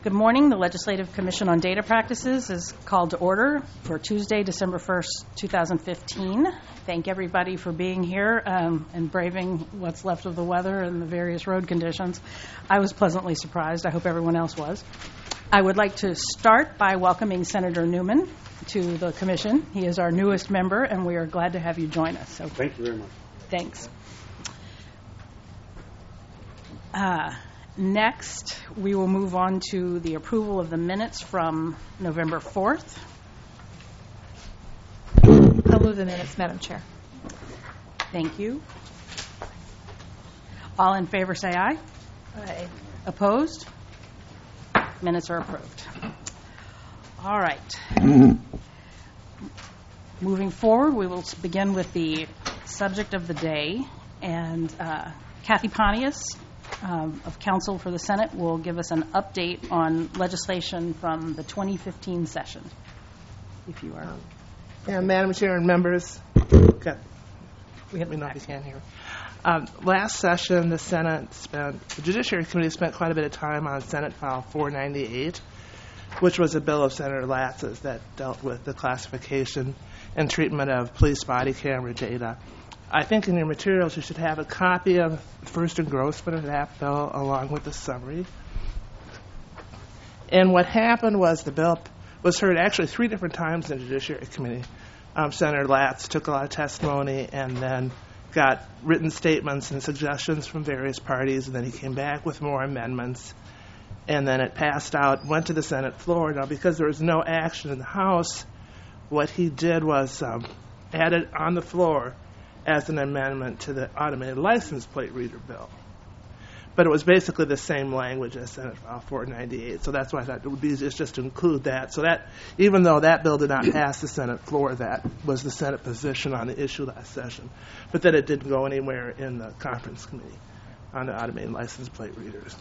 Good morning. The Legislative Commission on Data Practices is called to order for Tuesday, December 1st, 2015. Thank everybody for being here and braving what's left of the weather and the various road conditions. I was pleasantly surprised. I hope everyone else was. I would like to start by welcoming Senator Newman to the Commission. He is our newest member, and we are glad to have you join us. So, thank you very much. Thanks. Next, we will move on to the approval of the minutes from November 4th. I'll move the minutes, Madam Chair. Thank you. All in favor say aye. Aye. Opposed? Minutes are approved. All right. Moving forward, we will begin with the subject of the day, and Kathy Pontius of Counsel for the Senate will give us an update on legislation from the 2015 session. If you are. Yeah, Madam Chair and members, let me know if you can hear. Last session, the Judiciary Committee spent quite a bit of time on Senate File 498, which was a bill of Senator Latz's that dealt with the classification and treatment of police body camera data. I think in your materials you should have a copy of the first engrossment of that bill along with the summary. And what happened was the bill was heard actually 3 different times in the Judiciary Committee. Senator Latz took a lot of testimony and then got written statements and suggestions from various parties, and then he came back with more amendments. And then it passed out, went to the Senate floor. Now, because there was no action in the House, what he did was add it on the floor as an amendment to the automated license plate reader bill. But it was basically the same language as Senate File 498, so that's why I thought it would be easiest just to include that. So that, even though that bill did not pass the Senate floor, that was the Senate position on the issue last session. But then it didn't go anywhere in the conference committee on the automated license plate readers.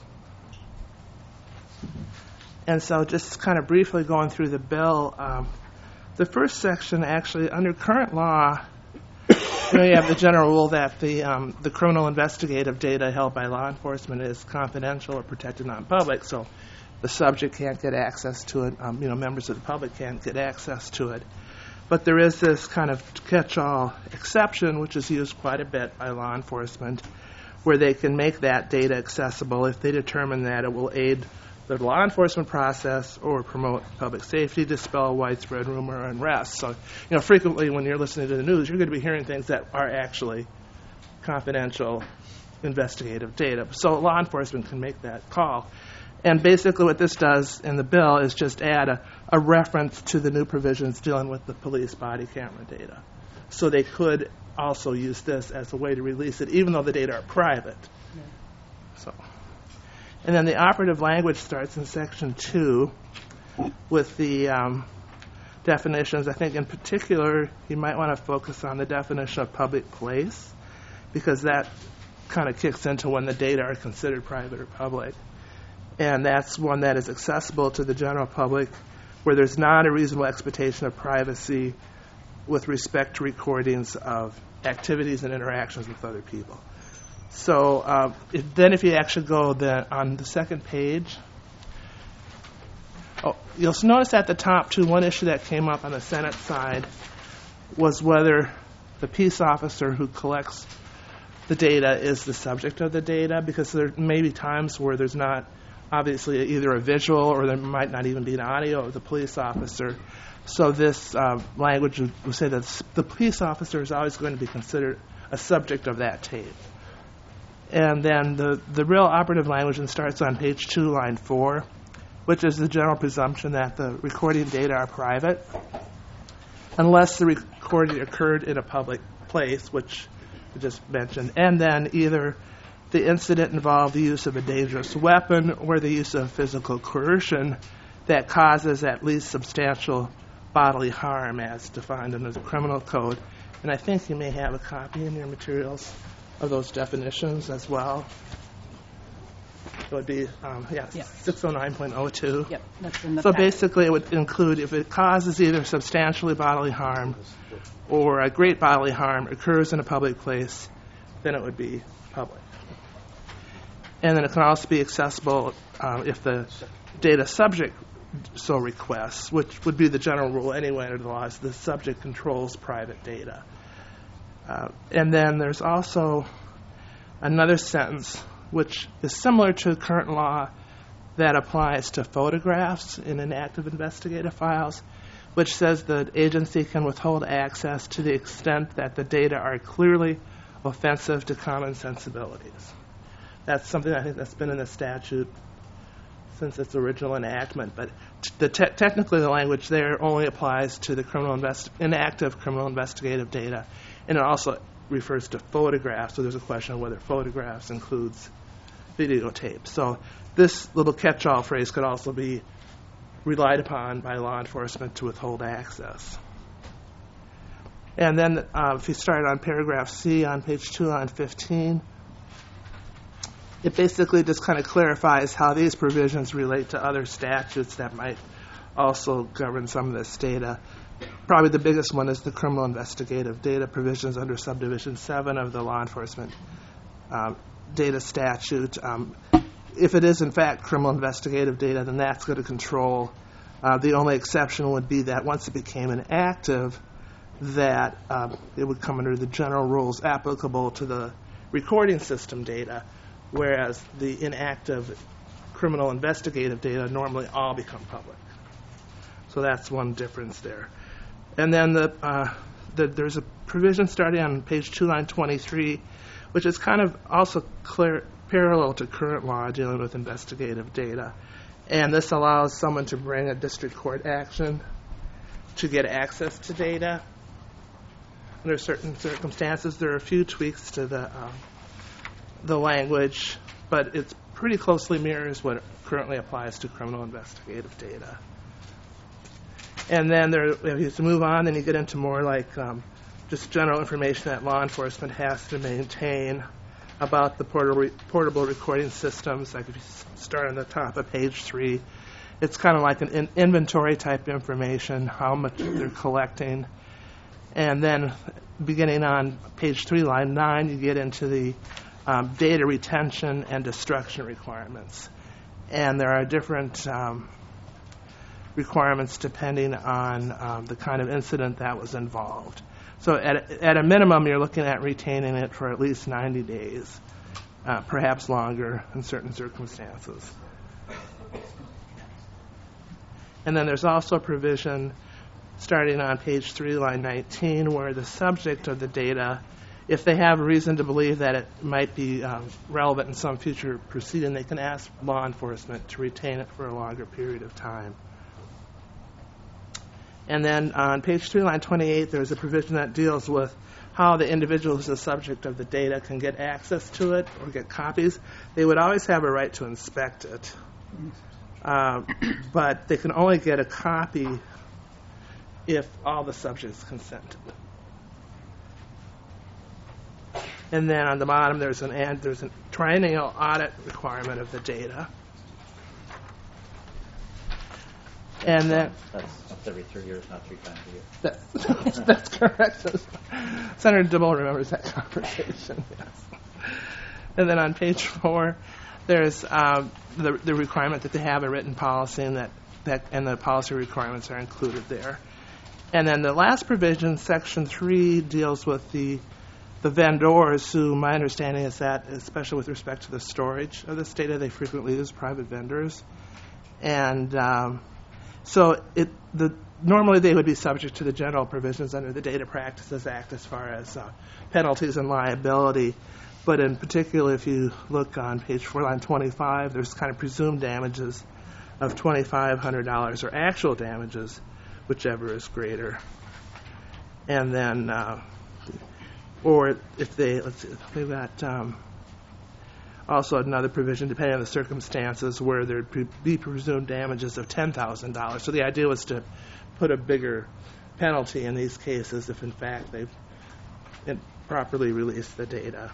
And so just kind of briefly going through the bill, the first section actually, under current law, you have the general rule that the criminal investigative data held by law enforcement is confidential or protected non-public, so the subject can't get access to it. Members of the public can't get access to it. But there is this kind of catch-all exception, which is used quite a bit by law enforcement, where they can make that data accessible if they determine that it will aid the law enforcement process or promote public safety, dispel widespread rumor or unrest. So, frequently when you're listening to the news, you're going to be hearing things that are actually confidential investigative data. So law enforcement can make that call. And basically what this does in the bill is just add a reference to the new provisions dealing with the police body camera data. So they could also use this as a way to release it, even though the data are private. Yeah. So. And then the operative language starts in Section 2 with the definitions. I think in particular you might want to focus on the definition of public place, because that kind of kicks into when the data are considered private or public. And that's one that is accessible to the general public where there's not a reasonable expectation of privacy with respect to recordings of activities and interactions with other people. So then if you actually go on the second page, you'll notice at the top, too, one issue that came up on the Senate side was whether the peace officer who collects the data is the subject of the data, because there may be times where there's not obviously either a visual or there might not even be an audio of the police officer. So this language would say that the police officer is always going to be considered a subject of that tape. And then the real operative language starts on page 2, line 4, which is the general presumption that the recording data are private, unless the recording occurred in a public place, which I just mentioned, and then either the incident involved the use of a dangerous weapon or the use of physical coercion that causes at least substantial bodily harm as defined under the criminal code. And I think you may have a copy in your materials of those definitions as well. It would be, 609.02. Yep, that's in the So packet. basically it would include if it causes either substantially bodily harm or a great bodily harm occurs in a public place, then it would be public. And then it can also be accessible if the data subject so requests, which would be the general rule anyway under the laws. The subject controls private data. And then there's also another sentence which is similar to current law that applies to photographs in inactive investigative files, which says the agency can withhold access to the extent that the data are clearly offensive to common sensibilities. That's something I think that's been in the statute since its original enactment, but technically the language there only applies to the inactive criminal investigative data, and it also refers to photographs, so there's a question of whether photographs includes videotape. So this little catch-all phrase could also be relied upon by law enforcement to withhold access. And then if you start on paragraph C on page 2 on 15, it basically just kind of clarifies how these provisions relate to other statutes that might also govern some of this data. Probably the biggest one is the criminal investigative data provisions under subdivision 7 of the law enforcement data statute. If it is in fact criminal investigative data, then that's going to control. The only exception would be that once it became inactive, that it would come under the general rules applicable to the recording system data, whereas the inactive criminal investigative data normally all become public. So that's one difference there. And then there's a provision starting on page 2, line 23, which is kind of also parallel to current law dealing with investigative data. And this allows someone to bring a district court action to get access to data. Under certain circumstances, there are a few tweaks to the language, but it pretty closely mirrors what currently applies to criminal investigative data. And then if you move on, then you get into more like just general information that law enforcement has to maintain about the portable recording systems. Like if you start on the top of page 3, it's kind of like an inventory type information, how much they're collecting. And then beginning on page 3, line 9, you get into the data retention and destruction requirements. And there are different requirements depending on the kind of incident that was involved. So at a minimum, you're looking at retaining it for at least 90 days, perhaps longer in certain circumstances. And then there's also a provision starting on page 3, line 19, where the subject of the data, if they have reason to believe that it might be relevant in some future proceeding, they can ask law enforcement to retain it for a longer period of time. And then on page 3, line 28, there's a provision that deals with how the individual who's the subject of the data can get access to it or get copies. They would always have a right to inspect it, but they can only get a copy if all the subjects consented. And then on the bottom, there's a triennial audit requirement of the data. And then that's every 3 years, not 3 times a year. That's correct. Senator DeMille remembers that conversation. Yes. And then on page 4, there's the requirement that they have a written policy, and and the policy requirements are included there. And then the last provision, section 3, deals with the vendors, who my understanding is that, especially with respect to the storage of this data, they frequently use private vendors. And so normally they would be subject to the general provisions under the Data Practices Act as far as penalties and liability. But in particular, if you look on page 4, line 25, there's kind of presumed damages of $2,500 or actual damages, whichever is greater. And then, or if they've got also another provision, depending on the circumstances, where there'd be presumed damages of $10,000. So the idea was to put a bigger penalty in these cases if, in fact, they've improperly released the data.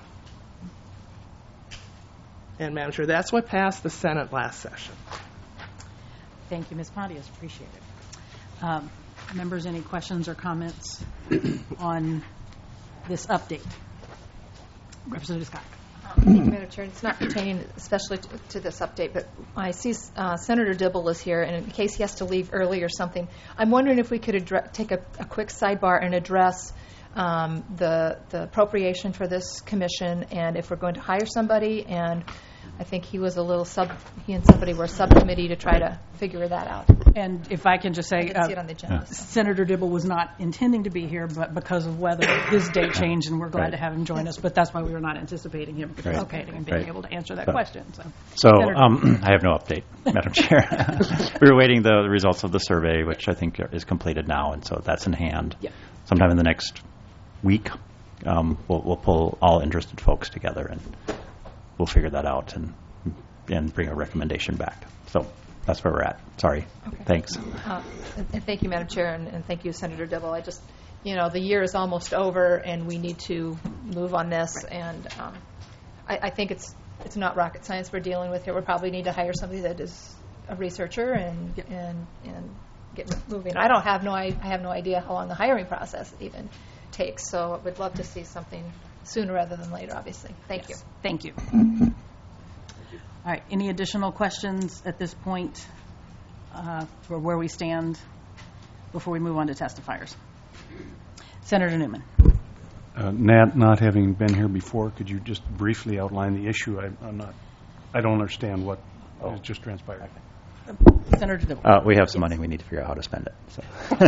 And, Madam Chair, that's what passed the Senate last session. Thank you, Ms. Pontius. Appreciate it. Members, any questions or comments on this update? Representative Scott. Thank you, Madam Chair. It's not pertaining especially to this update, but I see Senator Dibble is here, and in case he has to leave early or something, I'm wondering if we could take a quick sidebar and address the appropriation for this commission, and if we're going to hire somebody, and I think he and somebody were a subcommittee to try to figure that out. And if I can just say, I didn't see it on the agenda. So. Senator Dibble was not intending to be here, but because of weather, his date changed, and we're glad to have him join us. But that's why we were not anticipating him participating and being able to answer that question. So I have no update, Madam Chair. We were waiting the results of the survey, which I think is completed now, and so that's in hand. Yeah. Sometime in the next week, we'll pull all interested folks together, and we'll figure that out and bring a recommendation back. So that's where we're at. Sorry. Okay. Thanks. And thank you, Madam Chair, and thank you, Senator Dibble. I just, the year is almost over, and we need to move on this. Right. And I think it's not rocket science we're dealing with here. We probably need to hire somebody that is a researcher and get moving. I have no idea how long the hiring process even takes. So I would love to see something sooner rather than later, obviously. Thank you. Thank you. All right. Any additional questions at this point for where we stand before we move on to testifiers? Senator Newman. Not having been here before, could you just briefly outline the issue? I don't understand what has just transpired. Senator Dibble. We have some money. We need to figure out how to spend it. So.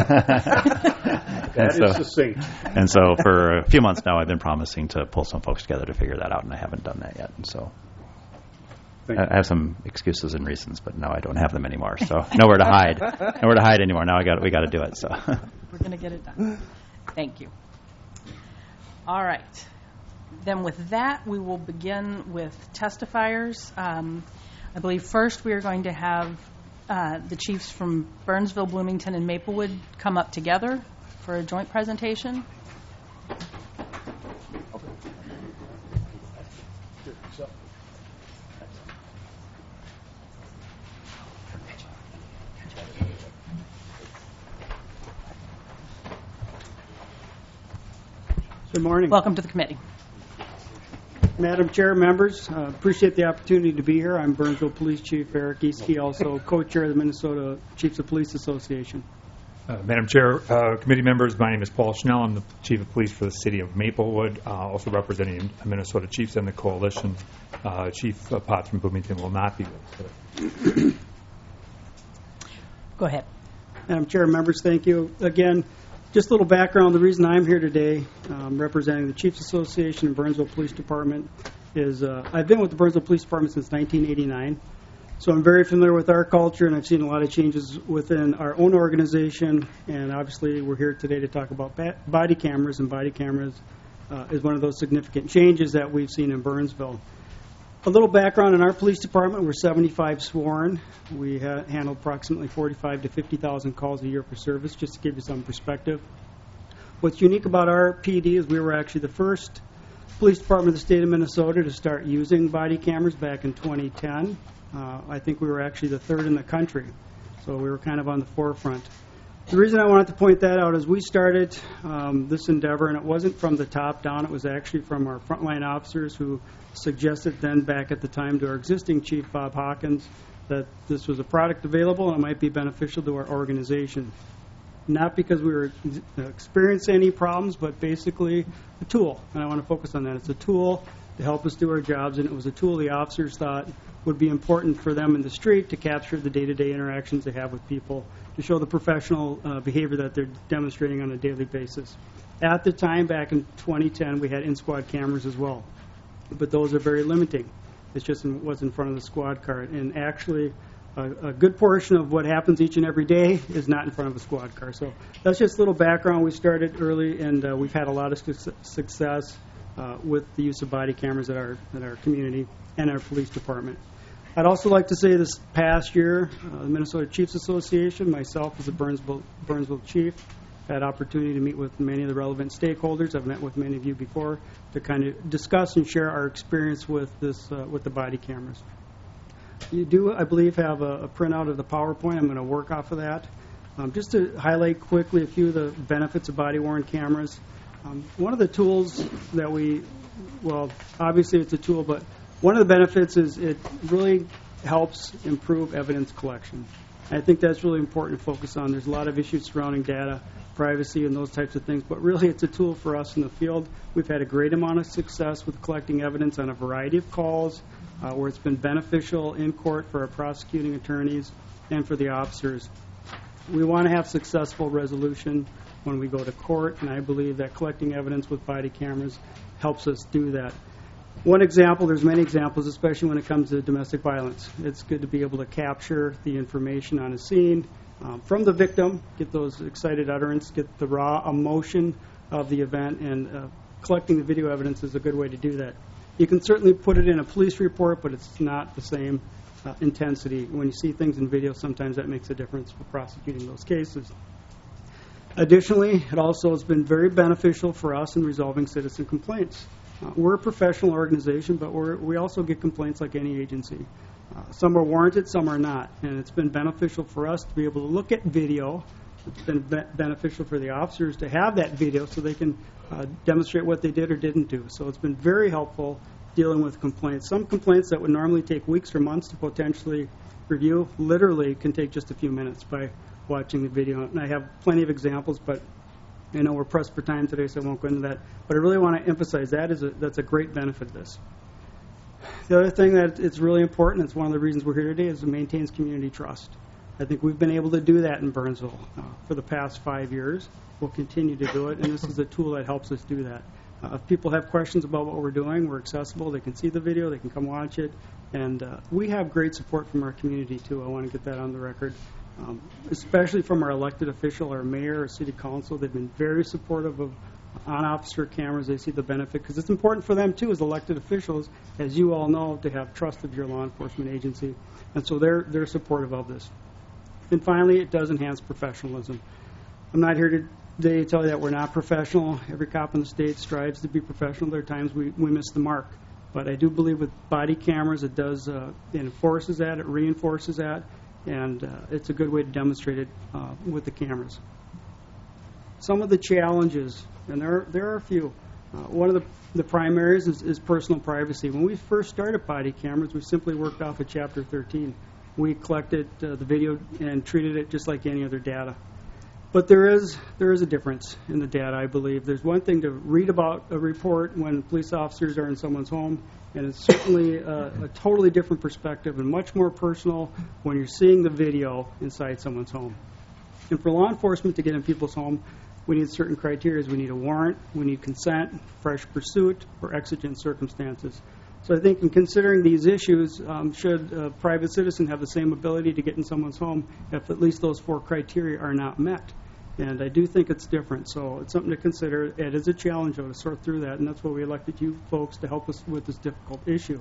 That is succinct. And so for a few months now, I've been promising to pull some folks together to figure that out, and I haven't done that yet. And so I have some excuses and reasons, but now I don't have them anymore. So nowhere to hide. Nowhere to hide anymore. Now we got to do it. So we're going to get it done. Thank you. All right. Then with that, we will begin with testifiers. I believe first we are going to have the chiefs from Burnsville, Bloomington, and Maplewood come up together for a joint presentation. Good morning. Welcome to the committee. Madam Chair, members, appreciate the opportunity to be here. I'm Burnsville Police Chief Eric Easkey, also co-chair of the Minnesota Chiefs of Police Association. Madam Chair, committee members, my name is Paul Schnell. I'm the Chief of Police for the City of Maplewood, also representing Minnesota Chiefs and the Coalition. Chief Potts from Bloomington will not be with us today. Go ahead. Madam Chair, members, thank you. Again, just a little background. The reason I'm here today representing the Chiefs Association and Burnsville Police Department is I've been with the Burnsville Police Department since 1989. So I'm very familiar with our culture, and I've seen a lot of changes within our own organization. And obviously, we're here today to talk about body cameras, and body cameras is one of those significant changes that we've seen in Burnsville. A little background in our police department: we're 75 sworn. We handle approximately 45 to 50,000 calls a year for service, just to give you some perspective. What's unique about our PD is we were actually the first police department of the state of Minnesota to start using body cameras back in 2010. I think we were actually the third in the country, so we were kind of on the forefront. The reason I wanted to point that out is we started this endeavor, and it wasn't from the top down. It was actually from our frontline officers who suggested then back at the time to our existing chief, Bob Hawkins, that this was a product available and it might be beneficial to our organization. Not because we were experiencing any problems, but basically a tool, and I want to focus on that. It's a tool to help us do our jobs, and it was a tool the officers thought would be important for them in the street to capture the day-to-day interactions they have with people, to show the professional behavior that they're demonstrating on a daily basis. At the time, back in 2010, we had in-squad cameras as well, but those are very limiting. It's just what's in front of the squad car, and actually a good portion of what happens each and every day is not in front of a squad car. So that's just a little background. We started early, and we've had a lot of success with the use of body cameras at our community and our police department. I'd also like to say this past year, the Minnesota Chiefs Association, myself as a Burnsville chief, had opportunity to meet with many of the relevant stakeholders. I've met with many of you before to kind of discuss and share our experience with this with the body cameras. You do, I believe, have a printout of the PowerPoint. I'm going to work off of that. Just to highlight quickly a few of the benefits of body-worn cameras. One of the tools that obviously it's a tool, but one of the benefits is it really helps improve evidence collection. I think that's really important to focus on. There's a lot of issues surrounding data, privacy, and those types of things, but really it's a tool for us in the field. We've had a great amount of success with collecting evidence on a variety of calls where it's been beneficial in court for our prosecuting attorneys and for the officers. We want to have successful resolution when we go to court, and I believe that collecting evidence with body cameras helps us do that. One example, there's many examples, especially when it comes to domestic violence. It's good to be able to capture the information on a scene from the victim, get those excited utterance, get the raw emotion of the event, and collecting the video evidence is a good way to do that. You can certainly put it in a police report, but it's not the same intensity. When you see things in video, sometimes that makes a difference for prosecuting those cases. Additionally, it also has been very beneficial for us in resolving citizen complaints. We're a professional organization, but we also get complaints like any agency. Some are warranted, some are not, and it's been beneficial for us to be able to look at video. It's been beneficial for the officers to have that video so they can demonstrate what they did or didn't do. So it's been very helpful dealing with complaints. Some complaints that would normally take weeks or months to potentially review literally can take just a few minutes by watching the video. And I have plenty of examples, but I know we're pressed for time today, so I won't go into that. But I really want to emphasize that's a great benefit of this. The other thing that it's really important, it's one of the reasons we're here today, is it maintains community trust. I think we've been able to do that in Burnsville for the past 5 years. We'll continue to do it, and this is a tool that helps us do that. If people have questions about what we're doing, we're accessible. They can see the video. They can come watch it. And we have great support from our community, too. I want to get that on the record, especially from our elected official, our mayor, our city council. They've been very supportive of on-officer cameras. They see the benefit because it's important for them, too, as elected officials, as you all know, to have trust of your law enforcement agency. And so they're supportive of this. And finally, it does enhance professionalism. I'm not here today to tell you that we're not professional. Every cop in the state strives to be professional. There are times we miss the mark. But I do believe with body cameras, it does it enforces that, it reinforces that, and it's a good way to demonstrate it with the cameras. Some of the challenges, and there are a few. One of the primaries is personal privacy. When we first started body cameras, we simply worked off of Chapter 13. We collected the video and treated it just like any other data. But there is a difference in the data, I believe. There's one thing to read about a report when police officers are in someone's home, and it's certainly a totally different perspective and much more personal when you're seeing the video inside someone's home. And for law enforcement to get in people's home, we need certain criteria. We need a warrant, we need consent, fresh pursuit, or exigent circumstances. So I think in considering these issues, should a private citizen have the same ability to get in someone's home if at least those 4 criteria are not met? And I do think it's different, so it's something to consider. It is a challenge, though, to sort through that, and that's why we elected you folks to help us with this difficult issue.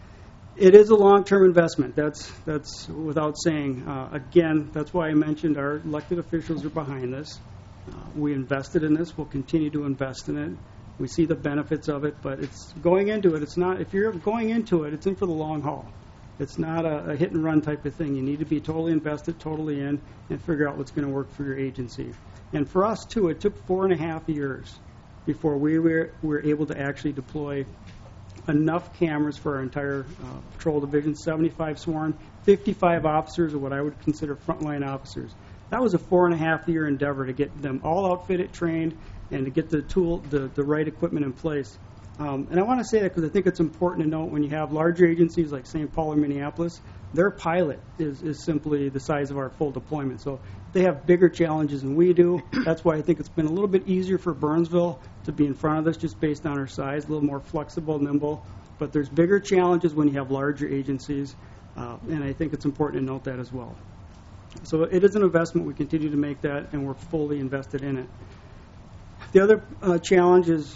It is a long-term investment. That's without saying. Again, that's why I mentioned our elected officials are behind this. We invested in this. We'll continue to invest in it. We see the benefits of it, but it's going into it. It's not. If you're going into it, it's in for the long haul. It's not a hit-and-run type of thing. You need to be totally invested, totally in, and figure out what's going to work for your agency. And for us, too, it took 4.5 years before we were able to actually deploy enough cameras for our entire patrol division, 75 sworn, 55 officers, or what I would consider frontline officers. That was a 4.5-year endeavor to get them all outfitted, trained, and to get the right equipment in place. And I want to say that because I think it's important to note when you have larger agencies like St. Paul or Minneapolis, their pilot is simply the size of our full deployment. So they have bigger challenges than we do. That's why I think it's been a little bit easier for Burnsville to be in front of this just based on our size, a little more flexible, nimble. But there's bigger challenges when you have larger agencies, and I think it's important to note that as well. So it is an investment. We continue to make that, and we're fully invested in it. The other challenge is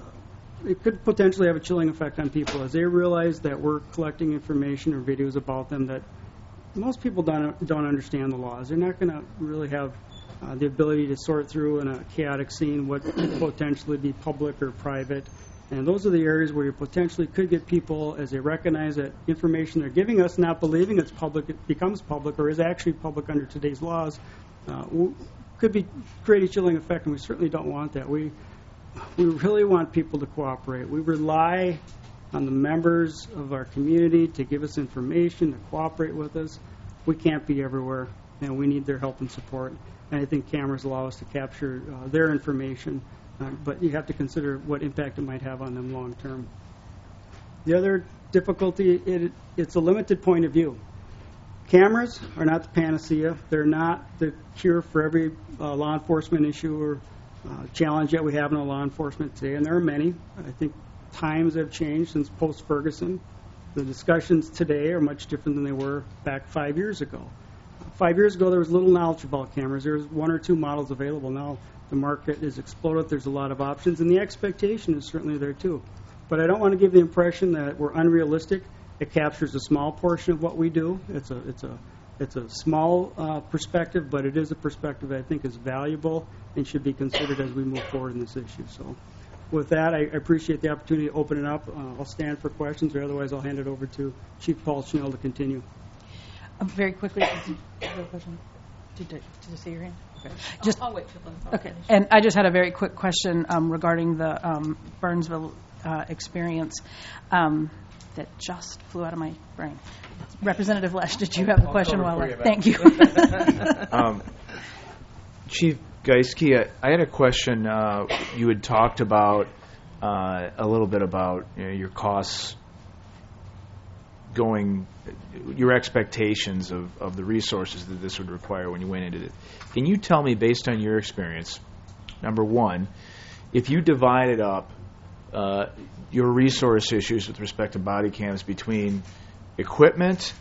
it could potentially have a chilling effect on people as they realize that we're collecting information or videos about them that most people don't understand the laws. They're not going to really have the ability to sort through in a chaotic scene what could potentially be public or private. And those are the areas where you potentially could get people, as they recognize that information they're giving us, not believing it's public, it becomes public or is actually public under today's laws, could create a chilling effect, and we certainly don't want that. we really want people to cooperate. We rely on the members of our community to give us information, to cooperate with us. We can't be everywhere, and we need their help and support. And I think cameras allow us to capture their information, but you have to consider what impact it might have on them long term. The other difficulty, it's a limited point of view. Cameras are not the panacea. They're not the cure for every law enforcement issue or challenge that we have in our law enforcement today, and there are many. I think times have changed since post-Ferguson. The discussions today are much different than they were back 5 years ago. 5 years ago, there was little knowledge about cameras. There was one or two models available. Now the market has exploded. There's a lot of options, and the expectation is certainly there too. But I don't want to give the impression that we're unrealistic. It captures a small portion of what we do. It's a small perspective, but it is a perspective that I think is valuable and should be considered as we move forward in this issue. So with that, I appreciate the opportunity to open it up. I'll stand for questions, or otherwise I'll hand it over to Chief Paul Schnell to continue. Very quickly, did you have a question? Did you see your hand? Okay. I'll wait till the Okay. And I just had a very quick question regarding the Burnsville experience that just flew out of my brain. Representative Lesh, did you have a question? Thank you. Chief Geiske, I had a question. You had talked about a little bit about your costs going, your expectations of the resources that this would require when you went into it. Can you tell me, based on your experience, number one, if you divided up your resource issues with respect to body cams between equipment,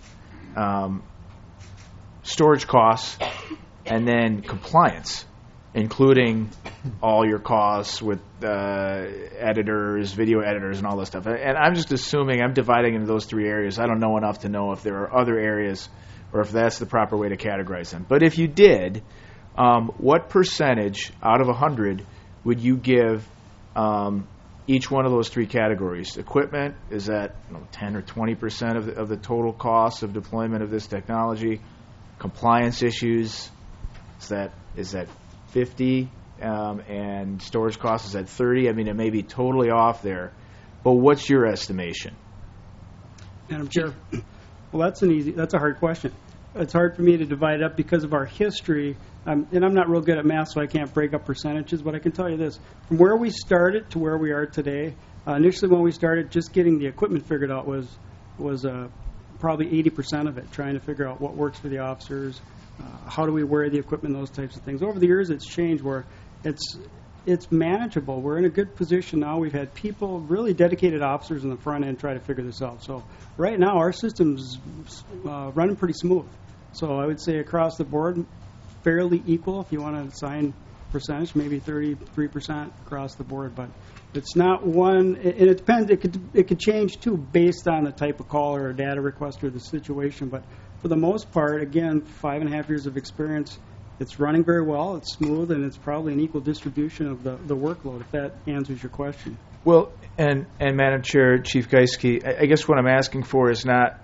storage costs, and then compliance, including all your costs with editors, video editors, and all that stuff. And I'm just assuming I'm dividing into those three areas. I don't know enough to know if there are other areas or if that's the proper way to categorize them. But if you did, what percentage out of 100 would you give each one of those three categories? Equipment, is that 10 or 20% of the total cost of deployment of this technology? Compliance issues, is that 50? And storage costs, is that 30? I mean, it may be totally off there, but what's your estimation? Madam Chair, well, that's a hard question. It's hard for me to divide up because of our history, and I'm not real good at math, so I can't break up percentages, but I can tell you this. From where we started to where we are today, initially when we started, just getting the equipment figured out was probably 80% of it, trying to figure out what works for the officers, how do we wear the equipment, those types of things. Over the years, it's changed where it's manageable. We're in a good position now. We've had people, really dedicated officers in the front end, try to figure this out. So right now, our system's running pretty smooth. So I would say across the board, fairly equal. If you want to assign percentage, maybe 33% across the board. But it's not one, and it depends. It could change too based on the type of call or data request or the situation. But for the most part, again, 5.5 years of experience, it's running very well, it's smooth, and it's probably an equal distribution of the workload, if that answers your question. Well, and Madam Chair, Chief Geiske, I guess what I'm asking for is not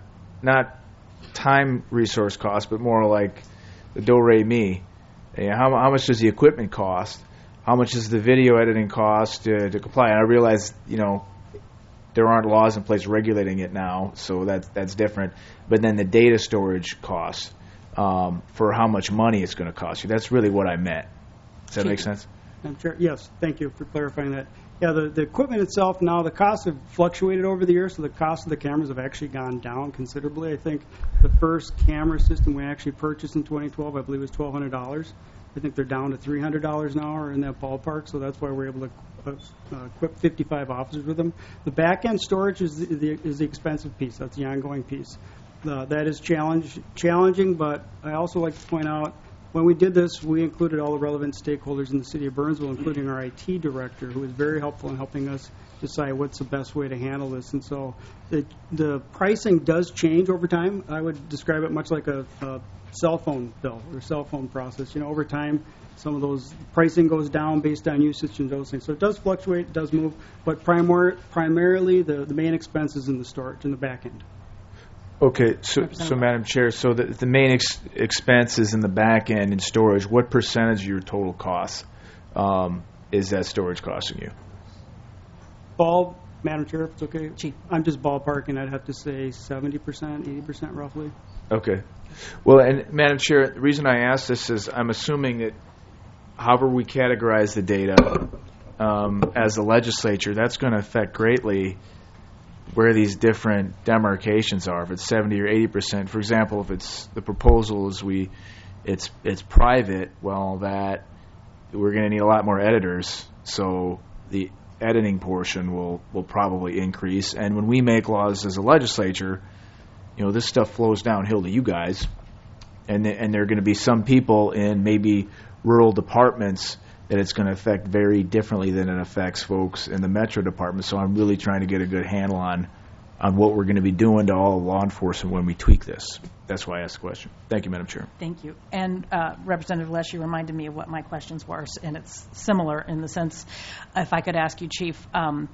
time resource cost, but more like the do-re-mi. How much does the equipment cost? How much does the video editing cost to comply? And I realize, there aren't laws in place regulating it now, so that's different. But then the data storage costs for how much money it's going to cost you. That's really what I meant. Does that make sense? Sure. Yes, thank you for clarifying that. Yeah, the equipment itself now, the costs have fluctuated over the years, so the cost of the cameras have actually gone down considerably. I think the first camera system we actually purchased in 2012, I believe, was $1,200. I think they're down to $300 now, or in that ballpark, so that's why we're able to equip 55 officers with them. The back-end storage is the expensive piece. That's the ongoing piece. That is challenging, but I also like to point out, when we did this, we included all the relevant stakeholders in the city of Burnsville, including our IT director, who was very helpful in helping us decide what's the best way to handle this. And so the pricing does change over time. I would describe it much like a cell phone bill or cell phone process. Over time, some of those pricing goes down based on usage and those things. So it does fluctuate, it does move, but primarily the main expense is in the storage, in the back end. Okay, so Madam Chair, so the main expense is in the back end in storage. What percentage of your total costs is that storage costing you? Madam Chair, if it's okay. Chief. I'm just ballparking. I'd have to say 70%, 80% roughly. Okay. Well, and Madam Chair, the reason I ask this is I'm assuming that however we categorize the data as a legislature, that's going to affect greatly where these different demarcations are. If it's 70 or 80%, for example, if it's the proposal is it's private, well, that we're going to need a lot more editors, so the editing portion will probably increase. And when we make laws as a legislature, this stuff flows downhill to you guys, and there are going to be some people in maybe rural departments that it's going to affect very differently than it affects folks in the metro department. So I'm really trying to get a good handle on what we're going to be doing to all law enforcement when we tweak this. That's why I asked the question. Thank you, Madam Chair. Thank you. And Representative Lesh, you reminded me of what my questions were, and it's similar in the sense, if I could ask you, Chief,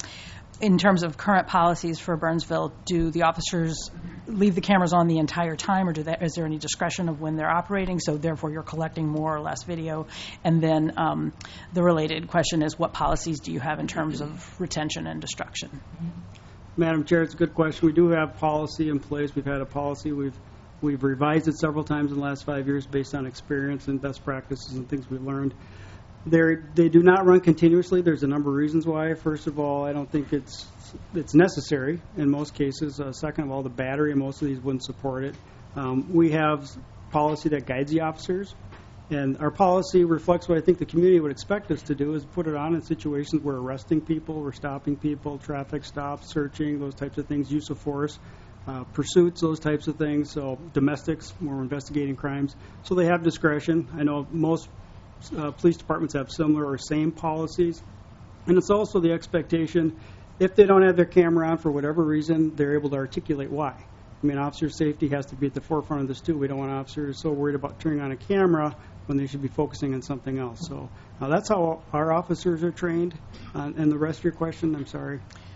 in terms of current policies for Burnsville, do the officers leave the cameras on the entire time, or is there any discretion of when they're operating, so therefore you're collecting more or less video? And then the related question is, what policies do you have in terms of retention and destruction? Madam Chair, it's a good question. We do have policy in place. We've had a policy. We've revised it several times in the last 5 years based on experience and best practices and things we've learned. They do not run continuously. There's a number of reasons why. First of all, I don't think it's necessary in most cases. Second of all, the battery in most of these wouldn't support it. We have policy that guides the officers, and our policy reflects what I think the community would expect us to do, is put it on in situations where we're arresting people, we're stopping people, traffic stops, searching, those types of things, use of force, pursuits, those types of things. So domestics, when we're investigating crimes. So they have discretion. I know most police departments have similar or same policies. And it's also the expectation, if they don't have their camera on for whatever reason, they're able to articulate why. I mean, officer safety has to be at the forefront of this, too. We don't want officers so worried about turning on a camera when they should be focusing on something else. So that's how our officers are trained. And the rest of your question, I'm sorry.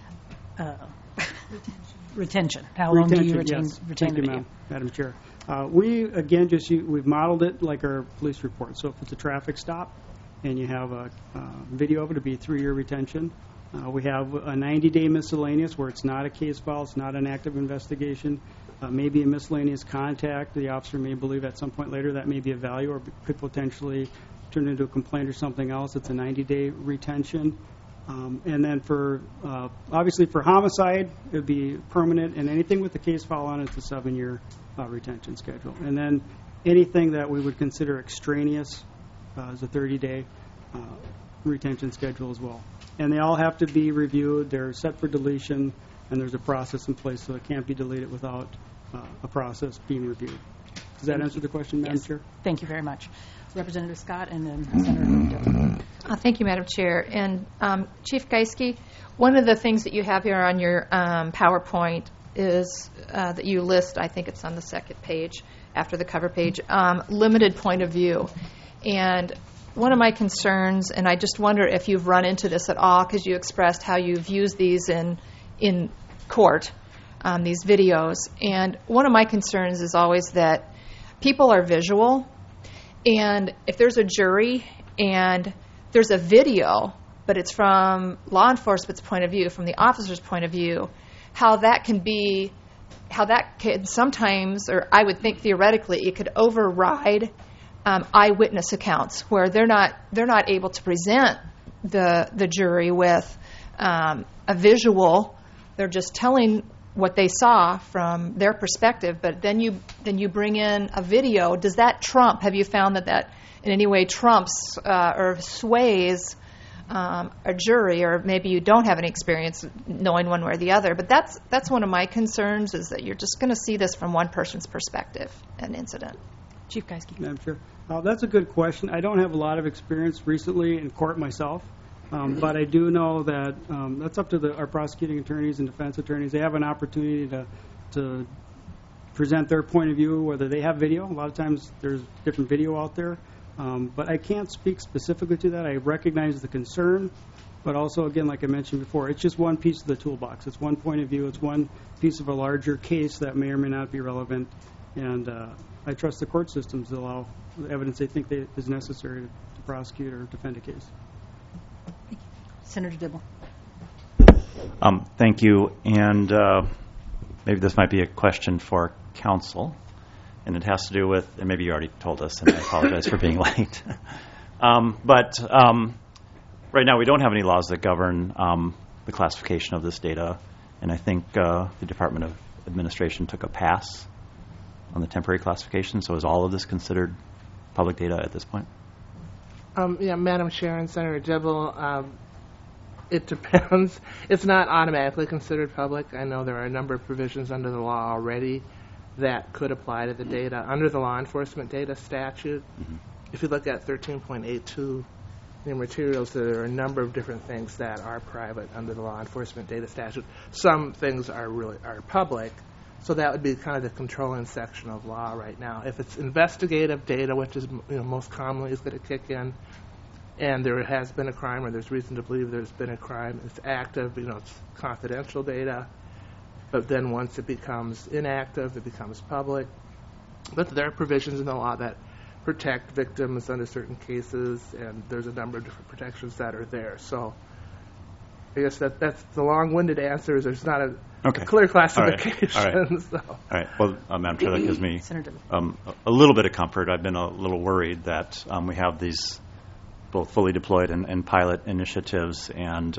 Retention. How long do you retain Yes. the Thank you, video? Madam Chair. We've modeled it like our police report. So if it's a traffic stop and you have a video of it, it'd be a 3-year retention. We have a 90-day miscellaneous where it's not a case file, it's not an active investigation. Maybe a miscellaneous contact. The officer may believe at some point later that may be of value or could potentially turn into a complaint or something else. It's a 90-day retention. And then obviously for homicide, it would be permanent, and anything with the case file on it, it's a 7-year retention schedule. And then anything that we would consider extraneous is a 30-day retention schedule as well. And they all have to be reviewed. They're set for deletion, and there's a process in place, so it can't be deleted without a process being reviewed. Does that answer the question, Madam Chair? Thank you very much. Representative Scott and then Senator Dillon. Thank you, Madam Chair. And Chief Geiske, one of the things that you have here on your PowerPoint is that you list, I think it's on the second page after the cover page, limited point of view. And one of my concerns, and I just wonder if you've run into this at all, because you expressed how you've used these in court, these videos. And one of my concerns is always that people are visual, and if there's a jury and there's a video, but it's from law enforcement's point of view, from the officer's point of view, how that can sometimes, or I would think theoretically, it could override eyewitness accounts where they're not able to present the jury with a visual. They're just telling what they saw from their perspective, but then you bring in a video. Does that trump? Have you found that in any way trumps or sways a jury, or maybe you don't have any experience knowing one way or the other? But that's one of my concerns, is that you're just going to see this from one person's perspective, an incident. Chief Geiske. Madam Chair. That's a good question. I don't have a lot of experience recently in court myself. But I do know that that's up to our prosecuting attorneys and defense attorneys. They have an opportunity to present their point of view, whether they have video. A lot of times there's different video out there. But I can't speak specifically to that. I recognize the concern, but also, again, like I mentioned before, it's just one piece of the toolbox. It's one point of view. It's one piece of a larger case that may or may not be relevant. And I trust the court systems to allow the evidence they think is necessary to prosecute or defend a case. Senator Dibble. Thank you. And maybe this might be a question for council, and it has to do with, and maybe you already told us, and I apologize for being late. But right now we don't have any laws that govern the classification of this data, and I think the Department of Administration took a pass on the temporary classification. So is all of this considered public data at this point? Yeah, Madam Chair and Senator Dibble, it depends. It's not automatically considered public. I know there are a number of provisions under the law already that could apply to the data. Under the law enforcement data statute, if you look at 13.82 in materials, there are a number of different things that are private under the law enforcement data statute. Some things are public, so that would be kind of the controlling section of law right now. If it's investigative data, which is most commonly is going to kick in, and there has been a crime or there's reason to believe there's been a crime, it's active, it's confidential data. But then once it becomes inactive, it becomes public. But there are provisions in the law that protect victims under certain cases, and there's a number of different protections that are there. So I guess that's the long-winded answer is there's not a clear classification. All right. So. All right. Well, Madam Chair, that gives me a little bit of comfort. I've been a little worried that we have these both fully deployed and pilot initiatives, and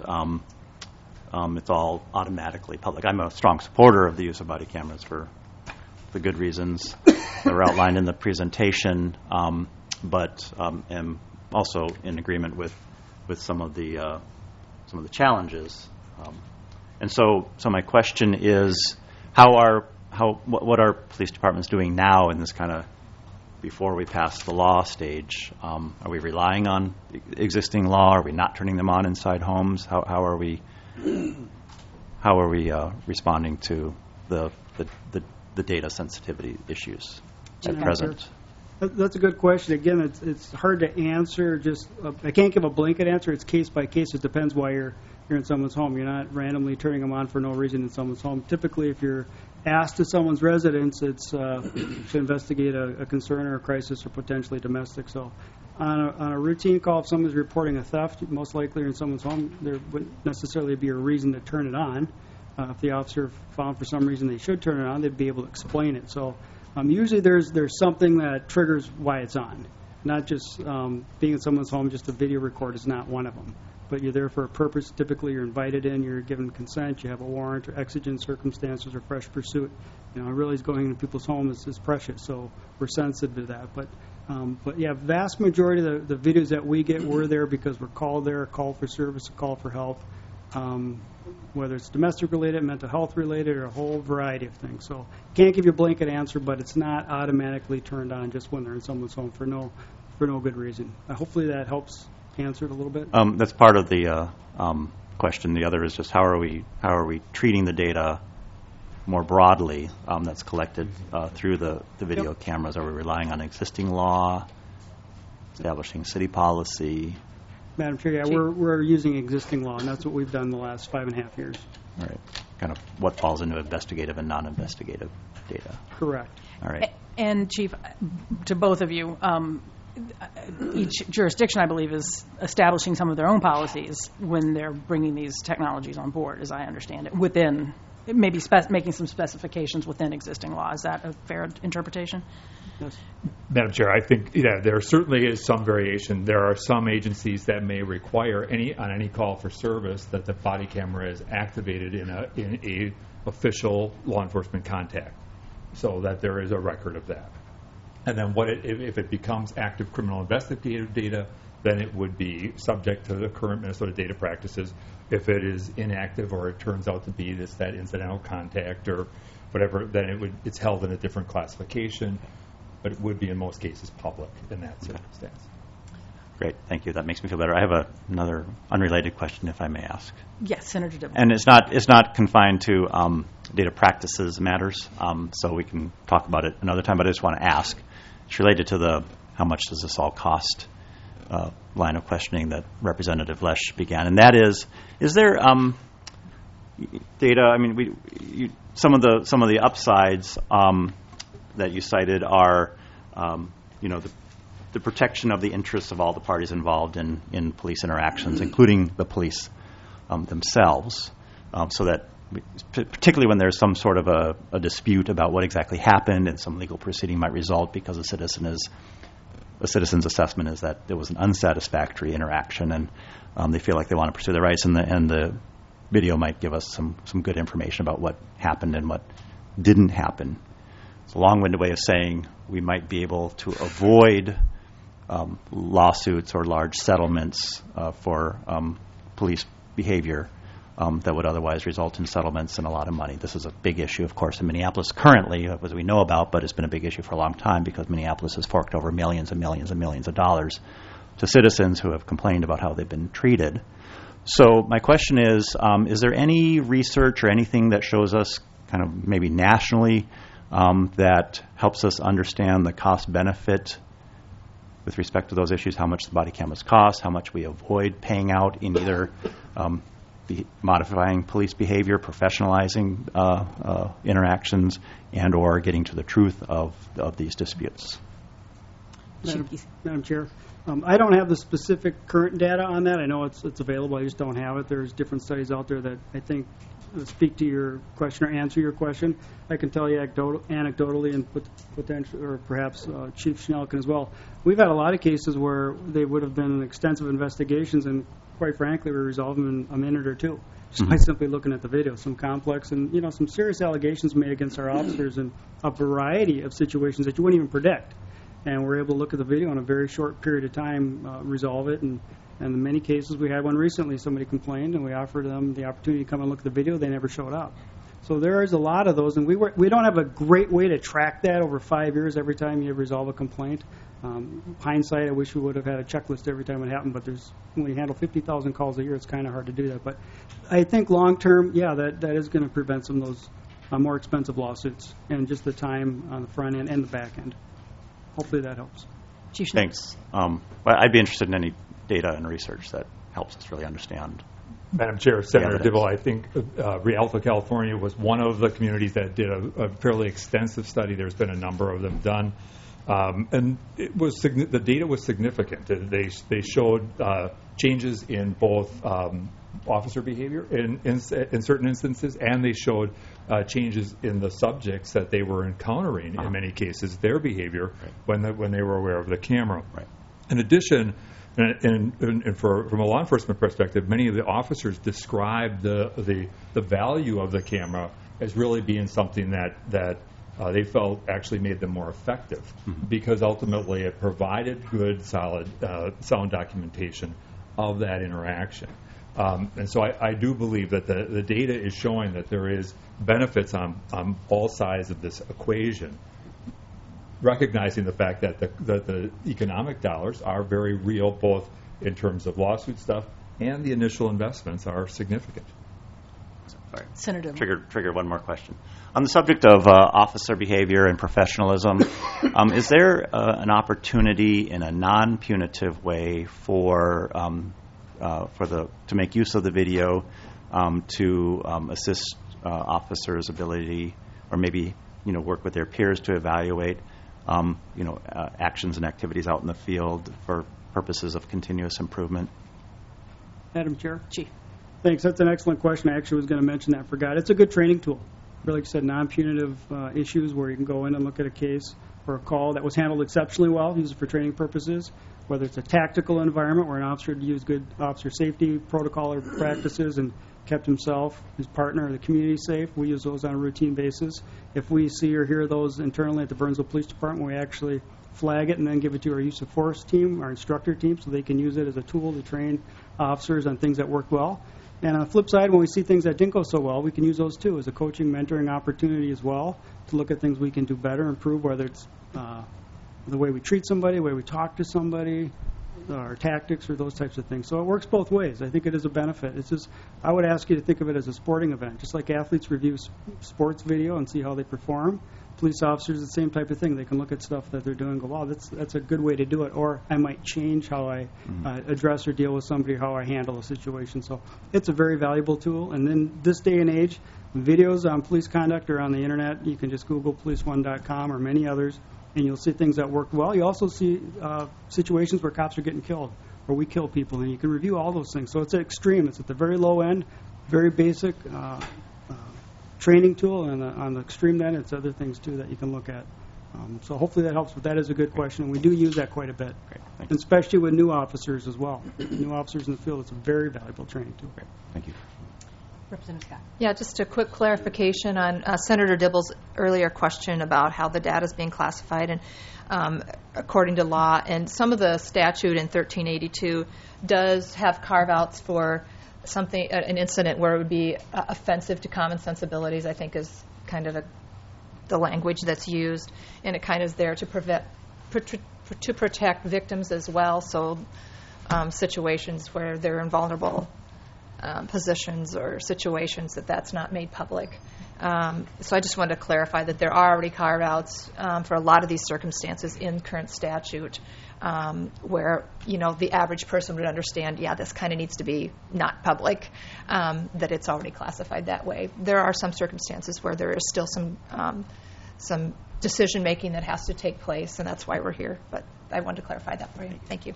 it's all automatically public. I'm a strong supporter of the use of body cameras for the good reasons that were outlined in the presentation, but am also in agreement with some of the challenges. And so my question is, what are police departments doing now in this kind of before we pass the law stage? Are we relying on existing law? Are we not turning them on inside homes? How are we responding to the data sensitivity issues at present? That's a good question. Again, it's hard to answer. I can't give a blanket answer. It's case by case. It depends why you're in someone's home. You're not randomly turning them on for no reason in someone's home. Typically, if you're asked to someone's residence, it's to investigate a concern or a crisis or potentially domestic. So on a routine call, if someone's reporting a theft, most likely in someone's home, there wouldn't necessarily be a reason to turn it on. If the officer found for some reason they should turn it on, they'd be able to explain it. So usually there's something that triggers why it's on. Not just being in someone's home, just a video record is not one of them. But you're there for a purpose. Typically, you're invited in, you're given consent, you have a warrant or exigent circumstances or fresh pursuit. Really going into people's homes is precious, so we're sensitive to that. But yeah, vast majority of the videos that we get, we're there because we're called there, a call for service, a call for help, whether it's domestic related, mental health related, or a whole variety of things. So can't give you a blanket answer, but it's not automatically turned on just when they're in someone's home for no good reason. Hopefully that helps answer it a little bit. That's part of the question. The other is just how are we treating the data more broadly that's collected through the video cameras? Are we relying on existing law, establishing city policy? Madam Chair, we're using existing law, and that's what we've done the last 5.5 years. All right. Kind of what falls into investigative and non-investigative data. Correct. All right. And Chief, to both of you, each jurisdiction, I believe, is establishing some of their own policies when they're bringing these technologies on board, as I understand it, within maybe making some specifications within existing law. Is that a fair interpretation? Yes. Madam Chair, I think there certainly is some variation. There are some agencies that may require on any call for service that the body camera is activated in a official law enforcement contact, so that there is a record of that. And then if it becomes active criminal investigative data, then it would be subject to the current Minnesota data practices. If it is inactive or it turns out to be that incidental contact or whatever, then it's held in a different classification, but it would be in most cases public in that circumstance. Great, thank you. That makes me feel better. I have another unrelated question, if I may ask. Yes, Senator Dibble. And it's not confined to data practices matters, so we can talk about it another time. But I just want to ask. It's related to how much does this all cost line of questioning that Representative Lesh began, and that is there data? I mean, some of the upsides that you cited are, the the protection of the interests of all the parties involved in police interactions, including the police themselves, so that particularly when there's some sort of a dispute about what exactly happened and some legal proceeding might result because a citizen's assessment is that there was an unsatisfactory interaction and they feel like they want to pursue their rights, and the video might give us some good information about what happened and what didn't happen. It's a long-winded way of saying we might be able to avoid lawsuits or large settlements for police behavior that would otherwise result in settlements and a lot of money. This is a big issue, of course, in Minneapolis currently, as we know about, but it's been a big issue for a long time because Minneapolis has forked over millions and millions and millions of dollars to citizens who have complained about how they've been treated. So my question is there any research or anything that shows us kind of maybe nationally that helps us understand the cost-benefit with respect to those issues, how much the body cameras cost, how much we avoid paying out in either modifying police behavior, professionalizing interactions, and or getting to the truth of these disputes? Madam Chair, I don't have the specific current data on that. I know it's available. I just don't have it. There's different studies out there that I think speak to your question or answer your question. I can tell you anecdotally and potentially, or perhaps Chief Schnell can as well. We've had a lot of cases where they would have been extensive investigations, and quite frankly, we resolved them in a minute or two just by simply looking at the video. Some complex and some serious allegations made against our officers in a variety of situations that you wouldn't even predict. And we're able to look at the video in a very short period of time, resolve it. And in many cases, we had one recently. Somebody complained, and we offered them the opportunity to come and look at the video. They never showed up. So there is a lot of those, and we don't have a great way to track that over 5 years every time you resolve a complaint. Hindsight, I wish we would have had a checklist every time it happened, but when you handle 50,000 calls a year, it's kind of hard to do that. But I think long term, that is going to prevent some of those more expensive lawsuits and just the time on the front end and the back end. Hopefully that helps. Chief, thanks. I'd be interested in any data and research that helps us really understand. Madam Chair, Senator Dibble, I think Rialto, California was one of the communities that did a fairly extensive study. There's been a number of them done. And the data was significant. They showed changes in both officer behavior in certain instances, and they showed changes in the subjects that they were encountering, in many cases, their behavior when they were aware of the camera. Right. In addition, from a law enforcement perspective, many of the officers described the value of the camera as really being something that they felt actually made them more effective, because ultimately it provided good, solid, sound documentation of that interaction. And so I do believe that the data is showing that there is benefits on all sides of this equation, recognizing the fact that the economic dollars are very real, both in terms of lawsuit stuff and the initial investments are significant. Sorry. Senator. Trigger one more question. On the subject of officer behavior and professionalism, is there an opportunity in a non-punitive way to make use of the video to assist officers' ability, or maybe work with their peers to evaluate actions and activities out in the field for purposes of continuous improvement? Madam Chair? Chief. Thanks. That's an excellent question. I actually was going to mention that. Forgot. It's a good training tool. Like you said, non-punitive issues where you can go in and look at a case or a call that was handled exceptionally well, use it for training purposes, whether it's a tactical environment where an officer used good officer safety protocol or practices and kept himself, his partner, or the community safe. We use those on a routine basis. If we see or hear those internally at the Burnsville Police Department, we actually flag it and then give it to our use of force team, our instructor team, so they can use it as a tool to train officers on things that worked well. And on the flip side, when we see things that didn't go so well, we can use those too as a coaching, mentoring opportunity as well to look at things we can do better, improve, whether it's the way we treat somebody, the way we talk to somebody, our tactics, or those types of things. So it works both ways. I think it is a benefit. It's just, I would ask you to think of it as a sporting event. Just like athletes review sports video and see how they perform, police officers, the same type of thing. They can look at stuff that they're doing and go, wow, that's a good way to do it. Or I might change how I address or deal with somebody, how I handle a situation. So it's a very valuable tool. And in this day and age, videos on police conduct are on the Internet. You can just Google policeone.com or many others, and you'll see things that work well. You also see situations where cops are getting killed or we kill people, and you can review all those things. So it's extreme. It's at the very low end, very basic training tool, and on the extreme end, it's other things too that you can look at. So hopefully that helps, but that is a good question, and we do use that quite a bit, and especially with new officers as well. New officers in the field, it's a very valuable training tool. Great. Thank you. Representative Scott. Yeah, just a quick clarification on Senator Dibble's earlier question about how the data is being classified and according to law. And some of the statute in 1382 does have carve-outs for something, an incident where it would be offensive to common sensibilities, I think is kind of the language that's used. And it kind of is there to protect victims as well. So situations where they're in vulnerable positions or situations that's not made public. So I just wanted to clarify that there are already carve-outs for a lot of these circumstances in current statute where, the average person would understand, this kind of needs to be not public, that it's already classified that way. There are some circumstances where there is still some decision-making that has to take place, and that's why we're here. But I wanted to clarify that for you. Thank you.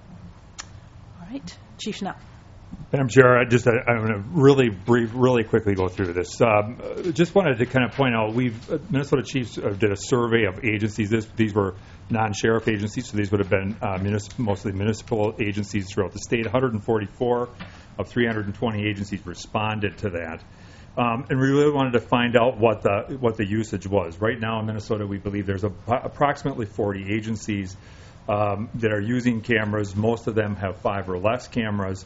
All right. Chief Schnell. Madam Chair, I'm going to really quickly go through this. Just wanted to kind of point out, Minnesota Chiefs did a survey of agencies. These were non-sheriff agencies, so these would have been mostly municipal agencies throughout the state. 144 of 320 agencies responded to that. And we really wanted to find out what the usage was. Right now in Minnesota, we believe there's approximately 40 agencies that are using cameras. Most of them have 5 or less cameras.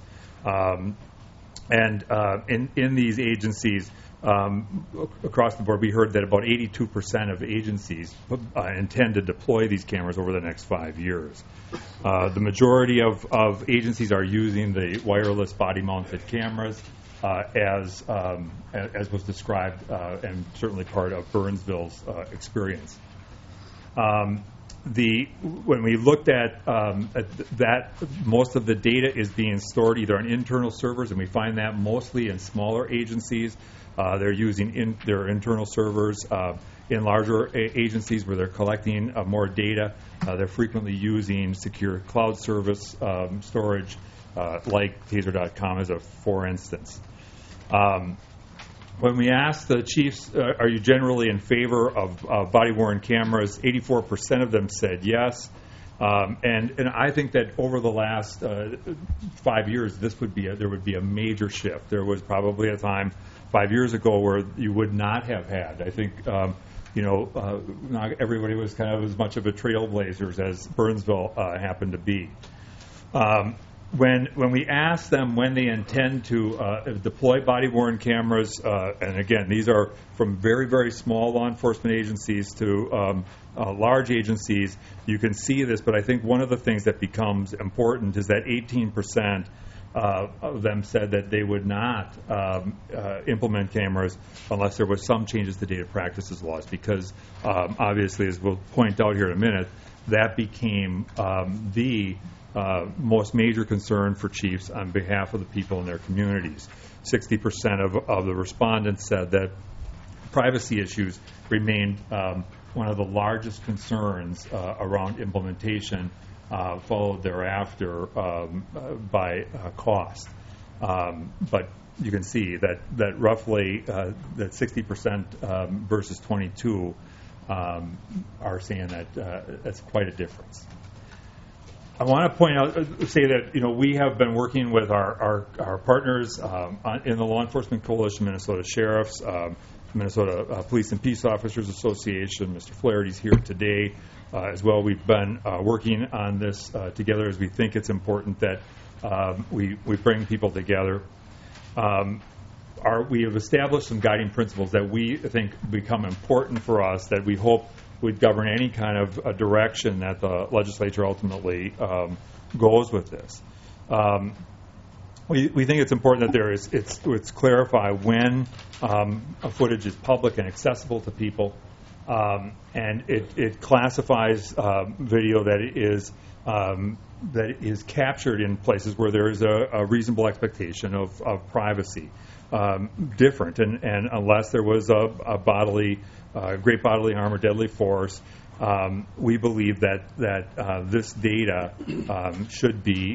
And in these agencies, across the board, we heard that about 82% of agencies intend to deploy these cameras over the next 5 years. The majority of agencies are using the wireless body-mounted cameras, as was described, and certainly part of Burnsville's experience. When we looked at that, most of the data is being stored either on internal servers, and we find that mostly in smaller agencies. They're using their internal servers. In larger agencies where they're collecting more data, they're frequently using secure cloud service storage, like Taser.com as a for instance. When we asked the chiefs, are you generally in favor of body-worn cameras, 84% of them said yes. And I think that over the last 5 years, there would be a major shift. There was probably a time 5 years ago where you would not have had. I think, not everybody was kind of as much of a trailblazers as Burnsville happened to be. When we ask them when they intend to deploy body-worn cameras, and again, these are from very, very small law enforcement agencies to large agencies, you can see this, but I think one of the things that becomes important is that 18% of them said that they would not implement cameras unless there was some changes to data practices laws, because obviously, as we'll point out here in a minute, that became the most major concern for chiefs on behalf of the people in their communities. 60% of the respondents said that privacy issues remained one of the largest concerns around implementation, followed thereafter by cost. But you can see that roughly that 60% versus 22 are saying that that's quite a difference. I want to say that we have been working with our partners in the Law Enforcement Coalition, Minnesota Sheriffs, Minnesota Police and Peace Officers Association. Mr. Flaherty's here today as well. We've been working on this together, as we think it's important that we bring people together. We have established some guiding principles that we think become important for us, that we hope would govern any kind of a direction that the legislature ultimately goes with this. We think it's important that it's clarify when footage is public and accessible to people, and it classifies video that is captured in places where there is a reasonable expectation of privacy. Different, and unless there was a great bodily harm or deadly force, we believe that this data should be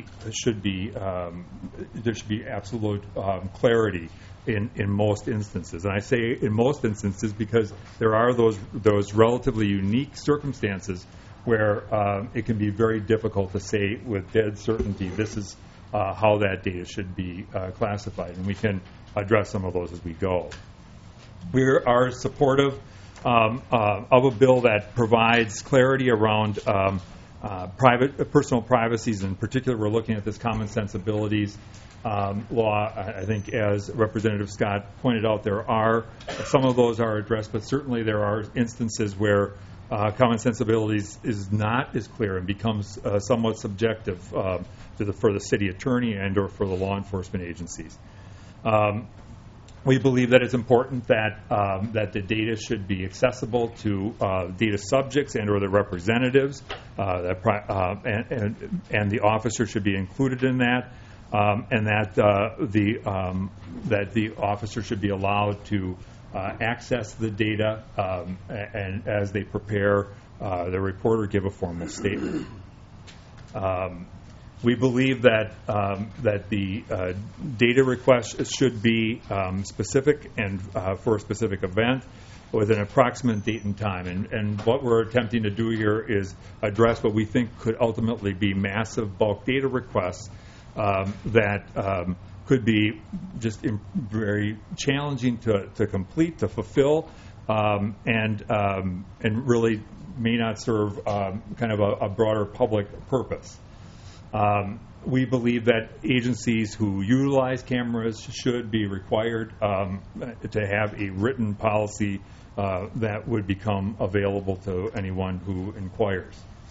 there should be absolute clarity in most instances. And I say in most instances because there are those relatively unique circumstances where it can be very difficult to say with dead certainty this is how that data should be classified, and we can address some of those as we go. We are supportive of a bill that provides clarity around personal privacies. In particular, we're looking at this common sensibilities law. I think, as Representative Scott pointed out, there are some of those are addressed, but certainly there are instances where common sensibilities is not as clear and becomes somewhat subjective for the city attorney and or for the law enforcement agencies. We believe that it's important that the data should be accessible to data subjects and or their representatives, and the officer should be included in that, and that the officer should be allowed to access the data and as they prepare the report or give a formal statement. We believe that the data request should be specific and for a specific event with an approximate date and time. And what we're attempting to do here is address what we think could ultimately be massive bulk data requests that could be just very challenging to complete, to fulfill, and really may not serve kind of a broader public purpose. We believe that agencies who utilize cameras should be required to have a written policy that would become available to anyone who inquires.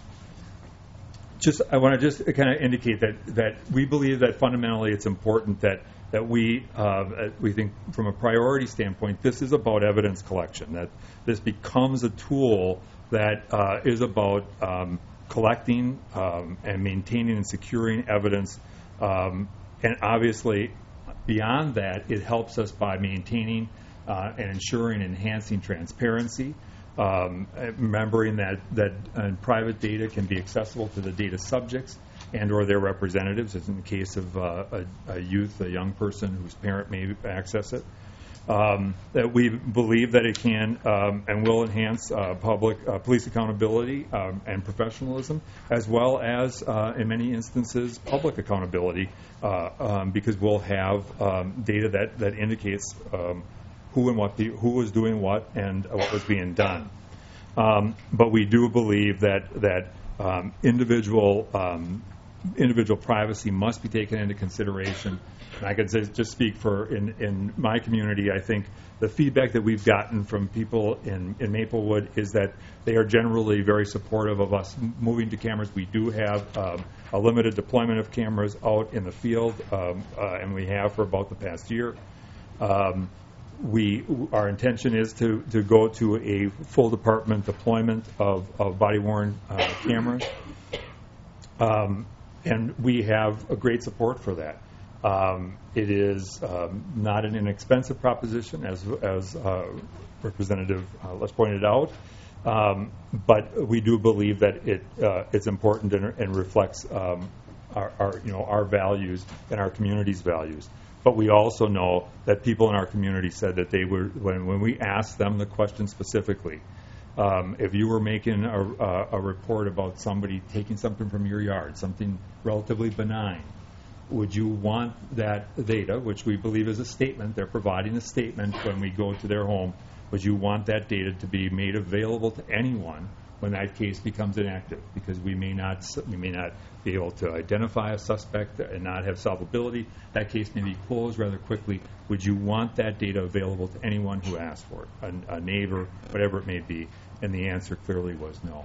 I want to just kind of indicate that we believe that fundamentally it's important that we think from a priority standpoint, this is about evidence collection, that this becomes a tool that is about collecting and maintaining and securing evidence, and obviously beyond that, it helps us by maintaining and ensuring enhancing transparency, remembering that private data can be accessible to the data subjects and or their representatives, as in the case of a youth, a young person whose parent may access it. That we believe that it can and will enhance police accountability and professionalism, as well as, in many instances, public accountability, because we'll have data that indicates who was doing what and what was being done. But we do believe that individual privacy must be taken into consideration. And I could just speak for in my community. I think the feedback that we've gotten from people in Maplewood is that they are generally very supportive of us moving to cameras. We do have a limited deployment of cameras out in the field, and we have for about the past year. Our intention is to go to a full department deployment of body-worn cameras, and we have a great support for that. It is not an inexpensive proposition, as Representative Les pointed out, but we do believe that it's important and reflects our values and our community's values. But we also know that people in our community said that they were, when we asked them the question specifically, if you were making a report about somebody taking something from your yard, something relatively benign, would you want that data, which we believe is a statement, they're providing a statement when we go to their home, would you want that data to be made available to anyone when that case becomes inactive? Because we may not be able to identify a suspect and not have solvability. That case may be closed rather quickly. Would you want that data available to anyone who asked for it, a neighbor, whatever it may be? And the answer clearly was no.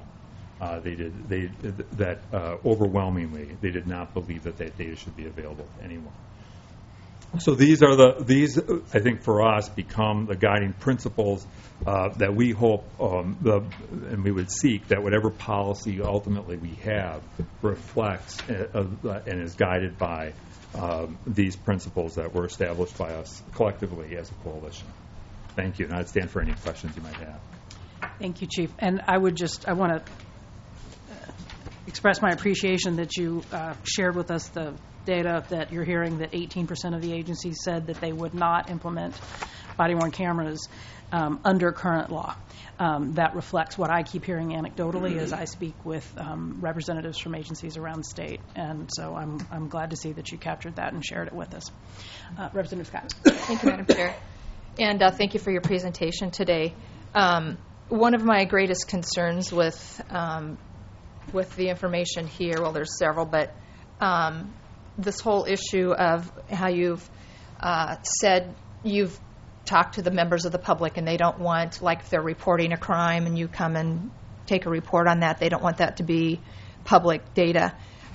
Overwhelmingly, they did not believe that data should be available to anyone. So these, I think, for us, become the guiding principles that we hope and we would seek that whatever policy ultimately we have reflects and is guided by these principles that were established by us collectively as a coalition. Thank you, and I'd stand for any questions you might have. Thank you, Chief. And I want to express my appreciation that you shared with us the data that you're hearing that 18% of the agencies said that they would not implement body-worn cameras under current law. That reflects what I keep hearing anecdotally as I speak with representatives from agencies around the state. And so I'm glad to see that you captured that and shared it with us. Representative Scott. Thank you, Madam Chair. And thank you for your presentation today. One of my greatest concerns with the information here, well, there's several, but this whole issue of how you've said you've talked to the members of the public and they don't want, like if they're reporting a crime and you come and take a report on that, they don't want that to be public data.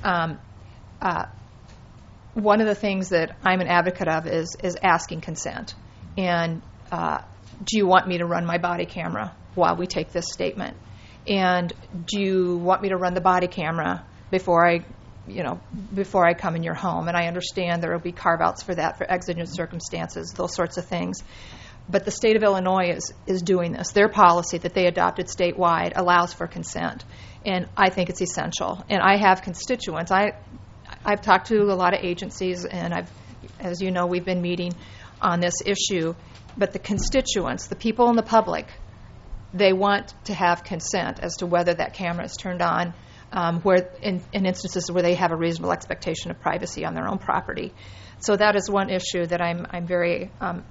One of the things that I'm an advocate of is asking consent. And do you want me to run my body camera while we take this statement? And do you want me to run the body camera before I come in your home? And I understand there will be carve-outs for that, for exigent circumstances, those sorts of things. But the state of Illinois is doing this. Their policy that they adopted statewide allows for consent. And I think it's essential. And I have constituents. I've talked to a lot of agencies, and as you know, we've been meeting on this issue. But the constituents, the people in the public, they want to have consent as to whether that camera is turned on, where in instances where they have a reasonable expectation of privacy on their own property. So that is one issue that I'm very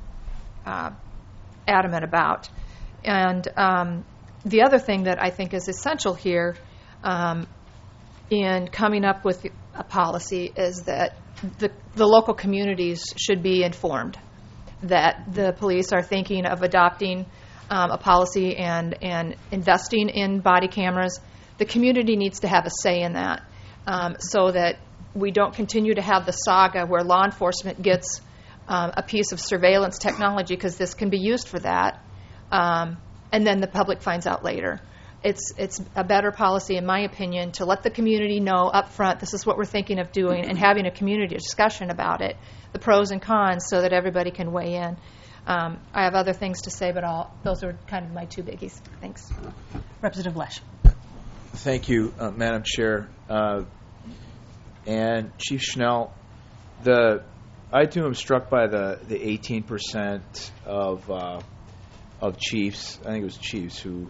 adamant about. And the other thing that I think is essential here in coming up with a policy is that the local communities should be informed that the police are thinking of adopting a policy and investing in body cameras. The community needs to have a say in that so that we don't continue to have the saga where law enforcement gets a piece of surveillance technology because this can be used for that, and then the public finds out later. It's a better policy, in my opinion, to let the community know up front this is what we're thinking of doing and having a community discussion about it, the pros and cons, so that everybody can weigh in. I have other things to say, but those are kind of my two biggies. Thanks. Representative Lesh. Thank you, Madam Chair. And Chief Schnell, I too am struck by the 18% of chiefs, I think it was chiefs, who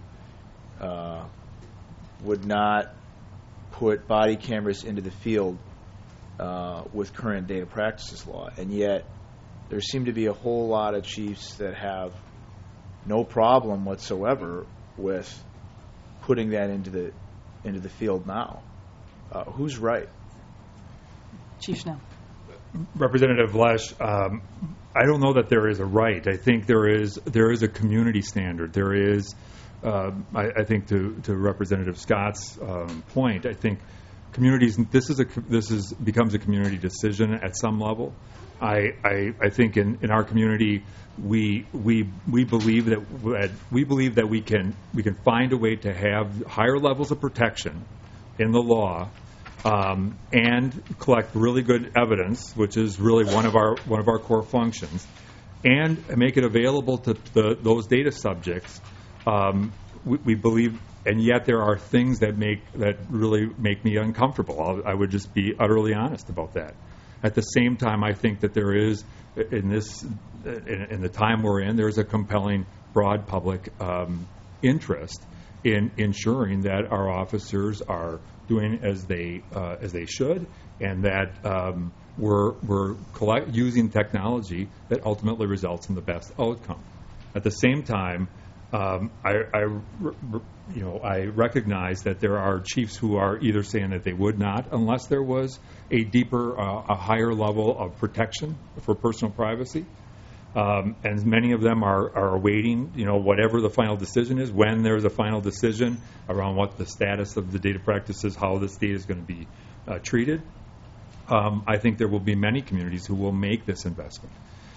would not put body cameras into the field with current data practices law. And yet there seem to be a whole lot of chiefs that have no problem whatsoever with putting that into the field now. Who's right? Chief Schnell. Representative Lesh, I don't know that there is a right. I think there is a community standard. There is, I think, to Representative Scott's point, I think communities. This becomes a community decision at some level. I think in our community we believe that we can find a way to have higher levels of protection in the law. And collect really good evidence, which is really one of our core functions, and make it available to those data subjects. We believe, and yet there are things that really make me uncomfortable. I would just be utterly honest about that. At the same time, I think that there is in the time we're in, there's a compelling broad public interest in ensuring that our officers are doing as they should, and that we're using technology that ultimately results in the best outcome. At the same time, I recognize that there are chiefs who are either saying that they would not unless there was a deeper, a higher level of protection for personal privacy. And many of them are awaiting, whatever the final decision is, when there's a final decision around what the status of the data practice is, how this data is going to be treated. I think there will be many communities who will make this investment.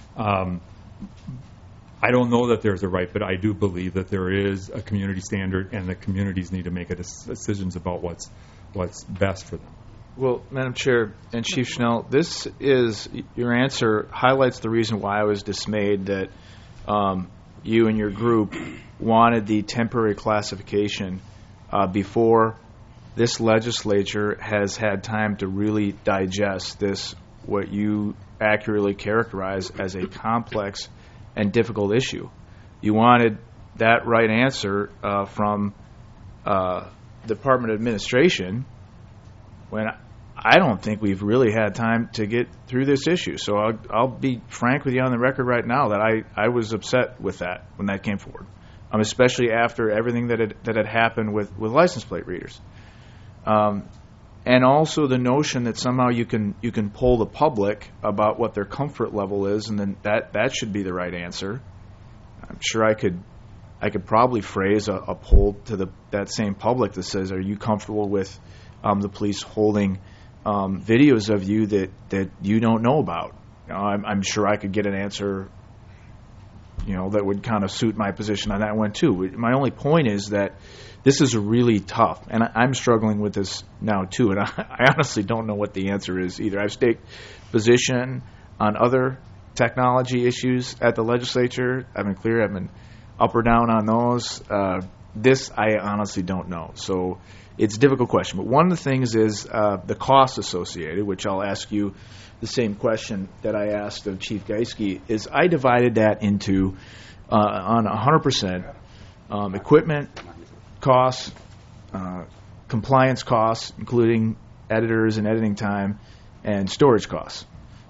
I don't know that there's a right, but I do believe that there is a community standard, and the communities need to make decisions about what's best for them. Well, Madam Chair and Chief Schnell, your answer highlights the reason why I was dismayed that you and your group wanted the temporary classification before this legislature has had time to really digest this, what you accurately characterize as a complex and difficult issue. You wanted that right answer from Department of Administration when I don't think we've really had time to get through this issue. So I'll be frank with you on the record right now that I was upset with that when that came forward, especially after everything that had happened with license plate readers. And also the notion that somehow you can poll the public about what their comfort level is, and then that should be the right answer. I'm sure I could probably phrase a poll to that same public that says, "Are you comfortable with the police holding videos of you that you don't know about?" I'm sure I could get an answer, that would kind of suit my position on that one too. My only point is that this is really tough, and I'm struggling with this now too, and I honestly don't know what the answer is either. I've staked position on other technology issues at the legislature. I've been clear. I've been up or down on those. This I honestly don't know. So it's a difficult question. But one of the things is the costs associated, which I'll ask you the same question that I asked of Chief Geiske, is I divided that into on 100% equipment costs, compliance costs, including editors and editing time, and storage costs.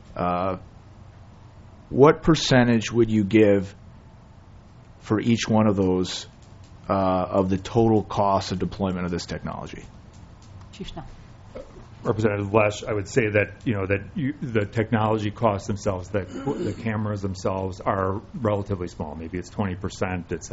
What percentage would you give for each one of those of the total cost of deployment of this technology? Chief Schnell. Representative Lesh, I would say that the technology costs themselves, the cameras themselves, are relatively small. Maybe it's 20%. It's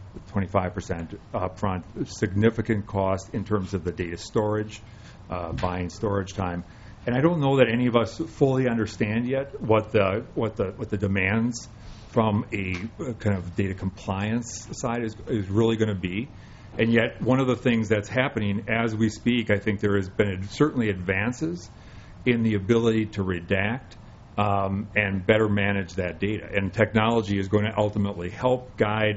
25% upfront. Significant cost in terms of the data storage, buying storage time, and I don't know that any of us fully understand yet what the demands from a kind of data compliance side is really going to be. And yet, one of the things that's happening as we speak, I think there has been certainly advances in the ability to redact and better manage that data. And technology is going to ultimately help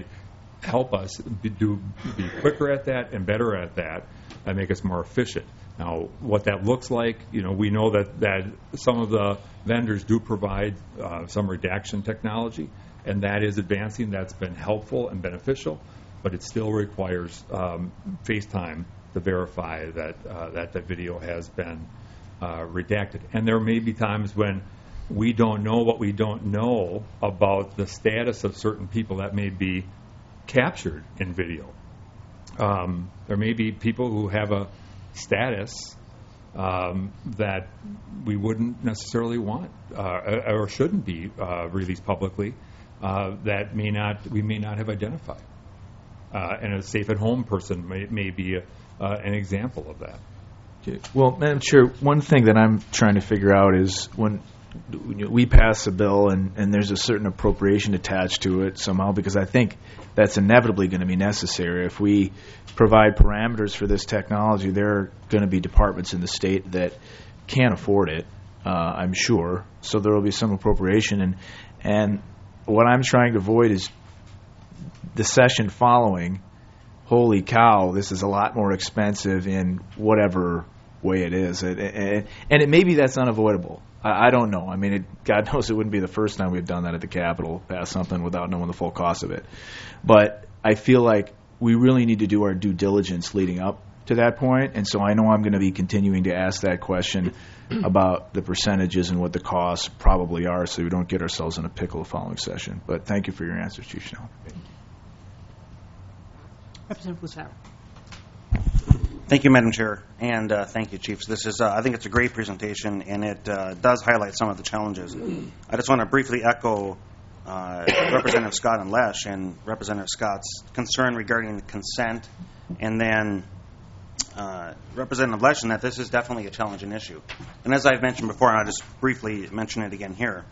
us be quicker at that and better at that and make us more efficient. Now, what that looks like, we know that some of the vendors do provide some redaction technology, and that is advancing. That's been helpful and beneficial, but it still requires FaceTime to verify that the video has been redacted. And there may be times when we don't know what we don't know about the status of certain people that may be captured in video. There may be people who have a status that we wouldn't necessarily want or shouldn't be released publicly that we may not have identified. And a safe-at-home person may be an example of that. Okay. Well, Madam Chair, one thing that I'm trying to figure out is when we pass a bill and there's a certain appropriation attached to it somehow, because I think that's inevitably going to be necessary. If we provide parameters for this technology, there are going to be departments in the state that can't afford it, I'm sure. So there will be some appropriation. And what I'm trying to avoid is the session following, holy cow, this is a lot more expensive in whatever way it is. And it maybe that's unavoidable. I don't know. I mean, God knows it wouldn't be the first time we've done that at the Capitol, pass something without knowing the full cost of it. But I feel like we really need to do our due diligence leading up to that point. And so I know I'm going to be continuing to ask that question about the percentages and what the costs probably are, so we don't get ourselves in a pickle the following session. But thank you for your answers, Chief Schnell. Representative Lucero. Thank you, Madam Chair, and thank you, Chiefs. This is, I think it's a great presentation, and it does highlight some of the challenges. I just want to briefly echo Representative Scott and Lesh and Representative Scott's concern regarding the consent, and then Representative Leschen that this is definitely a challenging issue. And as I've mentioned before, and I'll just briefly mention it again here,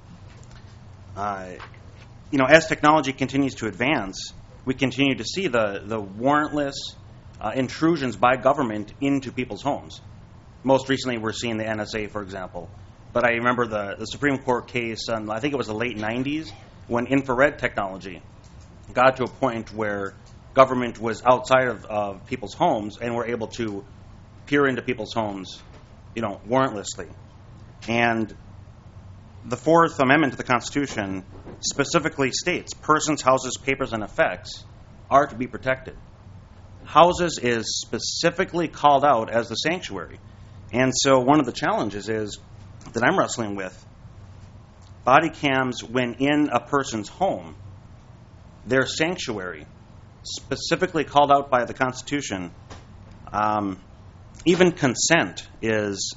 as technology continues to advance, we continue to see the warrantless intrusions by government into people's homes. Most recently, we're seeing the NSA, for example. But I remember the Supreme Court case, I think it was the late 90s, when infrared technology got to a point where government was outside of people's homes and were able to peer into people's homes, warrantlessly. And the Fourth Amendment to the Constitution specifically states persons, houses, papers, and effects are to be protected. Houses is specifically called out as the sanctuary. And so one of the challenges is that I'm wrestling with body cams when in a person's home, their sanctuary, specifically called out by the Constitution. Even consent is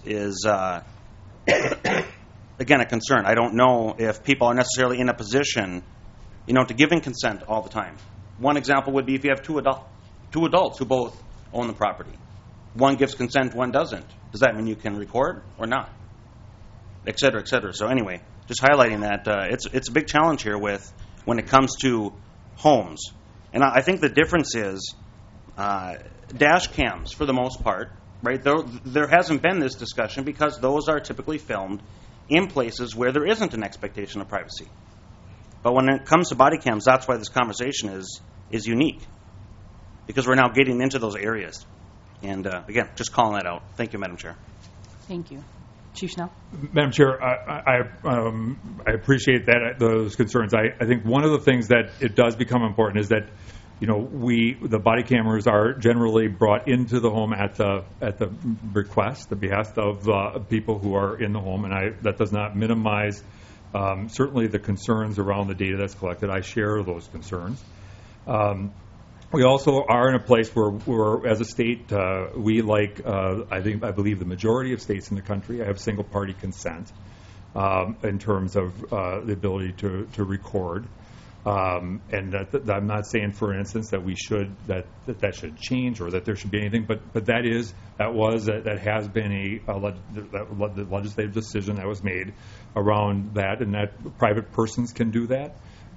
again a concern. I don't know if people are necessarily in a position, to give in consent all the time. One example would be if you have two adults who both own the property. One gives consent, one doesn't. Does that mean you can record or not? Et cetera, et cetera. So anyway, just highlighting that it's a big challenge here when it comes to homes. And I think the difference is dash cams, for the most part, right? There hasn't been this discussion because those are typically filmed in places where there isn't an expectation of privacy. But when it comes to body cams, that's why this conversation is unique, because we're now getting into those areas. And again, just calling that out. Thank you, Madam Chair. Thank you. Chief Schnell? Madam Chair, I appreciate those concerns. I think one of the things that it does become important is that the body cameras are generally brought into the home at the request, the behest of people who are in the home, and that does not minimize certainly the concerns around the data that's collected. I share those concerns. We also are in a place where as a state, we I believe the majority of states in the country have single-party consent in terms of the ability to record. And I'm not saying, for instance, that we should that should change or that there should be anything, but that has been the legislative decision that was made around that, and that private persons can do that,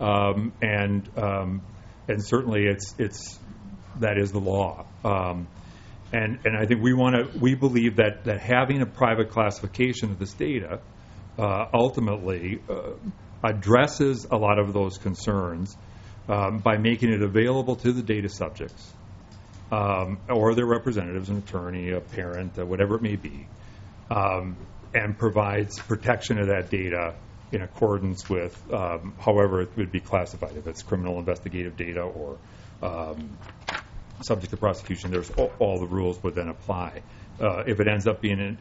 and certainly that is the law. And I think we believe that having a private classification of this data ultimately addresses a lot of those concerns by making it available to the data subjects or their representatives, an attorney, a parent, whatever it may be, and provides protection of that data in accordance with however it would be classified. If it's criminal investigative data or subject to prosecution, there's all the rules would then apply. If it ends up being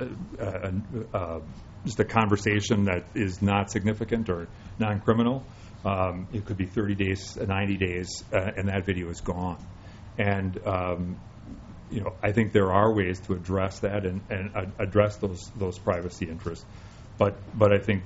just a conversation that is not significant or non-criminal, it could be 30 days, 90 days, and that video is gone. And I think there are ways to address that and address those privacy interests. But I think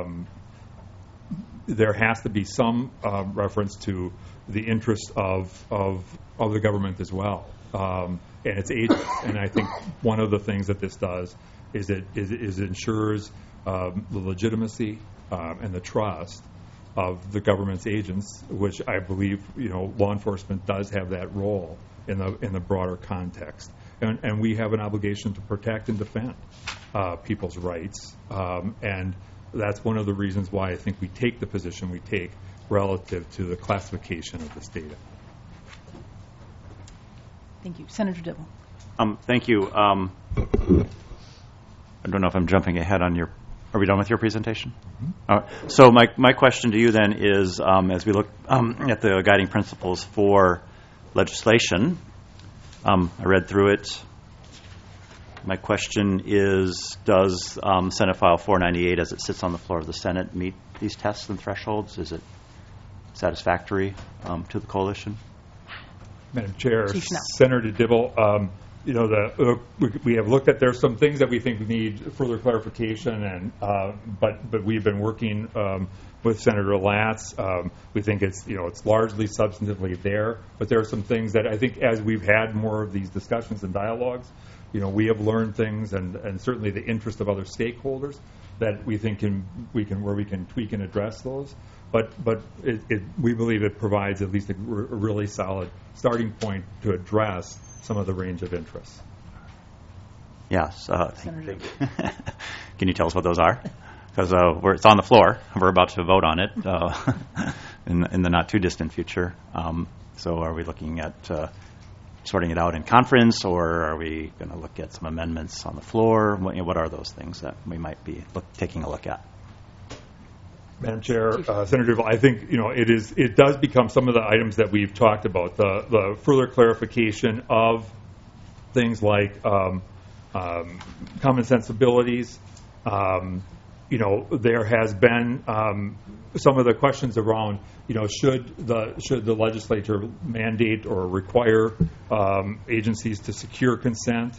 there has to be some reference to the interest of the government as well, and its agents. And I think one of the things that this does is it ensures the legitimacy and the trust of the government's agents, which I believe law enforcement does have that role in the broader context. And we have an obligation to protect and defend people's rights. And that's one of the reasons why I think we take the position we take relative to the classification of this data. Thank you. Senator Dibble. Thank you. I don't know if I'm jumping ahead on your... Are we done with your presentation? Mm-hmm. So my question to you then is, as we look at the guiding principles for legislation, I read through it. My question is, does Senate File 498, as it sits on the floor of the Senate, meet these tests and thresholds? Is it satisfactory to the coalition? Madam Chair, Senator Dibble, we have looked at, there's some things that we think need further clarification, and but we've been working with Senator Latz. We think it's largely substantively there, but there are some things that I think as we've had more of these discussions and dialogues, we have learned things, and certainly the interest of other stakeholders that we think we can tweak and address those. But we believe it provides at least a really solid starting point to address some of the range of interests. Yes. Can you tell us what those are? Because it's on the floor. We're about to vote on it in the not too distant future. So are we looking at sorting it out in conference, or are we going to look at some amendments on the floor? What are those things that we might be taking a look at? Madam Chair, Senator Deville, I think it does become some of the items that we've talked about, the further clarification of things like common sensibilities. There has been some of the questions around, should the legislature mandate or require agencies to secure consent?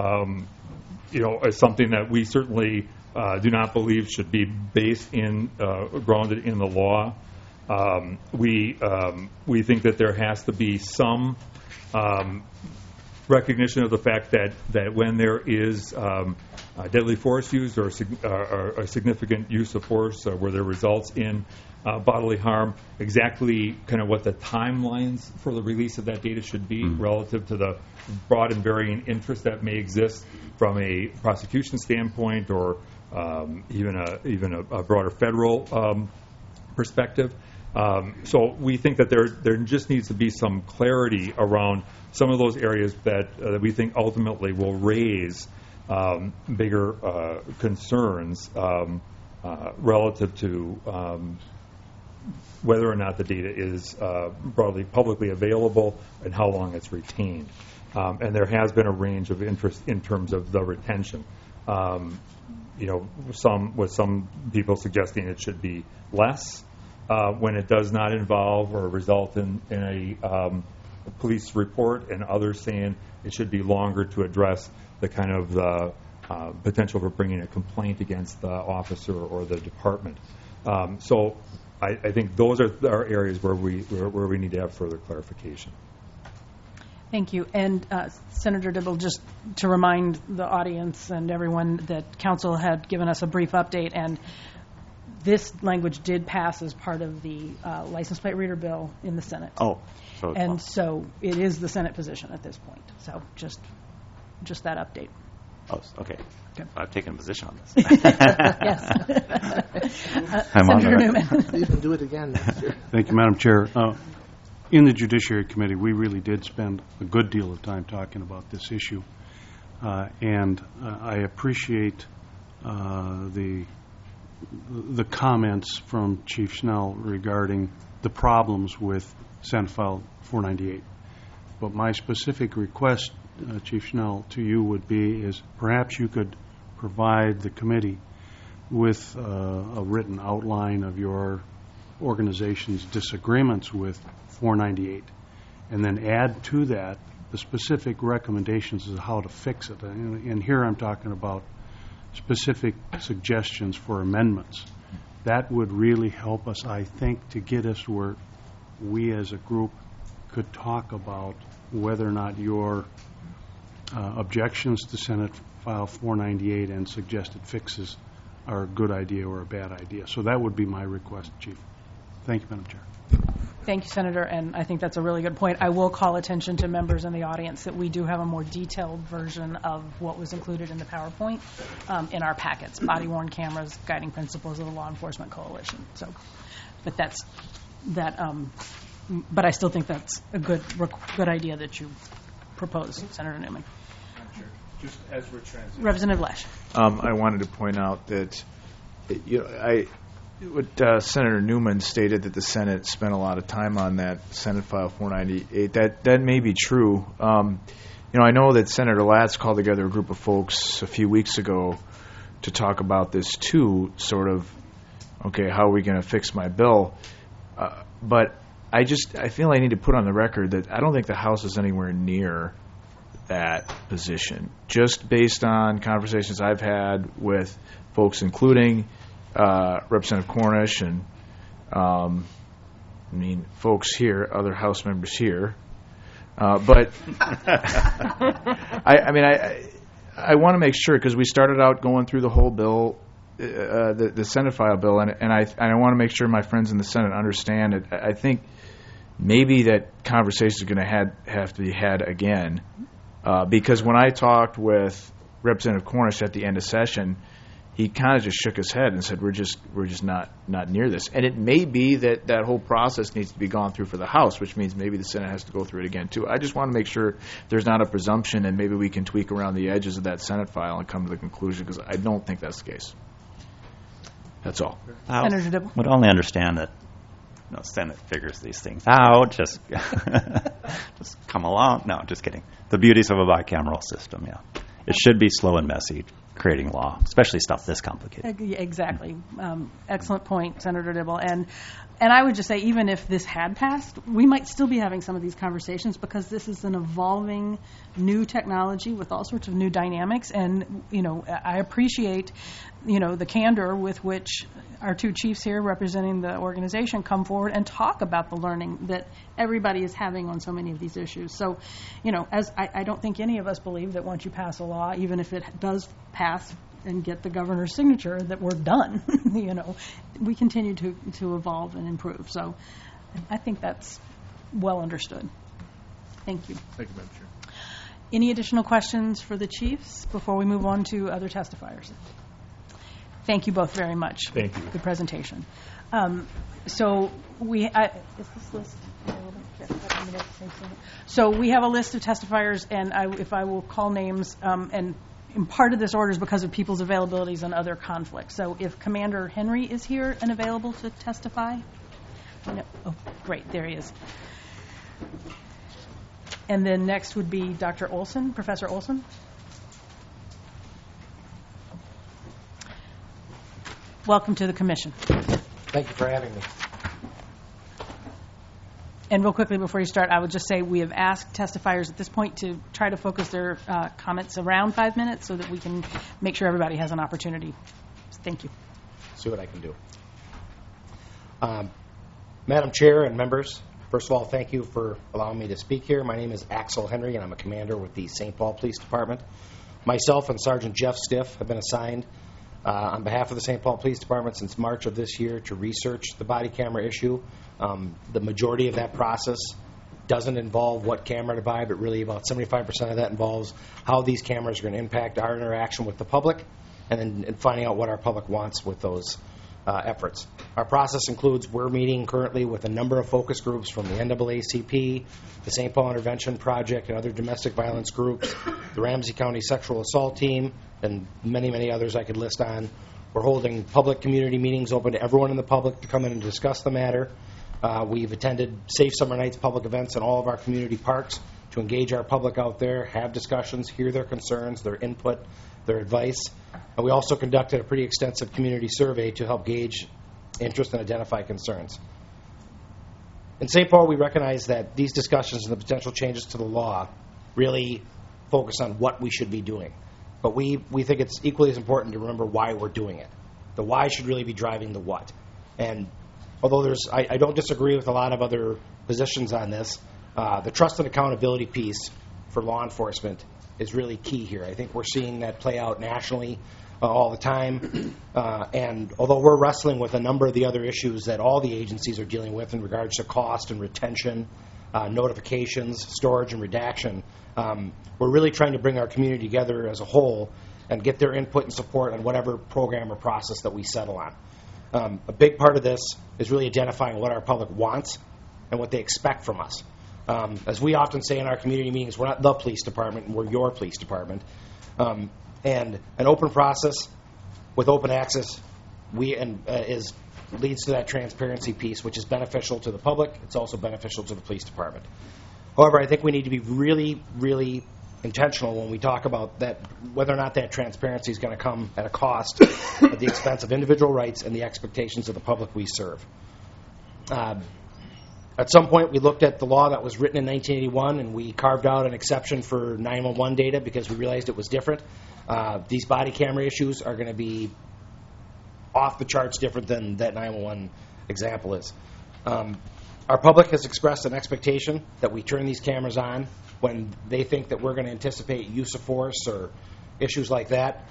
Is something that we certainly do not believe should be grounded in the law. We think that there has to be some recognition of the fact that when there is deadly force used or a significant use of force where there results in bodily harm, exactly kind of what the timelines for the release of that data should be relative to the broad and varying interests that may exist from a prosecution standpoint or even a broader federal perspective. So we think that there just needs to be some clarity around some of those areas that we think ultimately will raise bigger concerns relative to whether or not the data is broadly publicly available and how long it's retained. And there has been a range of interest in terms of the retention. Some people suggesting it should be less when it does not involve or result in a police report, and others saying it should be longer to address the kind of potential for bringing a complaint against the officer or the department. So I think those are areas where we need to have further clarification. Thank you. And Senator Dibble, just to remind the audience and everyone that Council had given us a brief update, and this language did pass as part of the license plate reader bill in the Senate. Oh. So it is the Senate position at this point. So just that update. Oh, okay. I've taken a position on this. Yes. Senator Newman. You can do it again next year. Thank you, Madam Chair. In the Judiciary Committee, we really did spend a good deal of time talking about this issue, and I appreciate the comments from Chief Schnell regarding the problems with Senate File 498. But my specific request, Chief Schnell, to you would be is perhaps you could provide the committee with a written outline of your organization's disagreements with 498, and then add to that the specific recommendations as to how to fix it. And here I'm talking about specific suggestions for amendments. That would really help us, I think, to get us where we as a group could talk about whether or not your objections to Senate File 498 and suggested fixes are a good idea or a bad idea. So that would be my request, Chief. Thank you, Madam Chair. Thank you, Senator, and I think that's a really good point. I will call attention to members in the audience that we do have a more detailed version of what was included in the PowerPoint in our packets, body-worn cameras, guiding principles of the Law Enforcement Coalition. So, but but I still think that's a good idea that you proposed, Senator Newman. Sure. Just as we're transitioning. Representative Lesh. I wanted to point out that Senator Newman stated that the Senate spent a lot of time on that Senate File 498. That may be true. I know that Senator Latz called together a group of folks a few weeks ago to talk about this too, sort of, okay, how are we going to fix my bill? But I feel I need to put on the record that I don't think the House is anywhere near that position, just based on conversations I've had with folks, including Representative Cornish and folks here, other House members here. But I want to make sure, because we started out going through the whole bill, the Senate file bill, and I want to make sure my friends in the Senate understand it. I think maybe that conversation is going to have to be had again, because when I talked with Representative Cornish at the end of session, he kind of just shook his head and said, "We're just not near this." And it may be that whole process needs to be gone through for the House, which means maybe the Senate has to go through it again too. I just want to make sure there's not a presumption, and maybe we can tweak around the edges of that Senate file and come to the conclusion, because I don't think that's the case. That's all. I would only understand that Senate figures these things out. Just come along. No, just kidding. The beauties of a bicameral system, yeah. It should be slow and messy creating law, especially stuff this complicated. Exactly. Excellent point, Senator Dibble. And I would just say, even if this had passed, we might still be having some of these conversations, because this is an evolving new technology with all sorts of new dynamics. And, I appreciate, the candor with which our two chiefs here representing the organization come forward and talk about the learning that everybody is having on so many of these issues. So, as I don't think any of us believe that once you pass a law, even if it does pass and get the governor's signature, that we're done. We continue to evolve and improve. So I think that's well understood. Thank you. Thank you, Madam Chair. Any additional questions for the chiefs before we move on to other testifiers? Thank you both very much. Thank you. Good presentation. So we is this list available? So we have a list of testifiers, and if I will call names, and part of this order is because of people's availabilities and other conflicts. So if Commander Henry is here and available to testify. No. Oh, great, there he is. And then next would be Dr. Olson, Professor Olson. Welcome to the commission. Thank you for having me. And real quickly before you start, I would just say we have asked testifiers at this point to try to focus their comments around 5 minutes so that we can make sure everybody has an opportunity. Thank you. See what I can do. Madam Chair and members, first of all, thank you for allowing me to speak here. My name is Axel Henry, and I'm a commander with the St. Paul Police Department. Myself and Sergeant Jeff Stiff have been assigned on behalf of the St. Paul Police Department since March of this year to research the body camera issue. The majority of that process doesn't involve what camera to buy, but really about 75% of that involves how these cameras are going to impact our interaction with the public, and then finding out what our public wants with those efforts. Our process includes, we're meeting currently with a number of focus groups from the NAACP, the St. Paul Intervention Project, and other domestic violence groups, the Ramsey County Sexual Assault Team, and many, many others I could list on. We're holding public community meetings open to everyone in the public to come in and discuss the matter. We've attended Safe Summer Nights public events in all of our community parks to engage our public out there, have discussions, hear their concerns, their input, their advice. And we also conducted a pretty extensive community survey to help gauge interest and identify concerns. In St. Paul, we recognize that these discussions and the potential changes to the law really focus on what we should be doing. But we think it's equally as important to remember why we're doing it. The why should really be driving the what. And although I don't disagree with a lot of other positions on this, the trust and accountability piece for law enforcement is really key here. I think we're seeing that play out nationally all the time. And although we're wrestling with a number of the other issues that all the agencies are dealing with in regards to cost and retention, notifications, storage, and redaction, we're really trying to bring our community together as a whole and get their input and support on whatever program or process that we settle on. A big part of this is really identifying what our public wants and what they expect from us. As we often say in our community meetings, we're not the police department, we're your police department. And an open process with open access leads to that transparency piece, which is beneficial to the public. It's also beneficial to the police department. However, I think we need to be really, really intentional when we talk about that, whether or not that transparency is going to come at a cost at the expense of individual rights and the expectations of the public we serve. At some point, we looked at the law that was written in 1981, and we carved out an exception for 911 data because we realized it was different. These body camera issues are going to be off the charts different than that 911 example is. Our public has expressed an expectation that we turn these cameras on when they think that we're going to anticipate use of force or issues like that.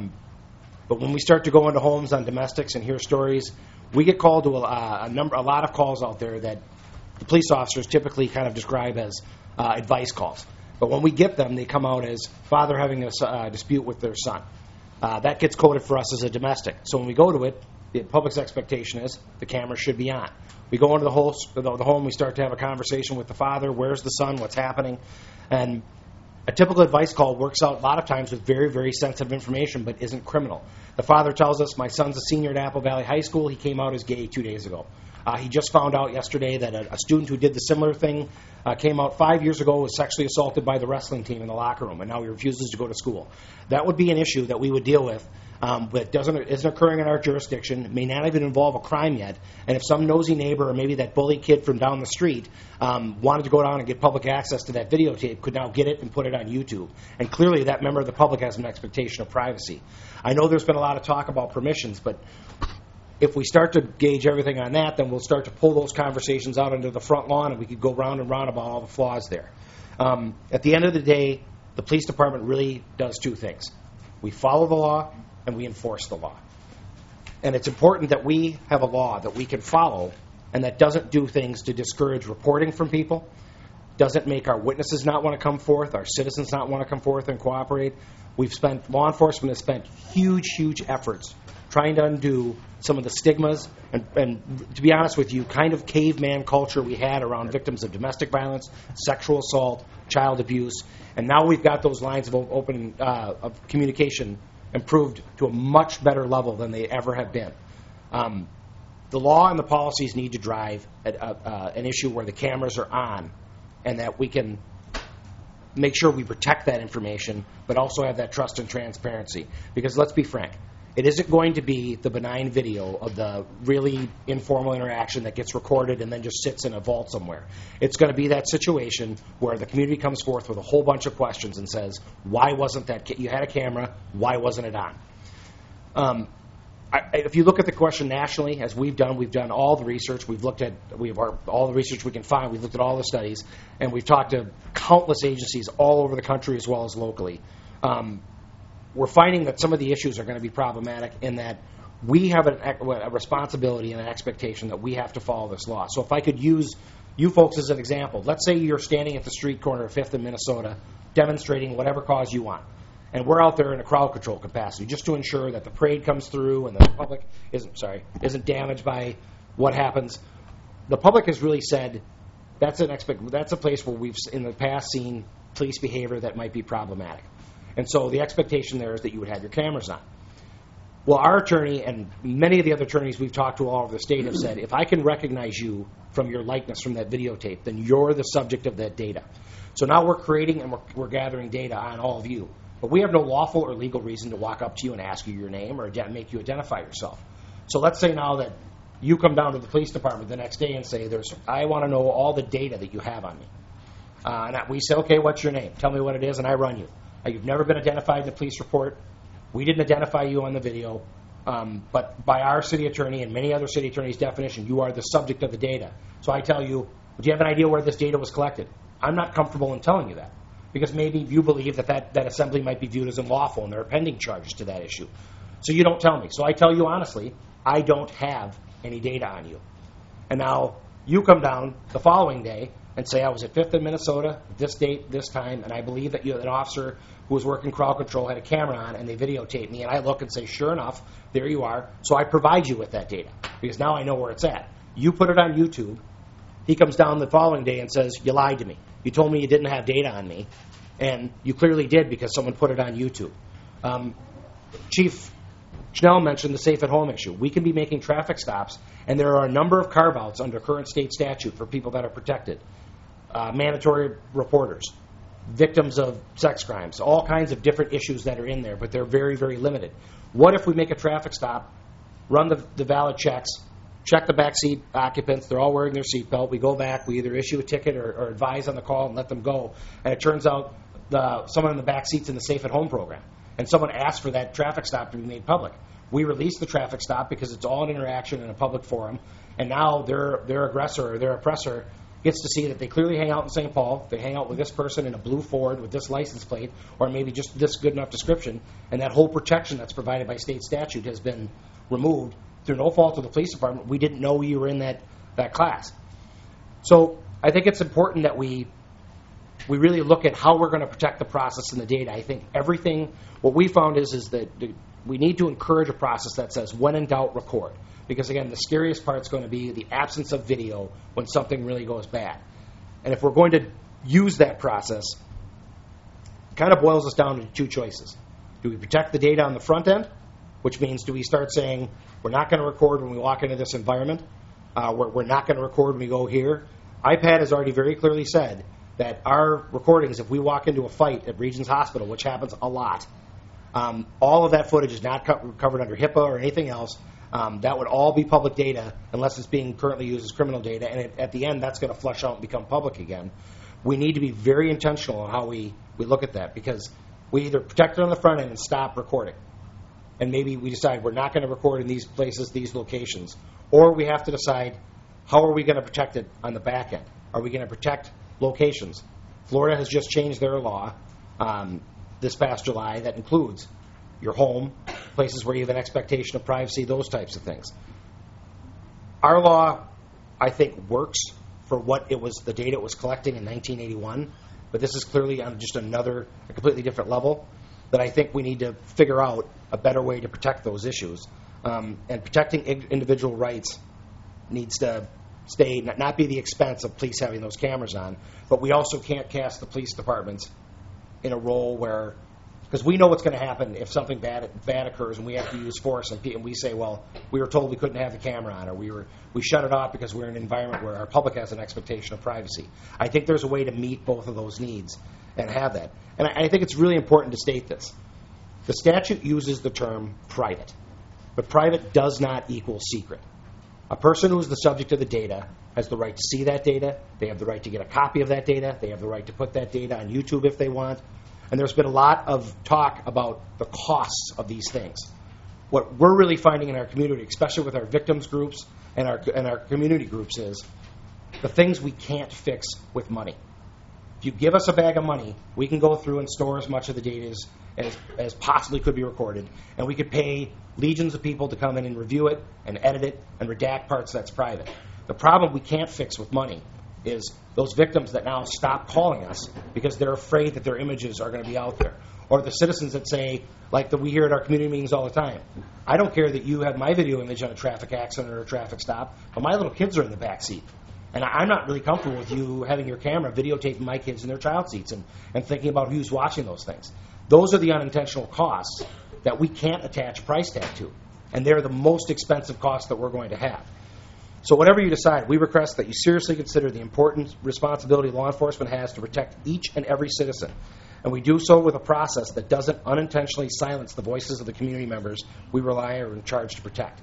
But when we start to go into homes on domestics and hear stories, we get called to a lot of calls out there that the police officers typically kind of describe as advice calls. But when we get them, they come out as father having a dispute with their son. That gets coded for us as a domestic. So when we go to it, the public's expectation is the camera should be on. We go into the home, we start to have a conversation with the father. Where's the son? What's happening? And a typical advice call works out a lot of times with very, very sensitive information, but isn't criminal. The father tells us, my son's a senior at Apple Valley High School. He came out as gay 2 days ago. He just found out yesterday that a student who did the similar thing came out 5 years ago, was sexually assaulted by the wrestling team in the locker room, and now he refuses to go to school. That would be an issue that we would deal with, but isn't occurring in our jurisdiction, may not even involve a crime yet, and if some nosy neighbor or maybe that bully kid from down the street wanted to go down and get public access to that videotape, could now get it and put it on YouTube. And clearly that member of the public has an expectation of privacy. I know there's been a lot of talk about permissions, but if we start to gauge everything on that, then we'll start to pull those conversations out into the front lawn, and we could go round and round about all the flaws there. At the end of the day, the police department really does two things. We follow the law, and we enforce the law. And it's important that we have a law that we can follow and that doesn't do things to discourage reporting from people, doesn't make our witnesses not want to come forth, our citizens not want to come forth and cooperate. Law enforcement has spent huge efforts trying to undo some of the stigmas and to be honest with you, kind of caveman culture we had around victims of domestic violence, sexual assault, child abuse, and now we've got those lines of open of communication improved to a much better level than they ever have been. The law and the policies need to drive an issue where the cameras are on and that we can make sure we protect that information, but also have that trust and transparency. Because let's be frank, it isn't going to be the benign video of the really informal interaction that gets recorded and then just sits in a vault somewhere. It's going to be that situation where the community comes forth with a whole bunch of questions and says, why wasn't that, you had a camera, why wasn't it on? If you look at the question nationally, as we've done all the research, all the research we can find, we've looked at all the studies, and we've talked to countless agencies all over the country as well as locally. We're finding that some of the issues are going to be problematic in that we have a responsibility and an expectation that we have to follow this law. So if I could use you folks as an example, let's say you're standing at the street corner of 5th and Minnesota demonstrating whatever cause you want. And we're out there in a crowd control capacity just to ensure that the parade comes through and the public isn't damaged by what happens. The public has really said that's a place where we've in the past seen police behavior that might be problematic. And so the expectation there is that you would have your cameras on. Well, our attorney and many of the other attorneys we've talked to all over the state have said, if I can recognize you from your likeness from that videotape, then you're the subject of that data. So now we're creating and we're gathering data on all of you. But we have no lawful or legal reason to walk up to you and ask you your name or make you identify yourself. So let's say now that you come down to the police department the next day and say, I want to know all the data that you have on me. And we say, okay, what's your name? Tell me what it is, and I run you. You've never been identified in the police report. We didn't identify you on the video. But by our city attorney and many other city attorneys' definition, you are the subject of the data. So I tell you, do you have an idea where this data was collected? I'm not comfortable in telling you that because maybe you believe that assembly might be viewed as unlawful and there are pending charges to that issue. So you don't tell me. So I tell you honestly, I don't have any data on you. And now you come down the following day and say, I was at 5th in Minnesota, this date, this time, and I believe that an officer who was working crowd control had a camera on and they videotaped me, and I look and say, sure enough, there you are. So I provide you with that data because now I know where it's at. You put it on YouTube. He comes down the following day and says, you lied to me. You told me you didn't have data on me, and you clearly did because someone put it on YouTube. Chief Schnell mentioned the safe at home issue. We can be making traffic stops, and there are a number of carve-outs under current state statute for people that are protected. Mandatory reporters, victims of sex crimes, all kinds of different issues that are in there, but they're very, very limited. What if we make a traffic stop, run the valid checks, check the back seat occupants. They're all wearing their seatbelt. We go back. We either issue a ticket or advise on the call and let them go. And it turns out someone in the back seat's in the Safe at Home program. And someone asked for that traffic stop to be made public. We release the traffic stop because it's all an interaction in a public forum. And now their aggressor or their oppressor gets to see that they clearly hang out in St. Paul. They hang out with this person in a blue Ford with this license plate, or maybe just this good enough description, and that whole protection that's provided by state statute has been removed through no fault of the police department. We didn't know you were in that class. So I think it's important that we really look at how we're going to protect the process and the data. I think what we found is that we need to encourage a process that says, when in doubt, record. Because, again, the scariest part is going to be the absence of video when something really goes bad. And if we're going to use that process, it kind of boils us down to two choices. Do we protect the data on the front end, which means do we start saying we're not going to record when we walk into this environment, we're not going to record when we go here? IPAD has already very clearly said that our recordings, if we walk into a fight at Regions Hospital, which happens a lot, all of that footage is not covered under HIPAA or anything else. That would all be public data unless it's being currently used as criminal data, and at the end that's going to flush out and become public again. We need to be very intentional on how we look at that, because we either protect it on the front end and stop recording, and maybe we decide we're not going to record in these places, these locations, or we have to decide how are we going to protect it on the back end. Are we going to protect locations? Florida has just changed their law this past July that includes your home, places where you have an expectation of privacy, those types of things. Our law, I think, works for what the data it was collecting in 1981, but this is clearly on just a completely different level that I think we need to figure out a better way to protect those issues. And protecting individual rights needs to stay, not be the expense of police having those cameras on, but we also can't cast the police departments in a role where, because we know what's going to happen if something bad occurs and we have to use force, and we say, well, we were told we couldn't have the camera on, or we shut it off because we're in an environment where our public has an expectation of privacy. I think there's a way to meet both of those needs and have that. And I think it's really important to state this. The statute uses the term private, but private does not equal secret. A person who is the subject of the data has the right to see that data. They have the right to get a copy of that data. They have the right to put that data on YouTube if they want. And there's been a lot of talk about the costs of these things. What we're really finding in our community, especially with our victims groups and our community groups, is the things we can't fix with money. If you give us a bag of money, we can go through and store as much of the data as possibly could be recorded, and we could pay legions of people to come in and review it and edit it and redact parts that's private. The problem we can't fix with money is those victims that now stop calling us because they're afraid that their images are going to be out there. Or the citizens that say, like we hear at our community meetings all the time, I don't care that you have my video image on a traffic accident or a traffic stop, but my little kids are in the back seat. And I'm not really comfortable with you having your camera videotaping my kids in their child seats and thinking about who's watching those things. Those are the unintentional costs that we can't attach a price tag to. And they're the most expensive costs that we're going to have. So whatever you decide, we request that you seriously consider the important responsibility law enforcement has to protect each and every citizen. And we do so with a process that doesn't unintentionally silence the voices of the community members we rely or are in charge to protect.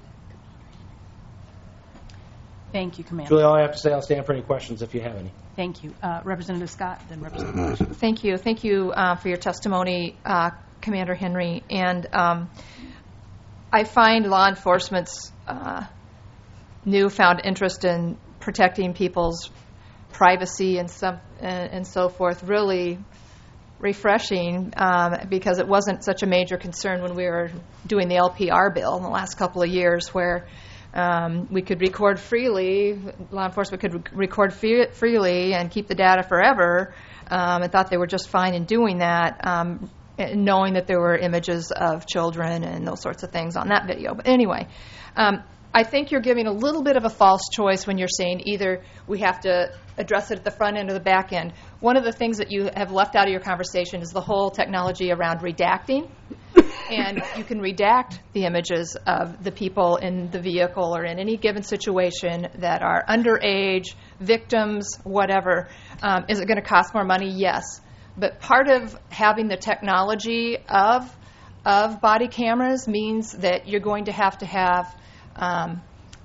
Thank you, Commander. Julie, all I have to say, I'll stand for any questions if you have any. Thank you. Representative Scott, then Representative Marshall. Thank you. Thank you for your testimony, Commander Henry. And I find law enforcement's newfound interest in protecting people's privacy and so forth really refreshing, because it wasn't such a major concern when we were doing the LPR bill in the last couple of years, where we could record freely, law enforcement could record freely and keep the data forever, and thought they were just fine in doing that, knowing that there were images of children and those sorts of things on that video. But anyway, I think you're giving a little bit of a false choice when you're saying either we have to address it at the front end or the back end. One of the things that you have left out of your conversation is the whole technology around redacting. And you can redact the images of the people in the vehicle or in any given situation that are underage, victims, whatever. Is it going to cost more money? Yes. But part of having the technology of body cameras means that you're going to have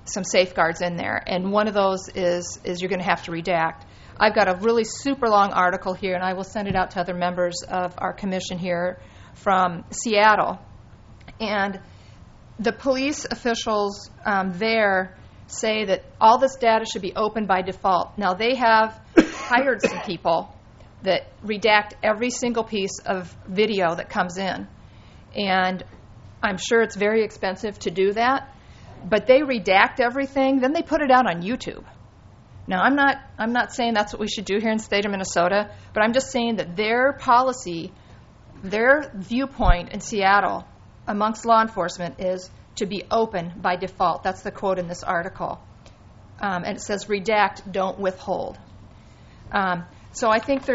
some safeguards in there, and one of those is you're going to have to redact. I've got a really super long article here, and I will send it out to other members of our commission here from Seattle. And the police officials there say that all this data should be open by default. Now, they have hired some people that redact every single piece of video that comes in. And I'm sure it's very expensive to do that, but they redact everything, then they put it out on YouTube. Now, I'm not saying that's what we should do here in the state of Minnesota, but I'm just saying that their policy, their viewpoint in Seattle amongst law enforcement is to be open by default. That's the quote in this article. And it says, redact, don't withhold. So I think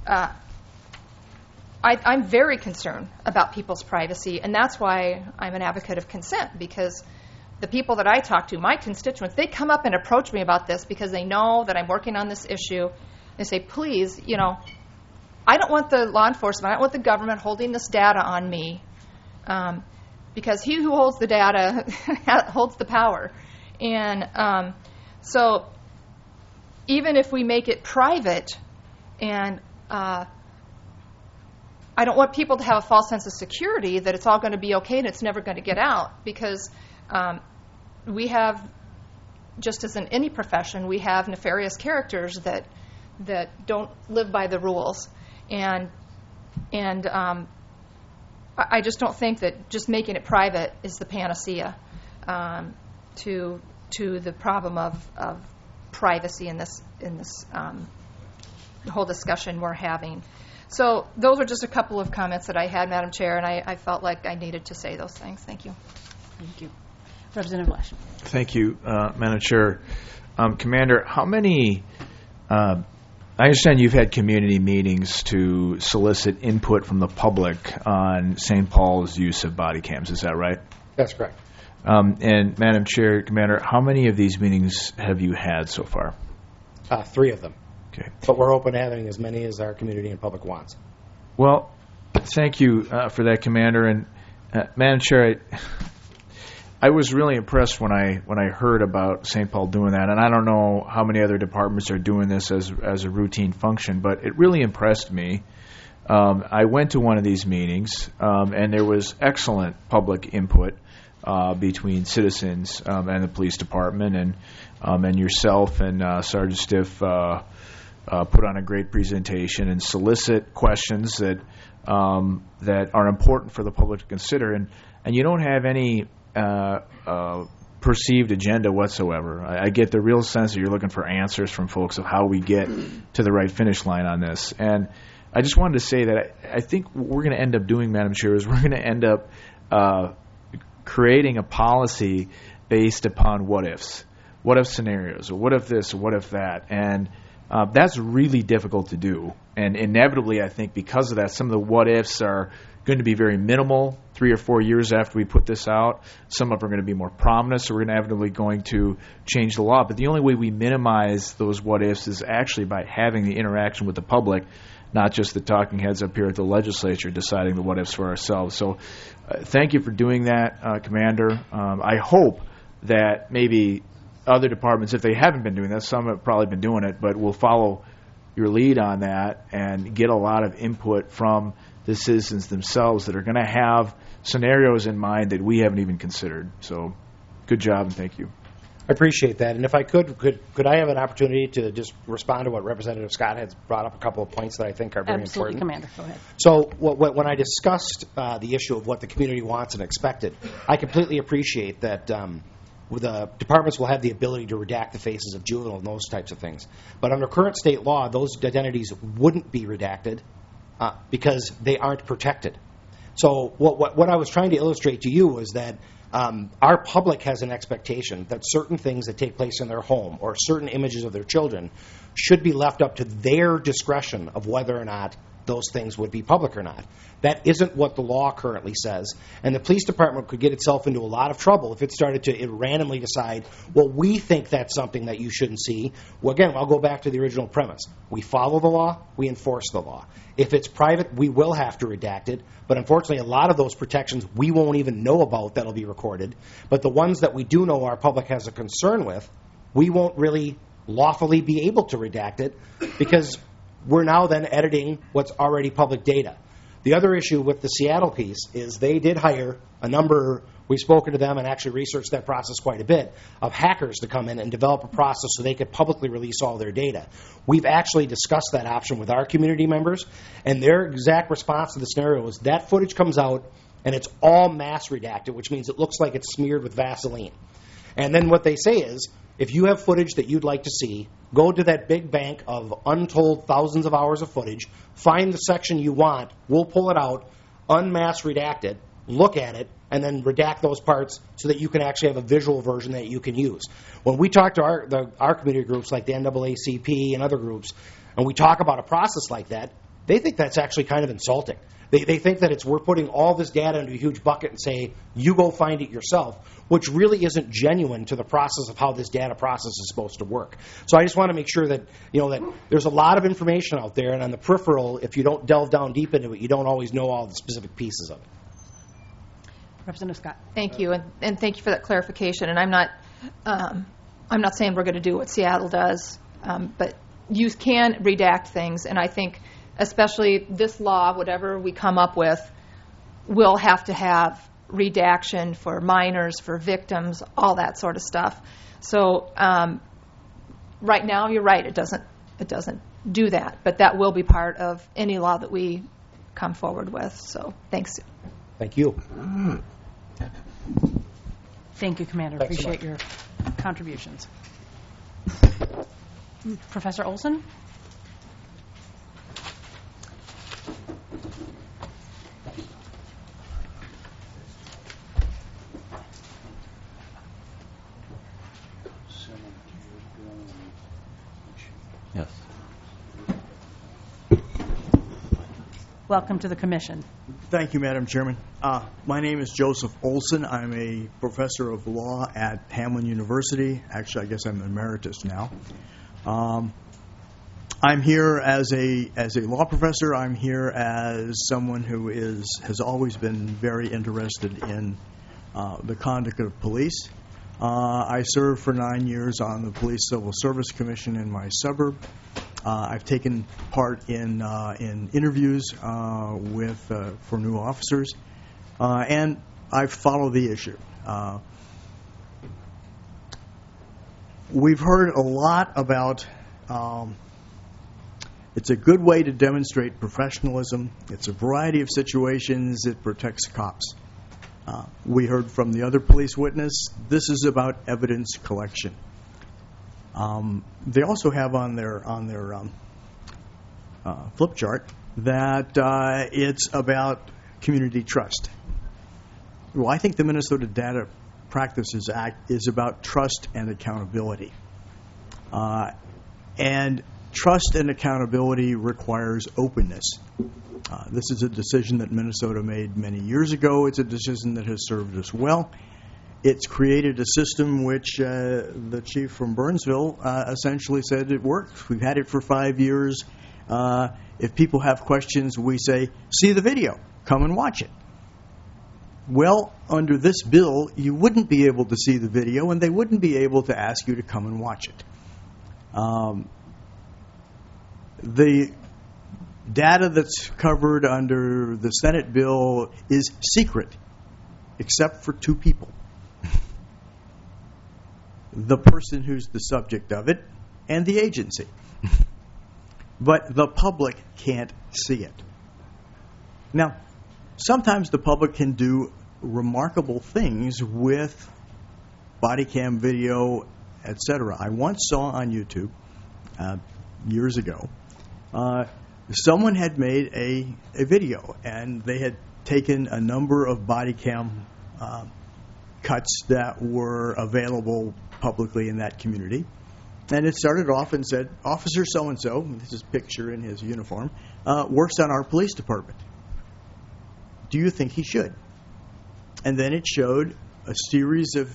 I'm very concerned about people's privacy, and that's why I'm an advocate of consent, because the people that I talk to, my constituents, they come up and approach me about this because they know that I'm working on this issue. They say, please, I don't want the law enforcement, I don't want the government holding this data on me, because he who holds the data holds the power. And so even if we make it private, and I don't want people to have a false sense of security that it's all going to be okay and it's never going to get out, because we have, just as in any profession, we have nefarious characters that don't live by the rules. And I just don't think that just making it private is the panacea to the problem of privacy in this whole discussion we're having. So those are just a couple of comments that I had, Madam Chair, and I felt like I needed to say those things. Thank you. Thank you. Representative Lesch. Thank you, Madam Chair. Commander, how many I understand you've had community meetings to solicit input from the public on St. Paul's use of body cams. Is that right? That's correct. And Madam Chair, Commander, how many of these meetings have you had so far? 3 of them. Okay. But we're open to having as many as our community and public wants. Well, thank you for that, Commander. And Madam Chair, I was really impressed when I heard about St. Paul doing that, and I don't know how many other departments are doing this as a routine function, but it really impressed me. I went to one of these meetings, and there was excellent public input between citizens and the police department, and yourself and Sergeant Stiff put on a great presentation and solicit questions that are important for the public to consider, and you don't have any perceived agenda whatsoever. I get the real sense that you're looking for answers from folks of how we get to the right finish line on this. And I just wanted to say that I think what we're going to end up doing, Madam Chair, is we're going to end up creating a policy based upon what-ifs. What-if scenarios, or what if this, or what if that. And that's really difficult to do. And inevitably, I think because of that, some of the what-ifs are going to be very minimal 3 or 4 years after we put this out. Some of them are going to be more prominent, so we're inevitably going to change the law. But the only way we minimize those what-ifs is actually by having the interaction with the public, not just the talking heads up here at the legislature deciding the what-ifs for ourselves. So thank you for doing that, Commander. I hope that maybe other departments, if they haven't been doing that, some have probably been doing it, but will follow your lead on that and get a lot of input from the citizens themselves that are going to have scenarios in mind that we haven't even considered. So good job, and thank you. I appreciate that. And if I could I have an opportunity to just respond to what Representative Scott has brought up, a couple of points that I think are very Absolutely, important? Commander. Go ahead. So when I discussed the issue of what the community wants and expected, I completely appreciate that the departments will have the ability to redact the faces of juveniles and those types of things. But under current state law, those identities wouldn't be redacted because they aren't protected. So what I was trying to illustrate to you was that our public has an expectation that certain things that take place in their home or certain images of their children should be left up to their discretion of whether or not those things would be public or not. That isn't what the law currently says, and the police department could get itself into a lot of trouble if it started to randomly decide, well, we think that's something that you shouldn't see. Well, again, I'll go back to the original premise. We follow the law, we enforce the law. If it's private, we will have to redact it, but unfortunately a lot of those protections we won't even know about that'll be recorded, but the ones that we do know our public has a concern with, we won't really lawfully be able to redact it because we're now then editing what's already public data. The other issue with the Seattle piece is they did hire a number, we've spoken to them and actually researched that process quite a bit, of hackers to come in and develop a process so they could publicly release all their data. We've actually discussed that option with our community members, and their exact response to the scenario is that footage comes out and it's all mass redacted, which means it looks like it's smeared with Vaseline. And then what they say is, if you have footage that you'd like to see, go to that big bank of untold thousands of hours of footage, find the section you want, we'll pull it out, unmass redact it, look at it, and then redact those parts so that you can actually have a visual version that you can use. When we talk to our community groups like the NAACP and other groups, and we talk about a process like that, they think that's actually kind of insulting. They think that we're putting all this data into a huge bucket and say, you go find it yourself, which really isn't genuine to the process of how this data process is supposed to work. So I just want to make sure that, that there's a lot of information out there, and on the peripheral, if you don't delve down deep into it, you don't always know all the specific pieces of it. Representative Scott. Thank you, and thank you for that clarification. And I'm not saying we're going to do what Seattle does, but you can redact things, and I think especially this law, whatever we come up with, will have to have redaction for minors, for victims, all that sort of stuff. So right now, you're right, it doesn't do that, but that will be part of any law that we come forward with. So thanks. Thank you. Thank you, Commander. Thanks Appreciate your contributions. Professor Olson? Yes. Welcome to the Commission. Thank you, Madam Chairman. My name is Joseph Olson. I'm a professor of law at Hamline University. Actually, I guess I'm emeritus now. I'm here as a law professor. I'm here as someone who has always been very interested in the conduct of police. I served for 9 years on the Police Civil Service Commission in my suburb. I've taken part in interviews for new officers, and I follow the issue. We've heard a lot about it's a good way to demonstrate professionalism. It's a variety of situations. It protects cops. We heard from the other police witness, this is about evidence collection. They also have on their flip chart that it's about community trust. Well, I think the Minnesota Data Practices Act is about trust and accountability. And trust and accountability requires openness. This is a decision that Minnesota made many years ago. It's a decision that has served us well. It's created a system which the chief from Burnsville essentially said it works. We've had it for 5 years. If people have questions, we say, see the video. Come and watch it. Well, under this bill, you wouldn't be able to see the video, and they wouldn't be able to ask you to come and watch it. The data that's covered under the Senate bill is secret, except for two people. The person who's the subject of it and the agency. But the public can't see it. Now, sometimes the public can do remarkable things with body cam video, etc. I once saw on YouTube years ago, someone had made a video, and they had taken a number of body cam cuts that were available publicly in that community. And it started off and said, Officer so-and-so, this is a picture in his uniform, works on our police department. Do you think he should? And then it showed a series of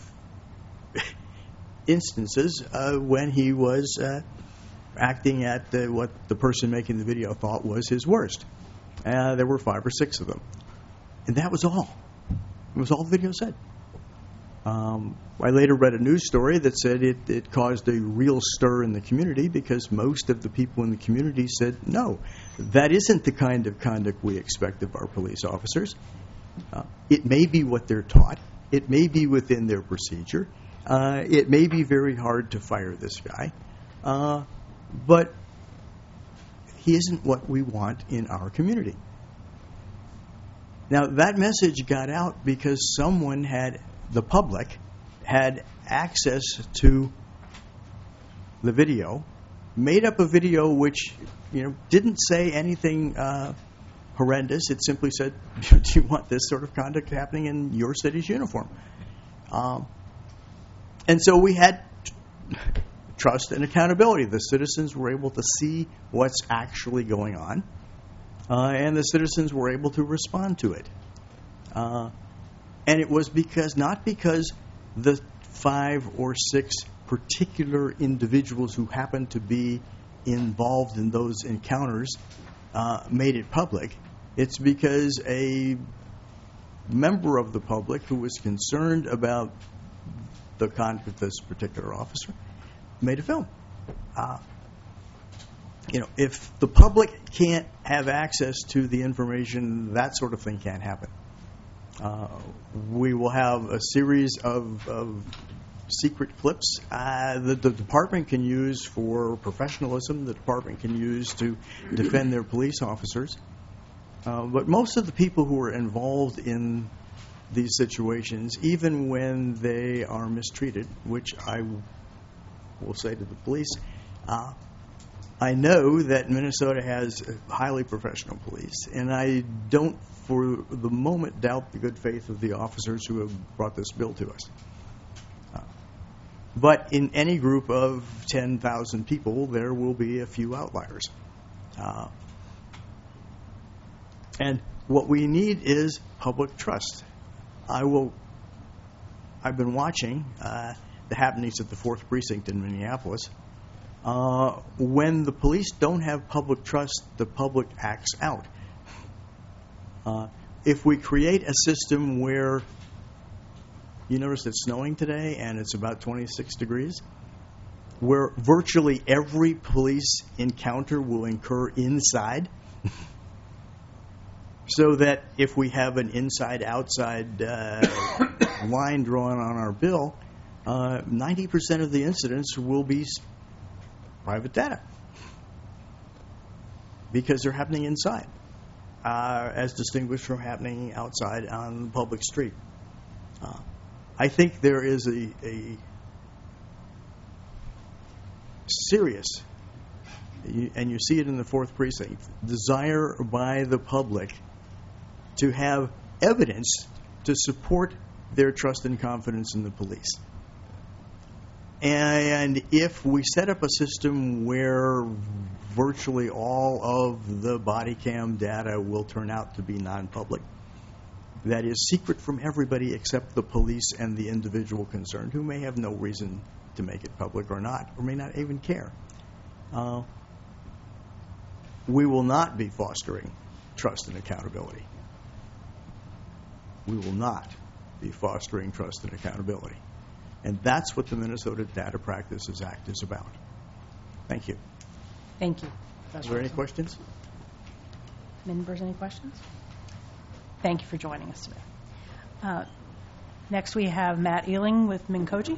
instances when he was acting at what the person making the video thought was his worst. There were 5 or 6 of them. And that was all. It was all the video said. I later read a news story that said it caused a real stir in the community because most of the people in the community said, no, that isn't the kind of conduct we expect of our police officers. It may be what they're taught. It may be within their procedure. It may be very hard to fire this guy. But he isn't what we want in our community. Now, that message got out because the public had access to the video, made up a video which didn't say anything horrendous. It simply said, do you want this sort of conduct happening in your city's uniform? And so we had trust and accountability. The citizens were able to see what's actually going on, and the citizens were able to respond to it. And it was not because the 5 or 6 particular individuals who happened to be involved in those encounters made it public. It's because a member of the public who was concerned about the conduct of this particular officer made a film. If the public can't have access to the information, that sort of thing can't happen. We will have a series of secret clips that the department can use for professionalism, the department can use to defend their police officers. But most of the people who are involved in these situations, even when they are mistreated, which I will say to the police, I know that Minnesota has a highly professional police, and I don't for the moment doubt the good faith of the officers who have brought this bill to us. But in any group of 10,000 people, there will be a few outliers. And what we need is public trust. I've been watching the happenings at the 4th Precinct in Minneapolis. When the police don't have public trust, the public acts out. If we create a system where you notice it's snowing today and it's about 26 degrees, where virtually every police encounter will occur inside, so that if we have an inside-outside line drawn on our bill, 90% of the incidents will be private data because they're happening inside, as distinguished from happening outside on the public street. I think there is a serious, and you see it in the 4th Precinct, desire by the public to have evidence to support their trust and confidence in the police. And if we set up a system where virtually all of the body cam data will turn out to be non-public, that is secret from everybody except the police and the individual concerned, who may have no reason to make it public or not, or may not even care, we will not be fostering trust and accountability. We will not be fostering trust and accountability. And that's what the Minnesota Data Practices Act is about. Thank you. Thank you. Is there any questions? Members, any questions? Thank you for joining us today. Next, we have Matt Ealing with Mincoji.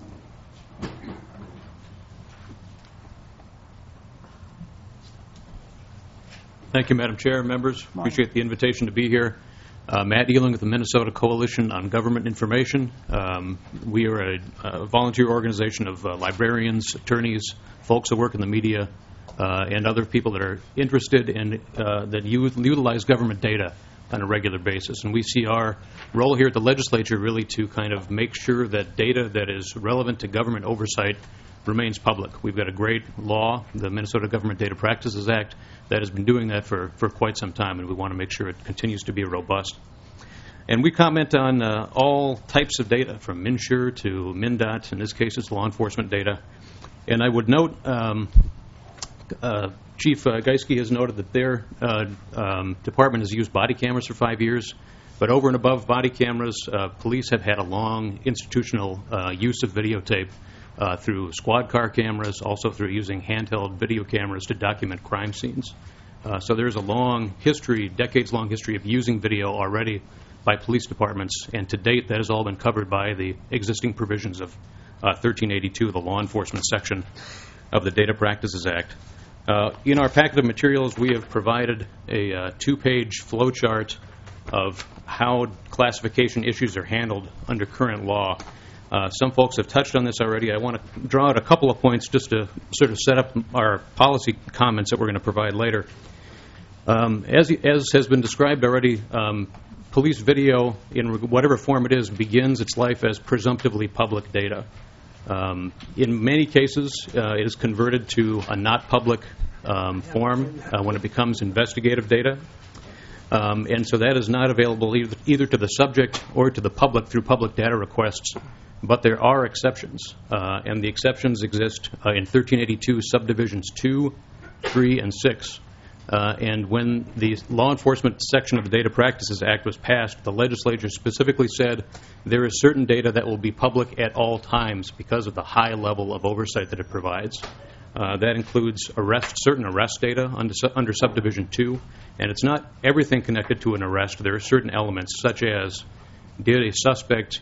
Thank you, Madam Chair, members. Appreciate the invitation to be here. Matt Ealing with the Minnesota Coalition on Government Information. We are a volunteer organization of librarians, attorneys, folks that work in the media, and other people that are interested in that utilize government data on a regular basis. And we see our role here at the legislature really to kind of make sure that data that is relevant to government oversight remains public. We've got a great law, the Minnesota Government Data Practices Act, that has been doing that for quite some time, and we want to make sure it continues to be robust. And we comment on all types of data, from MNsure to MnDOT. In this case, it's law enforcement data. And I would note, Chief Geiske has noted that their department has used body cameras for 5 years. But over and above body cameras, police have had a long institutional use of videotape through squad car cameras, also through using handheld video cameras to document crime scenes. So there's a long history, decades-long history of using video already by police departments, and to date that has all been covered by the existing provisions of 1382, the law enforcement section of the Data Practices Act. In our packet of materials, we have provided a two-page flowchart of how classification issues are handled under current law. Some folks have touched on this already. I want to draw out a couple of points just to sort of set up our policy comments that we're going to provide later. As has been described already, police video, in whatever form it is, begins its life as presumptively public data. In many cases, it is converted to a not public form when it becomes investigative data. And so that is not available either to the subject or to the public through public data requests. But there are exceptions, and the exceptions exist in 1382 subdivisions 2, 3, and 6. And when the law enforcement section of the Data Practices Act was passed, the legislature specifically said there is certain data that will be public at all times because of the high level of oversight that it provides. That includes certain arrest data under subdivision 2, and it's not everything connected to an arrest. There are certain elements, such as did a suspect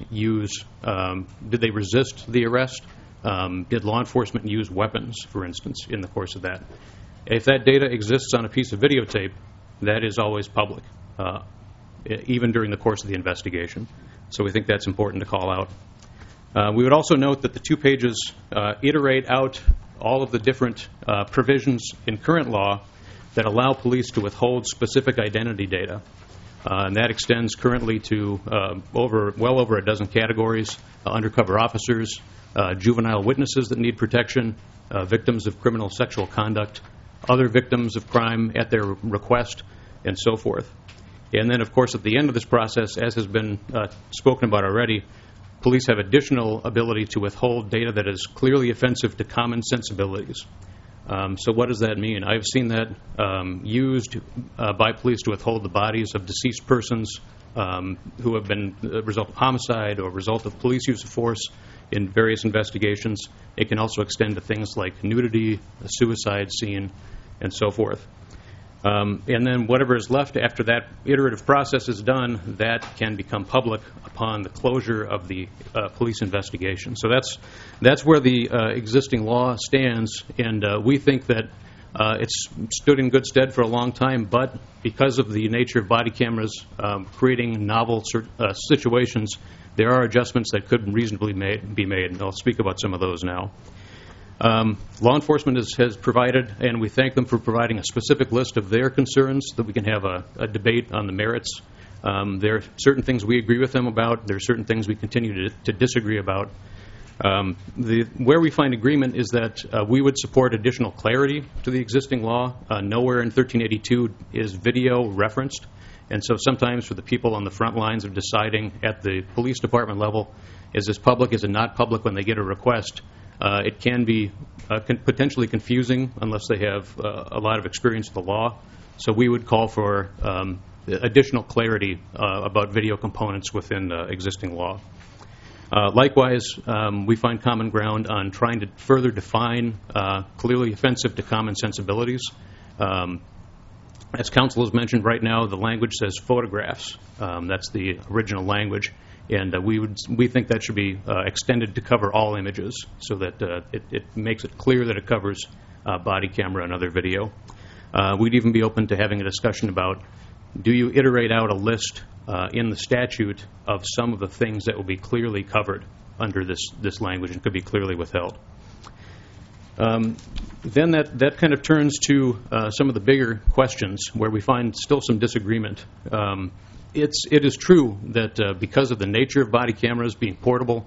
did they resist the arrest? Did law enforcement use weapons, for instance, in the course of that? If that data exists on a piece of videotape, that is always public, even during the course of the investigation. So we think that's important to call out. We would also note that the 2 pages iterate out all of the different provisions in current law that allow police to withhold specific identity data. And that extends currently to well over a dozen categories: undercover officers, juvenile witnesses that need protection, victims of criminal sexual conduct, other victims of crime at their request, and so forth. And then, of course, at the end of this process, as has been spoken about already, police have additional ability to withhold data that is clearly offensive to common sensibilities. So what does that mean? I've seen that used by police to withhold the bodies of deceased persons who have been a result of homicide or a result of police use of force in various investigations. It can also extend to things like nudity, a suicide scene, and so forth. And then whatever is left after that iterative process is done, that can become public upon the closure of the police investigation. So that's where the existing law stands, and we think that it's stood in good stead for a long time, but because of the nature of body cameras creating novel situations, there are adjustments that could reasonably be made, and I'll speak about some of those now. Law enforcement has provided, and we thank them for providing a specific list of their concerns so that we can have a debate on the merits. There are certain things we agree with them about. There are certain things we continue to disagree about. Where we find agreement is that we would support additional clarity to the existing law. Nowhere in 1382 is video referenced, and so sometimes for the people on the front lines of deciding at the police department level, is this public, is it not public when they get a request, it can be potentially confusing unless they have a lot of experience with the law. So we would call for additional clarity about video components within existing law. Likewise, we find common ground on trying to further define clearly offensive to common sensibilities. As counsel has mentioned, right now the language says photographs. That's the original language. And we think that should be extended to cover all images so that it makes it clear that it covers body camera and other video. We'd even be open to having a discussion about, do you iterate out a list in the statute of some of the things that will be clearly covered under this language and could be clearly withheld. Then that kind of turns to some of the bigger questions where we find still some disagreement. It is true that because of the nature of body cameras being portable,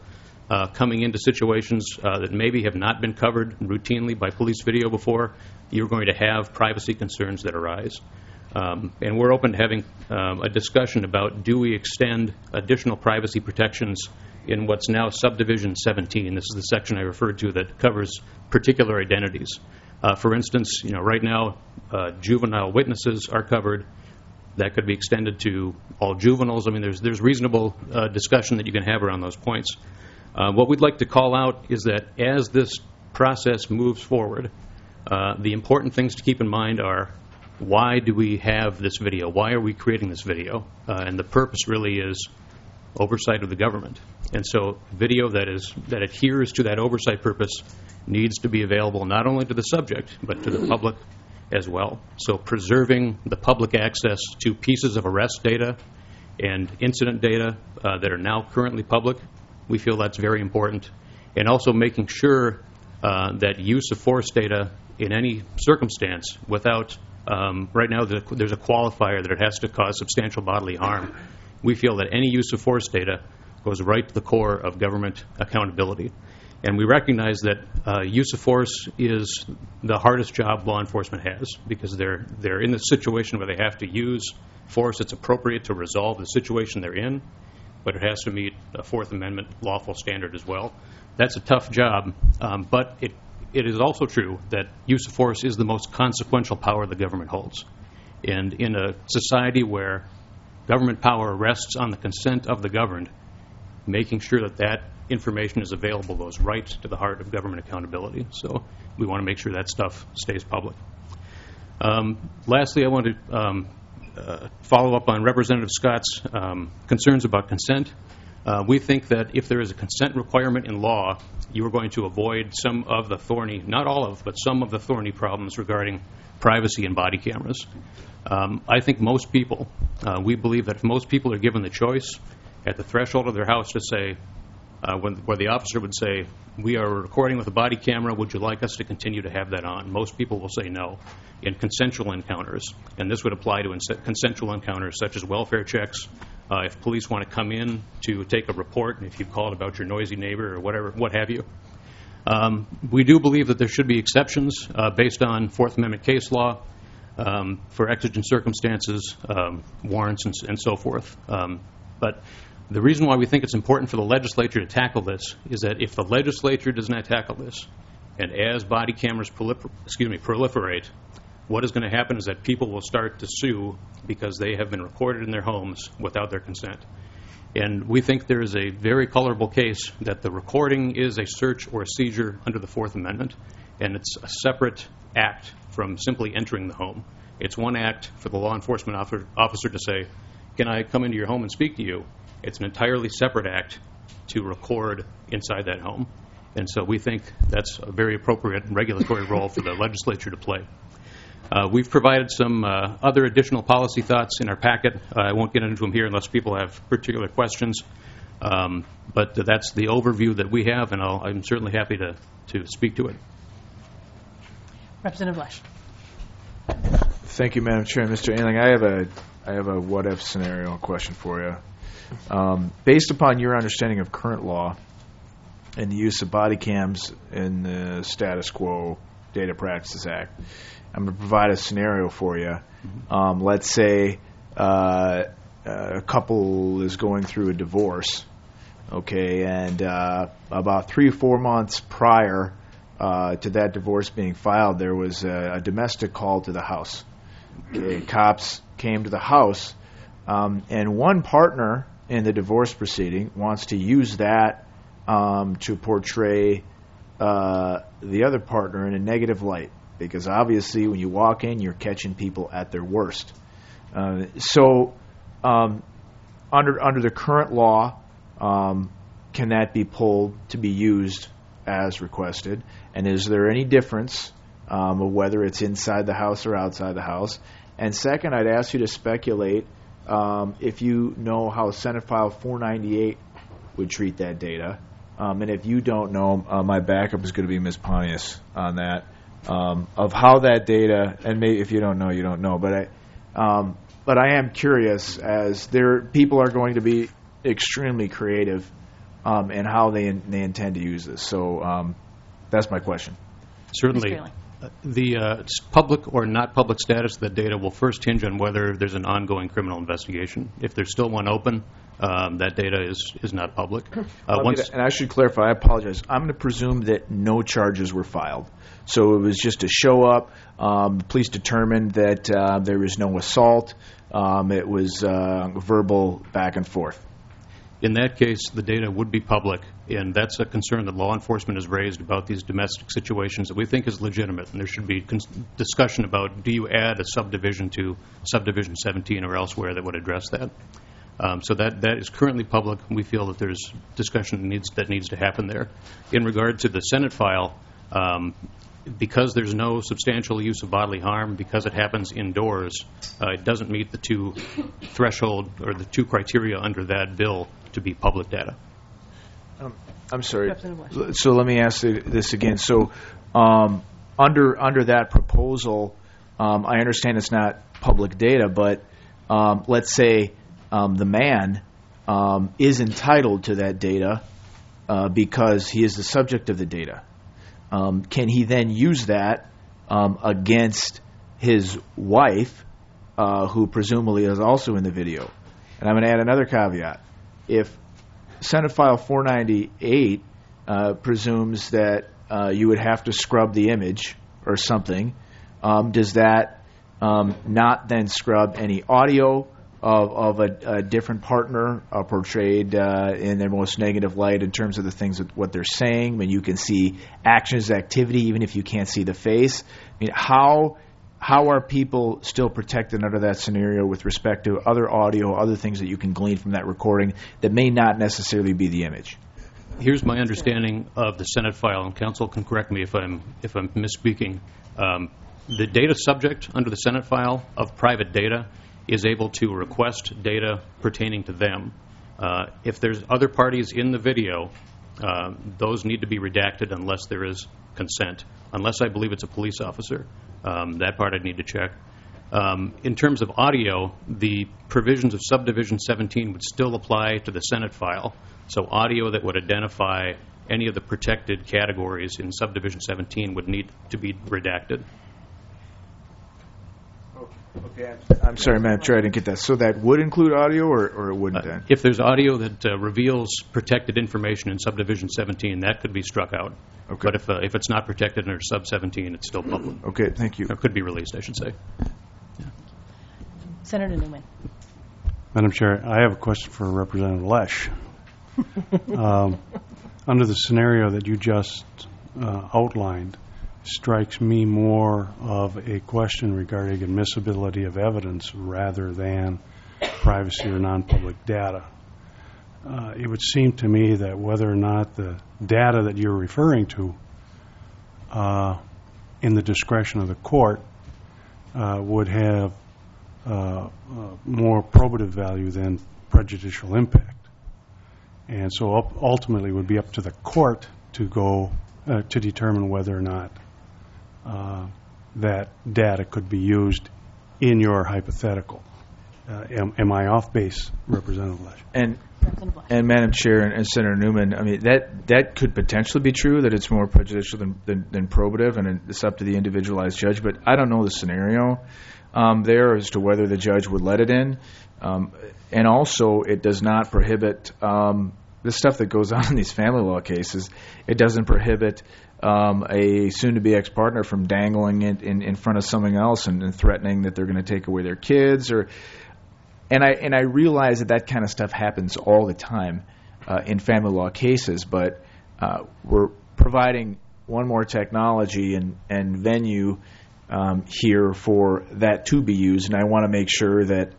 coming into situations that maybe have not been covered routinely by police video before, you're going to have privacy concerns that arise. And we're open to having a discussion about, do we extend additional privacy protections in what's now Subdivision 17. This is the section I referred to that covers particular identities. For instance, right now, juvenile witnesses are covered. That could be extended to all juveniles. I mean, there's reasonable discussion that you can have around those points. What we'd like to call out is that as this process moves forward, the important things to keep in mind are, why do we have this video? Why are we creating this video? And the purpose really is oversight of the government. And so video that adheres to that oversight purpose needs to be available not only to the subject, but to the public as well. So preserving the public access to pieces of arrest data and incident data that are now currently public, we feel that's very important. And also making sure that use of force data in any circumstance without, right now there's a qualifier that it has to cause substantial bodily harm. We feel that any use of force data goes right to the core of government accountability. And we recognize that use of force is the hardest job law enforcement has, because they're in the situation where they have to use force that's appropriate to resolve the situation they're in, but it has to meet a Fourth Amendment lawful standard as well. That's a tough job, but it is also true that use of force is the most consequential power the government holds. And in a society where government power rests on the consent of the governed, making sure that that information is available goes right to the heart of government accountability. So we want to make sure that stuff stays public. Lastly, I want to follow up on Representative Scott's concerns about consent. We think that if there is a consent requirement in law, you are going to avoid some of the thorny, not all of, but some of the thorny problems regarding privacy and body cameras. I think most people, we believe that if most people are given the choice at the threshold of their house to say, where the officer would say, we are recording with a body camera, would you like us to continue to have that on? Most people will say no in consensual encounters. And this would apply to consensual encounters such as welfare checks. If police want to come in to take a report, and if you've called about your noisy neighbor or whatever, what have you. We do believe that there should be exceptions based on Fourth Amendment case law for exigent circumstances, warrants, and so forth. But the reason why we think it's important for the legislature to tackle this is that if the legislature does not tackle this, and as body cameras proliferate, what is going to happen is that people will start to sue because they have been recorded in their homes without their consent. And we think there is a very colorable case that the recording is a search or a seizure under the Fourth Amendment, and it's a separate act from simply entering the home. It's one act for the law enforcement officer to say, can I come into your home and speak to you? It's an entirely separate act to record inside that home. And so we think that's a very appropriate regulatory role for the legislature to play. We've provided some other additional policy thoughts in our packet. I won't get into them here unless people have particular questions. But that's the overview that we have, and I'm certainly happy to speak to it. Representative Lesh. Thank you, Madam Chair. Mr. Ayling, I have a what-if scenario question for you. Based upon your understanding of current law and the use of body cams in the Status Quo Data Practices Act, I'm going to provide a scenario for you. Let's say a couple is going through a divorce, okay, and about 3 or 4 months prior to that divorce being filed, there was a domestic call to the house. Okay, cops came to the house, and one partner in the divorce proceeding wants to use that to portray the other partner in a negative light, because obviously when you walk in, you're catching people at their worst. So under the current law, can that be pulled to be used as requested? And is there any difference of whether it's inside the house or outside the house? And second, I'd ask you to speculate if you know how Senate File 498 would treat that data. And if you don't know, my backup is going to be Ms. Pontius on that, of how that data, and maybe if you don't know, you don't know. But I am curious, as people are going to be extremely creative and how they intend to use this. So that's my question. Certainly. Mr. Ailing. The public or not public status of the data will first hinge on whether there's an ongoing criminal investigation. If there's still one open, that data is not public. And I should clarify, I apologize. I'm going to presume that no charges were filed. So it was just a show up. The police determined that there was no assault. It was verbal back and forth. In that case, the data would be public, and that's a concern that law enforcement has raised about these domestic situations that we think is legitimate, and there should be discussion about, do you add a subdivision to Subdivision 17 or elsewhere that would address that? So that is currently public, and we feel that there's discussion that needs to happen there. In regard to the Senate file, because there's no substantial use of bodily harm, because it happens indoors, it doesn't meet the two threshold or the two criteria under that bill to be public data. I'm sorry. So let me ask this again. So under that proposal, I understand it's not public data, but let's say the man is entitled to that data because he is the subject of the data. Can he then use that against his wife, who presumably is also in the video? And I'm going to add another caveat. If Senate File 498 presumes that you would have to scrub the image or something, does that not then scrub any audio of a different partner portrayed in their most negative light in terms of the things that what they're saying? I mean, you can see actions, activity, even if you can't see the face. I mean, how are people still protected under that scenario with respect to other audio, other things that you can glean from that recording that may not necessarily be the image? Here's my understanding of the Senate file, and counsel can correct me if I'm misspeaking. The data subject under the Senate file of private data is able to request data pertaining to them. If there's other parties in the video, those need to be redacted unless there is consent, unless I believe it's a police officer. That part I'd need to check. In terms of audio, the provisions of Subdivision 17 would still apply to the Senate file. So audio that would identify any of the protected categories in Subdivision 17 would need to be redacted. Okay, I'm sorry, Madam Chair, I didn't get that. So that would include audio, or it wouldn't then? If there's audio that reveals protected information in Subdivision 17, that could be struck out. Okay. But if it's not protected under Sub 17, it's still public. Okay, thank you. It could be released, I should say. Yeah. Senator Newman. Madam Chair, I have a question for Representative Lesh. Under the scenario that you just outlined, strikes me more of a question regarding admissibility of evidence rather than privacy or non-public data. It would seem to me that whether or not the data that you're referring to in the discretion of the court would have more probative value than prejudicial impact. And so ultimately it would be up to the court to go to determine whether or not that data could be used in your hypothetical. Am I off base, Representative Lesh? And Madam Chair and Senator Newman, I mean that could potentially be true, that it's more prejudicial than probative, and it's up to the individualized judge. But I don't know the scenario there as to whether the judge would let it in, and also it does not prohibit the stuff that goes on in these family law cases. It doesn't prohibit a soon-to-be ex-partner from dangling it in front of someone else and threatening that they're going to take away their kids. And I realize that kind of stuff happens all the time in family law cases, but we're providing one more technology and venue here for that to be used, and I want to make sure that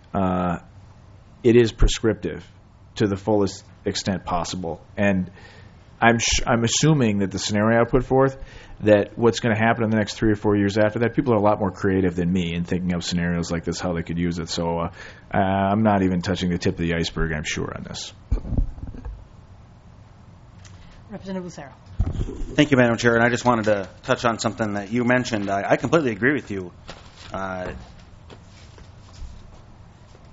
it is prescriptive to the fullest extent possible. And I'm assuming that the scenario I put forth, that what's going to happen in the next 3 or 4 years after that, people are a lot more creative than me in thinking of scenarios like this, how they could use it. So I'm not even touching the tip of the iceberg, I'm sure, on this. Representative Lucero. Thank you, Madam Chair. And I just wanted to touch on something that you mentioned. I completely agree with you.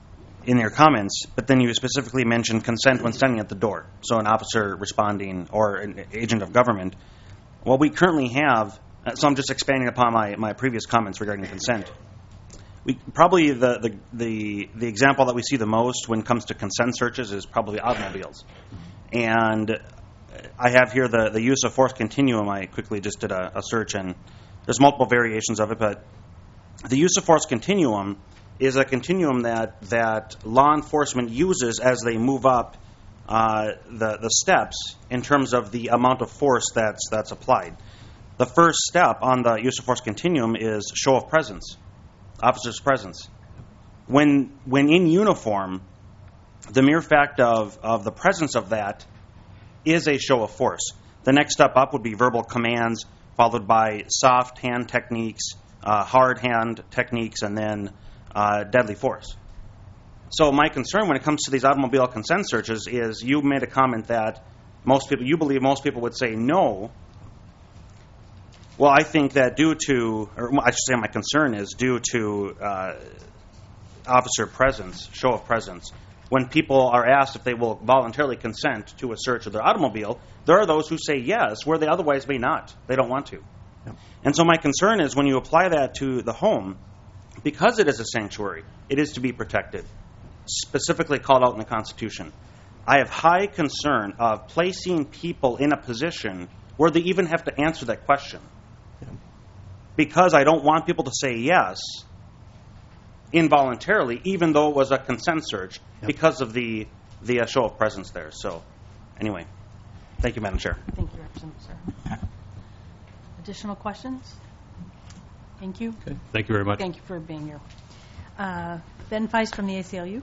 in your comments, but then you specifically mentioned consent when standing at the door. So an officer responding or an agent of government. What we currently have, so I'm just expanding upon my previous comments regarding consent. Probably the example that we see the most when it comes to consent searches is probably automobiles. And I have here the use of force continuum. I quickly just did a search, and there's multiple variations of it, but the use of force continuum is a continuum that law enforcement uses as they move up the steps in terms of the amount of force that's applied. The first step on the use of force continuum is show of presence, officer's presence. When in uniform, the mere fact of the presence of that is a show of force. The next step up would be verbal commands, followed by soft hand techniques, hard hand techniques, and then deadly force. So my concern when it comes to these automobile consent searches is you made a comment that you believe most people would say no. Well, I think that I should say my concern is due to officer presence, show of presence. When people are asked if they will voluntarily consent to a search of their automobile, there are those who say yes, where they otherwise may not. They don't want to. Yep. And so my concern is when you apply that to the home, because it is a sanctuary, it is to be protected, specifically called out in the Constitution. I have high concern of placing people in a position where they even have to answer that question. Yep. Because I don't want people to say yes involuntarily, even though it was a consent search, because of the show of presence there. So, anyway, thank you, Madam Chair. Thank you, Representative Sir. Additional questions? Thank you. Okay. Thank you very much. Thank you for being here. Ben Feist from the ACLU.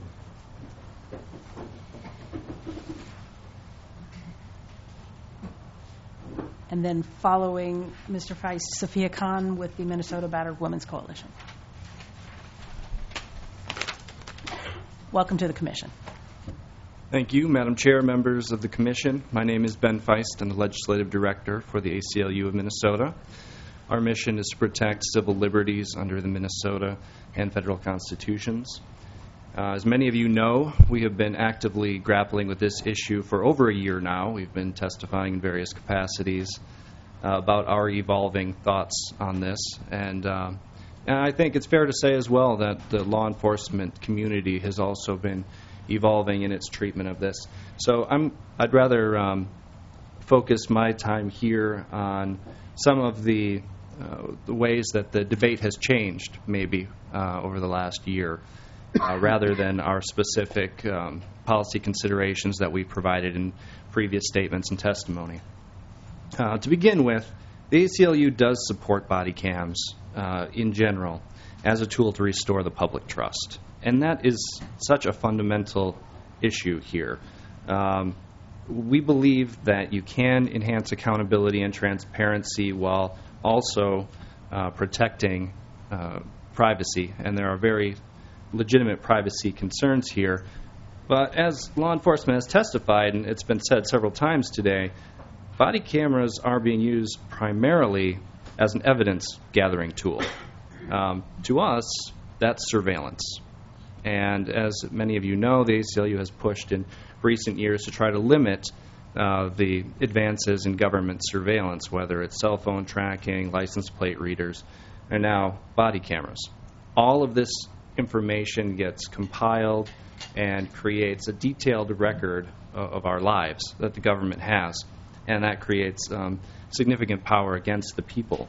And then following Mr. Feist, Sophia Khan with the Minnesota Battered Women's Coalition. Welcome to the Commission. Thank you, Madam Chair, members of the Commission. My name is Ben Feist. I'm the Legislative Director for the ACLU of Minnesota. Our mission is to protect civil liberties under the Minnesota and federal constitutions. As many of you know, we have been actively grappling with this issue for over a year now. We've been testifying in various capacities about our evolving thoughts on this. And I think it's fair to say as well that the law enforcement community has also been evolving in its treatment of this. So I'd rather focus my time here on some of the ways that the debate has changed maybe over the last year rather than our specific policy considerations that we provided in previous statements and testimony. To begin with, the ACLU does support body cams in general as a tool to restore the public trust. And that is such a fundamental issue here. We believe that you can enhance accountability and transparency while also protecting privacy. And there are very legitimate privacy concerns here. But as law enforcement has testified, and it's been said several times today, body cameras are being used primarily as an evidence-gathering tool. To us, that's surveillance. And as many of you know, the ACLU has pushed in recent years to try to limit the advances in government surveillance, whether it's cell phone tracking, license plate readers, and now body cameras. All of this information gets compiled and creates a detailed record of our lives that the government has, and that creates significant power against the people.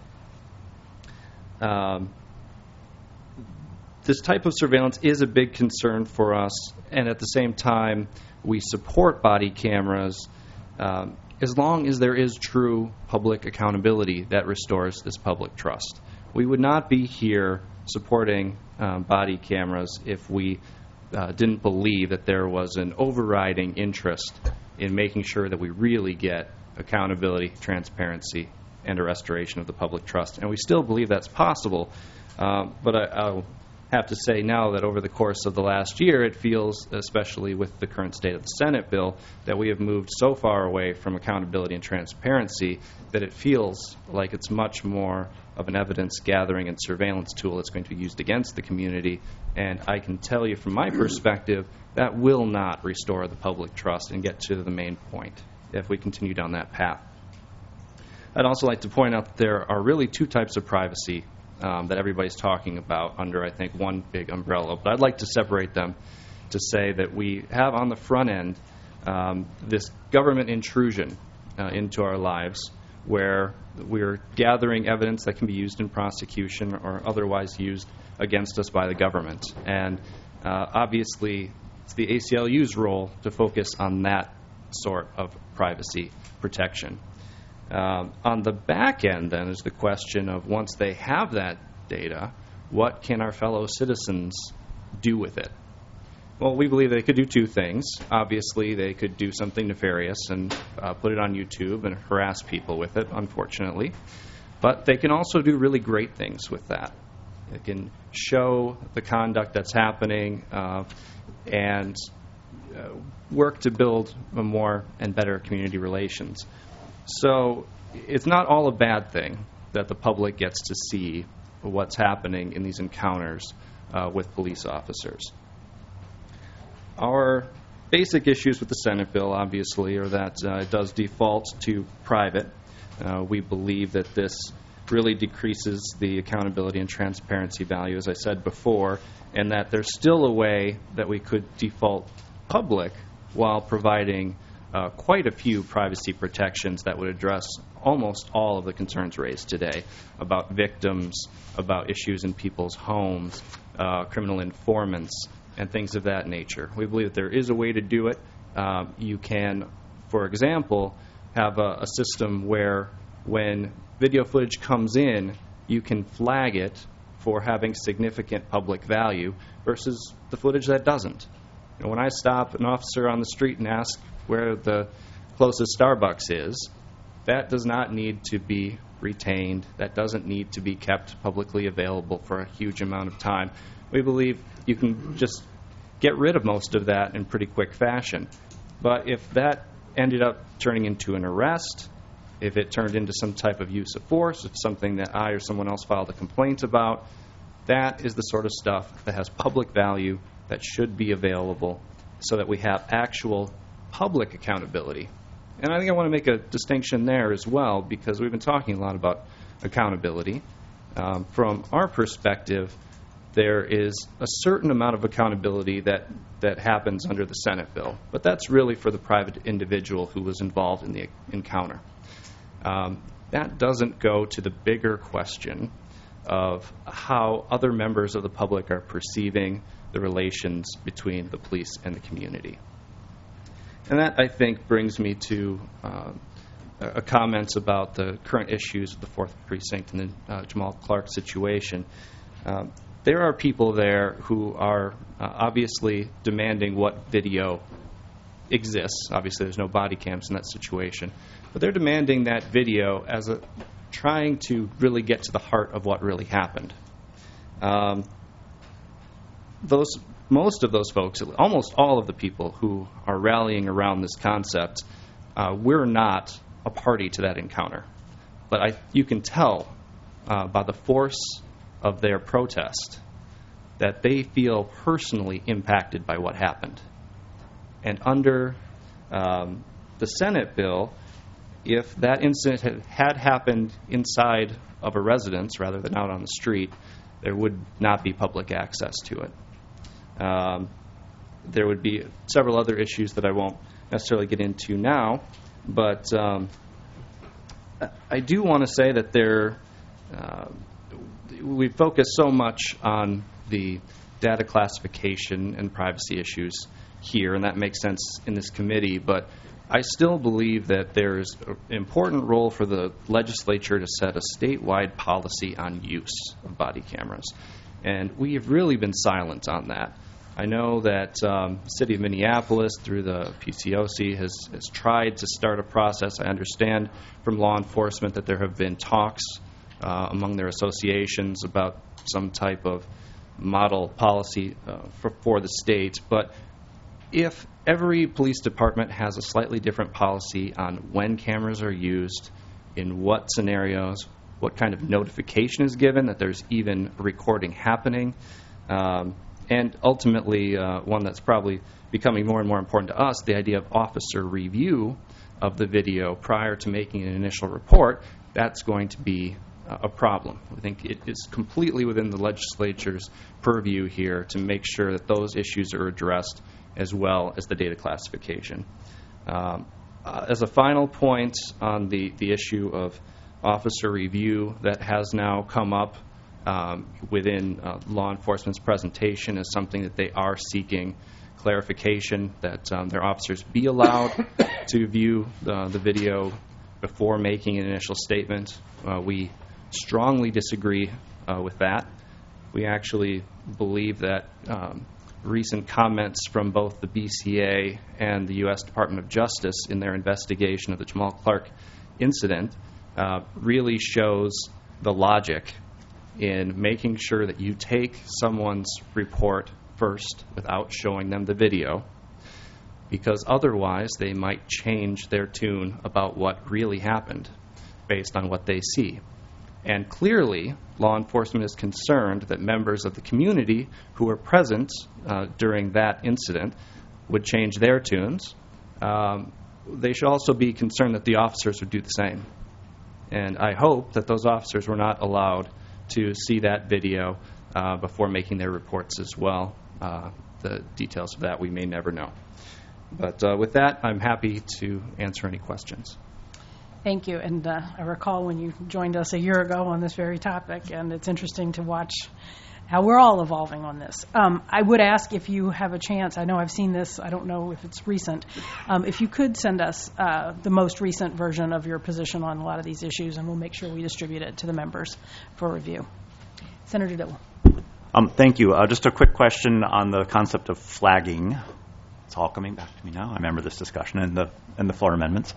This type of surveillance is a big concern for us, and at the same time, we support body cameras as long as there is true public accountability that restores this public trust. We would not be here supporting body cameras if we didn't believe that there was an overriding interest in making sure that we really get accountability, transparency, and a restoration of the public trust. And we still believe that's possible, but I'll have to say now that over the course of the last year, it feels, especially with the current state of the Senate bill, that we have moved so far away from accountability and transparency that it feels like it's much more of an evidence gathering and surveillance tool that's going to be used against the community. And I can tell you from my perspective, that will not restore the public trust and get to the main point if we continue down that path. I'd also like to point out that there are really two types of privacy that everybody's talking about under, I think, one big umbrella. But I'd like to separate them to say that we have on the front end this government intrusion into our lives where we're gathering evidence that can be used in prosecution or otherwise used against us by the government. And obviously, it's the ACLU's role to focus on that sort of privacy protection. On the back end, then, is the question of once they have that data, what can our fellow citizens do with it? Well, we believe they could do two things. Obviously, they could do something nefarious and put it on YouTube and harass people with it, unfortunately. But they can also do really great things with that. They can show the conduct that's happening and work to build a more and better community relations. So it's not all a bad thing that the public gets to see what's happening in these encounters with police officers. Our basic issues with the Senate bill, obviously, are that it does default to private. We believe that this really decreases the accountability and transparency value, as I said before, and that there's still a way that we could default public while providing quite a few privacy protections that would address almost all of the concerns raised today about victims, about issues in people's homes, criminal informants, and things of that nature. We believe that there is a way to do it. You can, for example, have a system where when video footage comes in, you can flag it for having significant public value versus the footage that doesn't. You know, when I stop an officer on the street and ask where the closest Starbucks is, that does not need to be retained. That doesn't need to be kept publicly available for a huge amount of time. We believe you can just get rid of most of that in pretty quick fashion. But if that ended up turning into an arrest, if it turned into some type of use of force, if something that I or someone else filed a complaint about, that is the sort of stuff that has public value that should be available so that we have actual public accountability. And I think I want to make a distinction there as well, because we've been talking a lot about accountability. From our perspective, there is a certain amount of accountability that happens under the Senate bill, but that's really for the private individual who was involved in the encounter. That doesn't go to the bigger question of how other members of the public are perceiving the relations between the police and the community. And that, I think, brings me to a comment about the current issues of the 4th Precinct and the Jamal Clark situation. There are people there who are obviously demanding what video exists. Obviously, there's no body cams in that situation. But they're demanding that video as trying to really get to the heart of what really happened. Most of those folks, almost all of the people who are rallying around this concept, we're not a party to that encounter. But you can tell by the force of their protest that they feel personally impacted by what happened. And under the Senate bill, if that incident had happened inside of a residence rather than out on the street, there would not be public access to it. There would be several other issues that I won't necessarily get into now, but I do want to say that we focus so much on the data classification and privacy issues here, and that makes sense in this committee, but I still believe that there's an important role for the legislature to set a statewide policy on use of body cameras. And we have really been silent on that. I know that the City of Minneapolis, through the PCOC, has tried to start a process. I understand from law enforcement that there have been talks among their associations about some type of model policy for the state. But if every police department has a slightly different policy on when cameras are used, in what scenarios, what kind of notification is given that there's even a recording happening. And ultimately, one that's probably becoming more and more important to us, the idea of officer review of the video prior to making an initial report. That's going to be a problem. I think it is completely within the legislature's purview here to make sure that those issues are addressed as well as the data classification. As a final point on the issue of officer review that has now come up within law enforcement's presentation as something that they are seeking clarification, that their officers be allowed to view the video before making an initial statement. We strongly disagree with that. We actually believe that recent comments from both the BCA and the U.S. Department of Justice in their investigation of the Jamal Clark incident really shows the logic in making sure that you take someone's report first without showing them the video, because otherwise they might change their tune about what really happened based on what they see. And clearly, law enforcement is concerned that members of the community who were present during that incident would change their tunes. They should also be concerned that the officers would do the same. And I hope that those officers were not allowed to see that video before making their reports as well. The details of that we may never know. But with that, I'm happy to answer any questions. Thank you. And I recall when you joined us a year ago on this very topic, and it's interesting to watch how we're all evolving on this. I would ask if you have a chance, I know I've seen this, I don't know if it's recent, if you could send us the most recent version of your position on a lot of these issues, and we'll make sure we distribute it to the members for review. Senator Dibble. Thank you. Just a quick question on the concept of flagging. It's all coming back to me now. I remember this discussion in the floor amendments.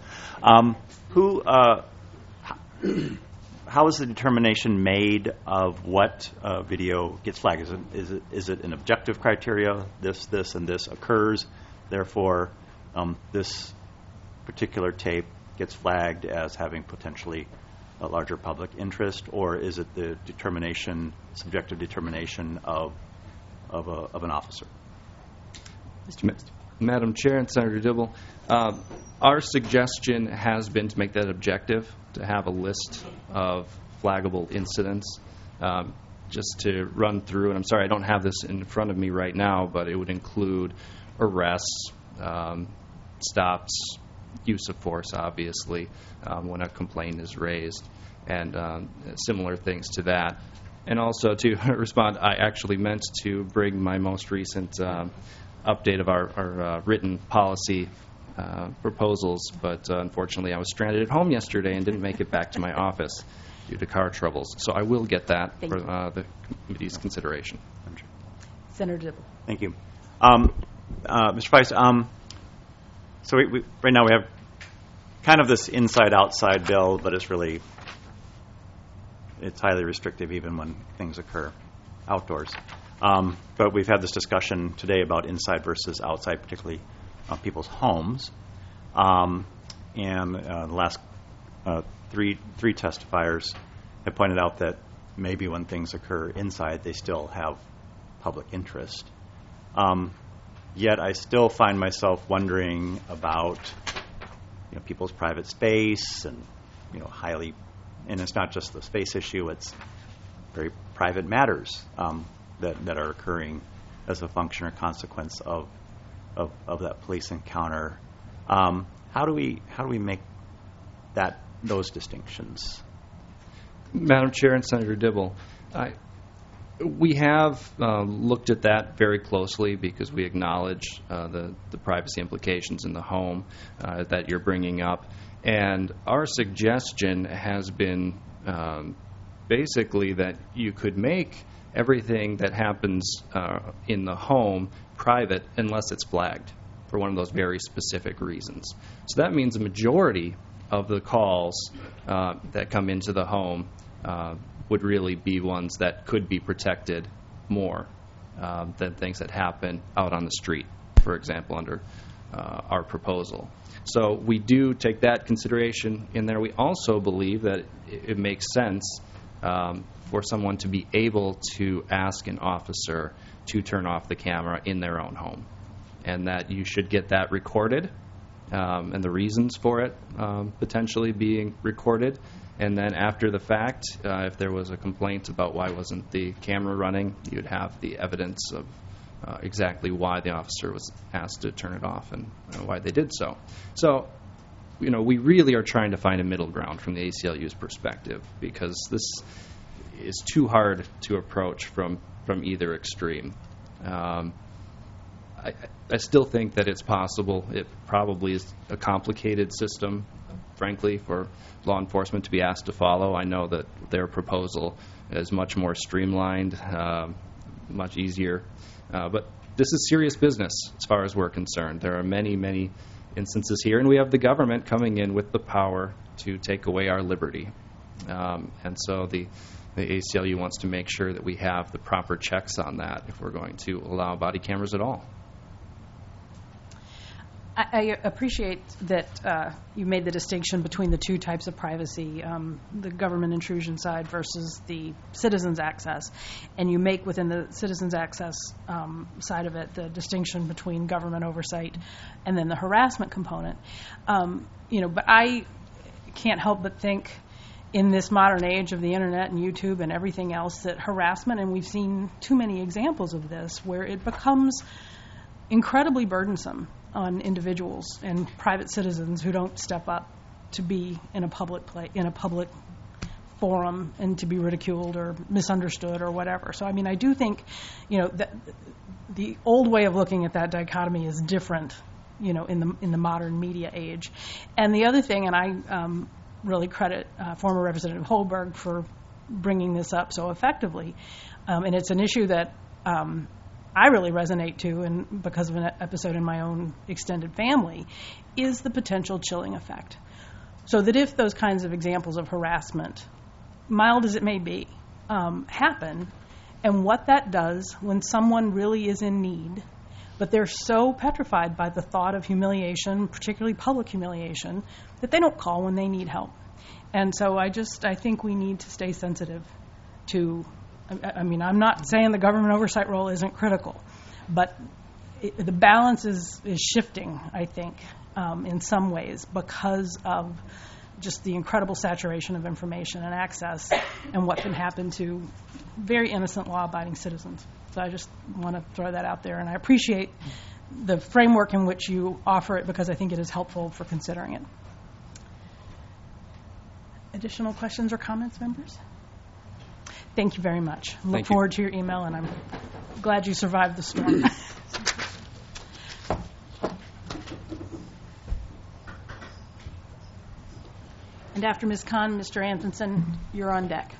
How is the determination made of what video gets flagged? Is it an objective criteria? This, and this occurs. Therefore, this particular tape gets flagged as having potentially a larger public interest, or is it the subjective determination of an officer? Mr. Post. Madam Chair and Senator Dibble, our suggestion has been to make that objective, to have a list of flaggable incidents. Just to run through, and I'm sorry I don't have this in front of me right now, but it would include arrests, stops, use of force, obviously, when a complaint is raised, and similar things to that. And also to respond, I actually meant to bring my most recent update of our written policy proposals, but unfortunately I was stranded at home yesterday and didn't make it back to my office due to car troubles. So I will get that for the committee's consideration. Senator Dibble. Thank you. Mr. Price, so we right now we have kind of this inside-outside bill, but it's highly restrictive even when things occur outdoors. But we've had this discussion today about inside versus outside, particularly people's homes. And the last three testifiers have pointed out that maybe when things occur inside, they still have public interest. Yet I still find myself wondering about people's private space and and it's not just the space issue; it's very private matters that are occurring as a function or consequence of that police encounter. How do we make those distinctions? Madam Chair and Senator Dibble, we have looked at that very closely because we acknowledge the privacy implications in the home that you're bringing up. And our suggestion has been basically that you could make everything that happens in the home private unless it's flagged for one of those very specific reasons. So that means a majority of the calls that come into the home would really be ones that could be protected more than things that happen out on the street, for example, under our proposal. So we do take that consideration in there. We also believe that it makes sense for someone to be able to ask an officer to turn off the camera in their own home, and that you should get that recorded, and the reasons for it potentially being recorded. And then after the fact, if there was a complaint about why wasn't the camera running, you'd have the evidence of exactly why the officer was asked to turn it off and why they did so. So, we really are trying to find a middle ground from the ACLU's perspective, because this is too hard to approach from either extreme. I still think that it's possible. It probably is a complicated system, frankly, for law enforcement to be asked to follow. I know that their proposal is much more streamlined, much easier. But this is serious business as far as we're concerned. There are many, many instances here, and we have the government coming in with the power to take away our liberty. And so the ACLU wants to make sure that we have the proper checks on that if we're going to allow body cameras at all. I appreciate that you made the distinction between the two types of privacy, the government intrusion side versus the citizens' access. And you make within the citizens' access side of it the distinction between government oversight and then the harassment component. But I can't help but think in this modern age of the internet and YouTube and everything else that harassment, and we've seen too many examples of this, where it becomes incredibly burdensome on individuals and private citizens who don't step up to be in a public forum and to be ridiculed or misunderstood or whatever. So, I do think, that the old way of looking at that dichotomy is different, in the modern media age. And the other thing, and I really credit former Representative Holberg for bringing this up so effectively, and it's an issue that I really resonate to, and because of an episode in my own extended family, is the potential chilling effect. So that if those kinds of examples of harassment, mild as it may be, happen, and what that does when someone really is in need, but they're so petrified by the thought of humiliation, particularly public humiliation, that they don't call when they need help. And so I think we need to stay sensitive to, I'm not saying the government oversight role isn't critical, but the balance is shifting, I think, in some ways because of just the incredible saturation of information and access and what can happen to very innocent law-abiding citizens. So I just want to throw that out there, and I appreciate the framework in which you offer it because I think it is helpful for considering it. Additional questions or comments, members? Thank you very much. Look forward to your email, and I'm glad you survived the storm. And after Ms. Khan, Mr. Antonsen, you're on deck.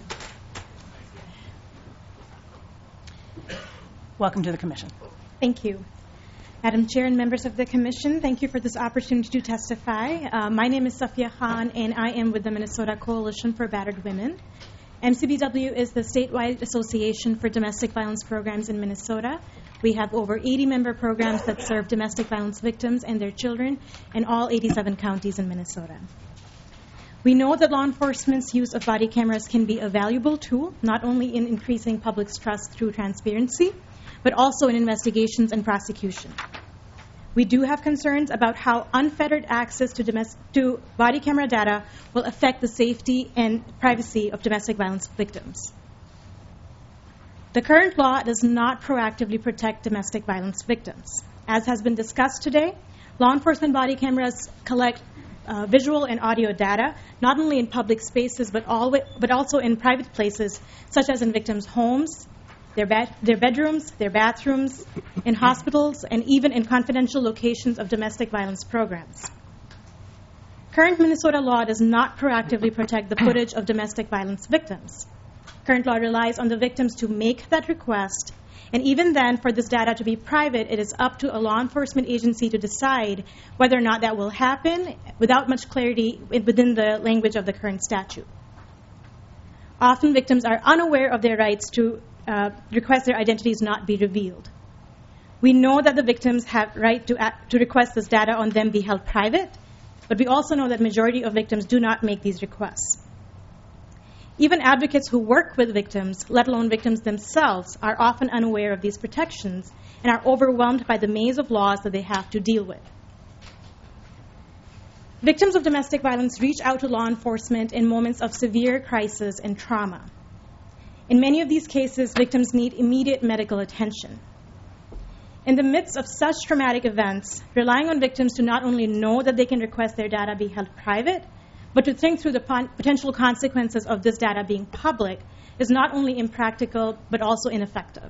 Welcome to the Commission. Thank you. Madam Chair and members of the Commission, thank you for this opportunity to testify. My name is Safia Khan, and I am with the Minnesota Coalition for Battered Women. MCBW is the statewide association for domestic violence programs in Minnesota. We have over 80 member programs that serve domestic violence victims and their children in all 87 counties in Minnesota. We know that law enforcement's use of body cameras can be a valuable tool, not only in increasing public's trust through transparency, but also in investigations and prosecution. We do have concerns about how unfettered access to body camera data will affect the safety and privacy of domestic violence victims. The current law does not proactively protect domestic violence victims. As has been discussed today, law enforcement body cameras collect visual and audio data, not only in public spaces, but also in private places, such as in victims' homes, their bedrooms, their bathrooms, in hospitals, and even in confidential locations of domestic violence programs. Current Minnesota law does not proactively protect the footage of domestic violence victims. Current law relies on the victims to make that request, and even then, for this data to be private, it is up to a law enforcement agency to decide whether or not that will happen without much clarity within the language of the current statute. Often victims are unaware of their rights to request their identities not be revealed. We know that the victims have right to request this data on them be held private, but we also know that majority of victims do not make these requests. Even advocates who work with victims, let alone victims themselves, are often unaware of these protections and are overwhelmed by the maze of laws that they have to deal with. Victims of domestic violence reach out to law enforcement in moments of severe crisis and trauma. In many of these cases, victims need immediate medical attention. In the midst of such traumatic events, relying on victims to not only know that they can request their data be held private, but to think through the potential consequences of this data being public is not only impractical, but also ineffective.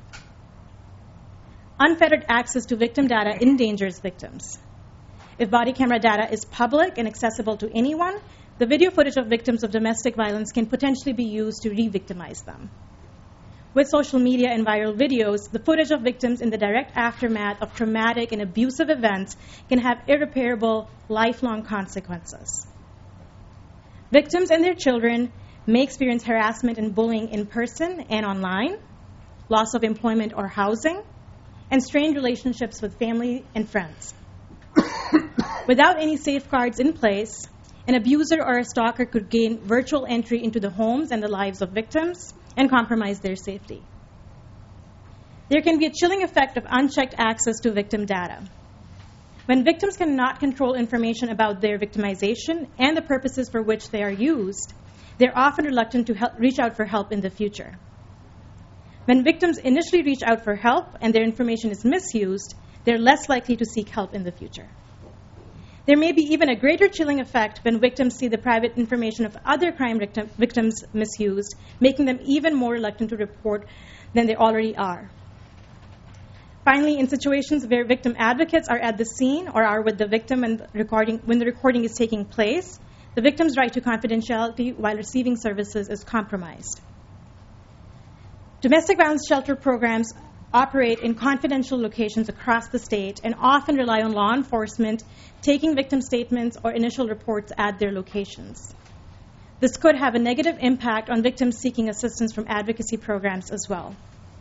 Unfettered access to victim data endangers victims. If body camera data is public and accessible to anyone, the video footage of victims of domestic violence can potentially be used to re-victimize them. With social media and viral videos, the footage of victims in the direct aftermath of traumatic and abusive events can have irreparable, lifelong consequences. Victims and their children may experience harassment and bullying in person and online, loss of employment or housing, and strained relationships with family and friends. Without any safeguards in place, an abuser or a stalker could gain virtual entry into the homes and the lives of victims and compromise their safety. There can be a chilling effect of unchecked access to victim data. When victims cannot control information about their victimization and the purposes for which they are used, they're often reluctant to reach out for help in the future. When victims initially reach out for help and their information is misused, they're less likely to seek help in the future. There may be even a greater chilling effect when victims see the private information of other crime victims misused, making them even more reluctant to report than they already are. Finally, in situations where victim advocates are at the scene or are with the victim when the recording is taking place, the victim's right to confidentiality while receiving services is compromised. Domestic violence shelter programs operate in confidential locations across the state and often rely on law enforcement taking victim statements or initial reports at their locations. This could have a negative impact on victims seeking assistance from advocacy programs as well.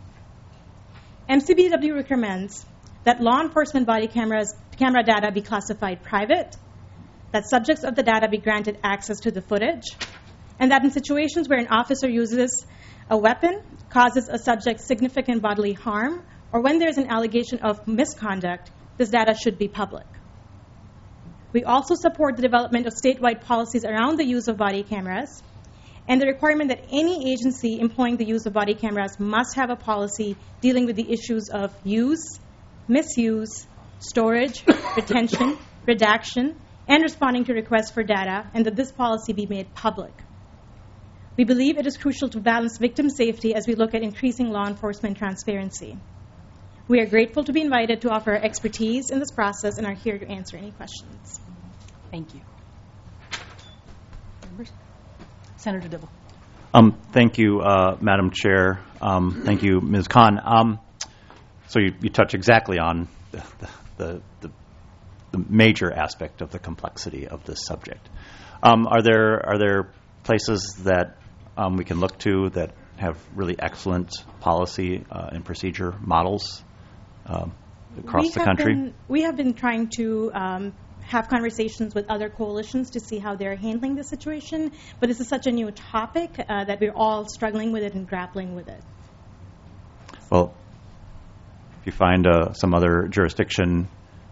MCBW recommends that law enforcement body camera data be classified private, that subjects of the data be granted access to the footage, and that in situations where an officer uses a weapon, causes a subject significant bodily harm, or when there is an allegation of misconduct, this data should be public. We also support the development of statewide policies around the use of body cameras and the requirement that any agency employing the use of body cameras must have a policy dealing with the issues of use, misuse, storage, retention, redaction, and responding to requests for data, and that this policy be made public. We believe it is crucial to balance victim safety as we look at increasing law enforcement transparency. We are grateful to be invited to offer our expertise in this process and are here to answer any questions. Thank you. Members? Senator Dibble. Thank you, Madam Chair. Thank you, Ms. Khan. So you touch exactly on the major aspect of the complexity of this subject. Are there places that we can look to that have really excellent policy and procedure models across the country? We have been trying to have conversations with other coalitions to see how they're handling the situation, but this is such a new topic that we're all struggling with it and grappling with it. Well, if you find some other jurisdiction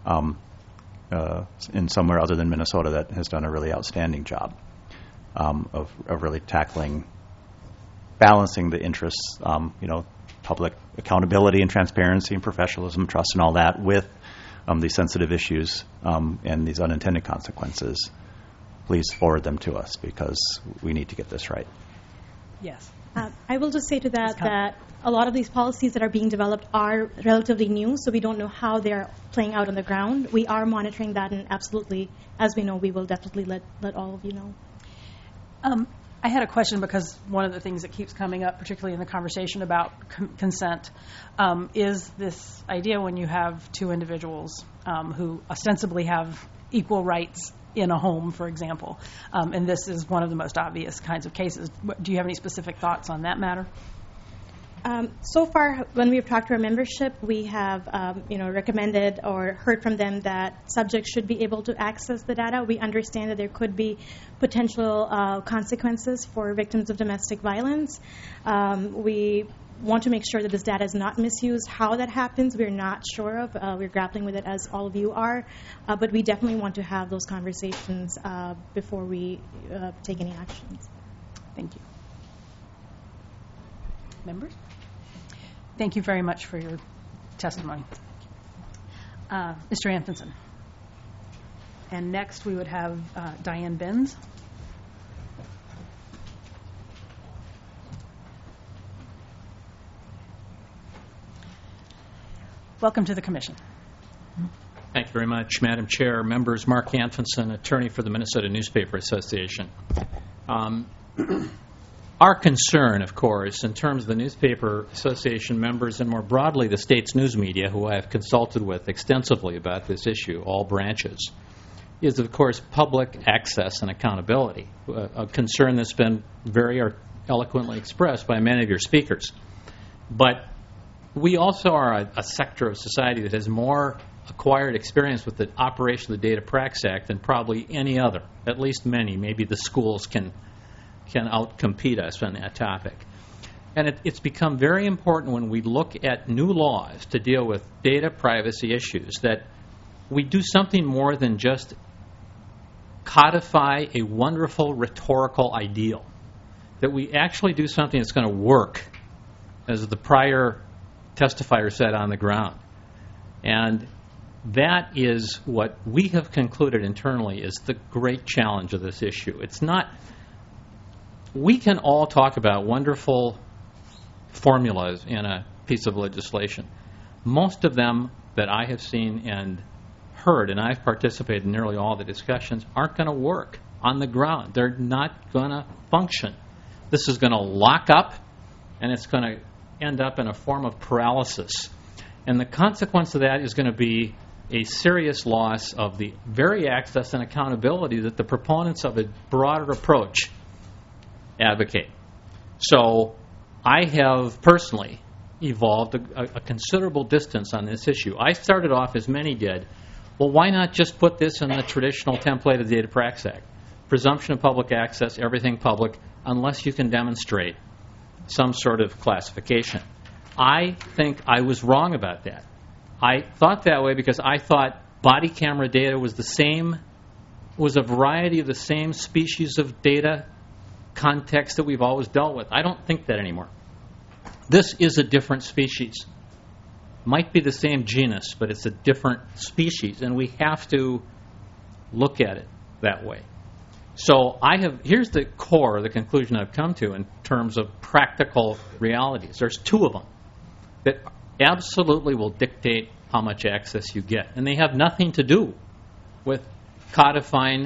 in somewhere other than Minnesota that has done a really outstanding job of really balancing the interests, public accountability and transparency and professionalism, trust and all that with these sensitive issues and these unintended consequences, please forward them to us because we need to get this right. Yes. I will just say to that a lot of these policies that are being developed are relatively new, so we don't know how they're playing out on the ground. We are monitoring that, and absolutely, as we know, we will definitely let all of you know. I had a question because one of the things that keeps coming up, particularly in the conversation about consent, is this idea when you have two individuals who ostensibly have equal rights in a home, for example, and this is one of the most obvious kinds of cases. Do you have any specific thoughts on that matter? So far, when we've talked to our membership, we have recommended or heard from them that subjects should be able to access the data. We understand that there could be potential consequences for victims of domestic violence. We want to make sure that this data is not misused. How that happens, we're not sure of. We're grappling with it, as all of you are. But we definitely want to have those conversations before we take any actions. Thank you. Members? Thank you very much for your testimony. Mr. Anfinson. And next we would have Diane Benz. Welcome to the Commission. Thank you very much, Madam Chair. Members, Mark Anfinson, attorney for the Minnesota Newspaper Association. Our concern, of course, in terms of the Newspaper Association members and more broadly the state's news media, who I have consulted with extensively about this issue, all branches, is, of course, public access and accountability, a concern that's been very eloquently expressed by many of your speakers. But we also are a sector of society that has more acquired experience with the operation of the Data Praxis Act than probably any other, at least many. Maybe the schools can outcompete us on that topic. And it's become very important when we look at new laws to deal with data privacy issues that we do something more than just codify a wonderful rhetorical ideal, that we actually do something that's going to work, as the prior testifier said, on the ground. And that is what we have concluded internally is the great challenge of this issue. It's not... We can all talk about wonderful formulas in a piece of legislation. Most of them that I have seen and heard, and I've participated in nearly all the discussions, aren't going to work on the ground. They're not going to function. This is going to lock up, and it's going to end up in a form of paralysis. And the consequence of that is going to be a serious loss of the very access and accountability that the proponents of a broader approach advocate. So I have personally evolved a considerable distance on this issue. I started off, as many did, well, why not just put this in the traditional template of the Data Praxis Act? Presumption of public access, everything public, unless you can demonstrate some sort of classification. I think I was wrong about that. I thought that way because I thought body camera data was a variety of the same species of data context that we've always dealt with. I don't think that anymore. This is a different species. Might be the same genus, but it's a different species, and we have to look at it that way. So here's the core, the conclusion I've come to in terms of practical realities. There's two of them that absolutely will dictate how much access you get, and they have nothing to do with codifying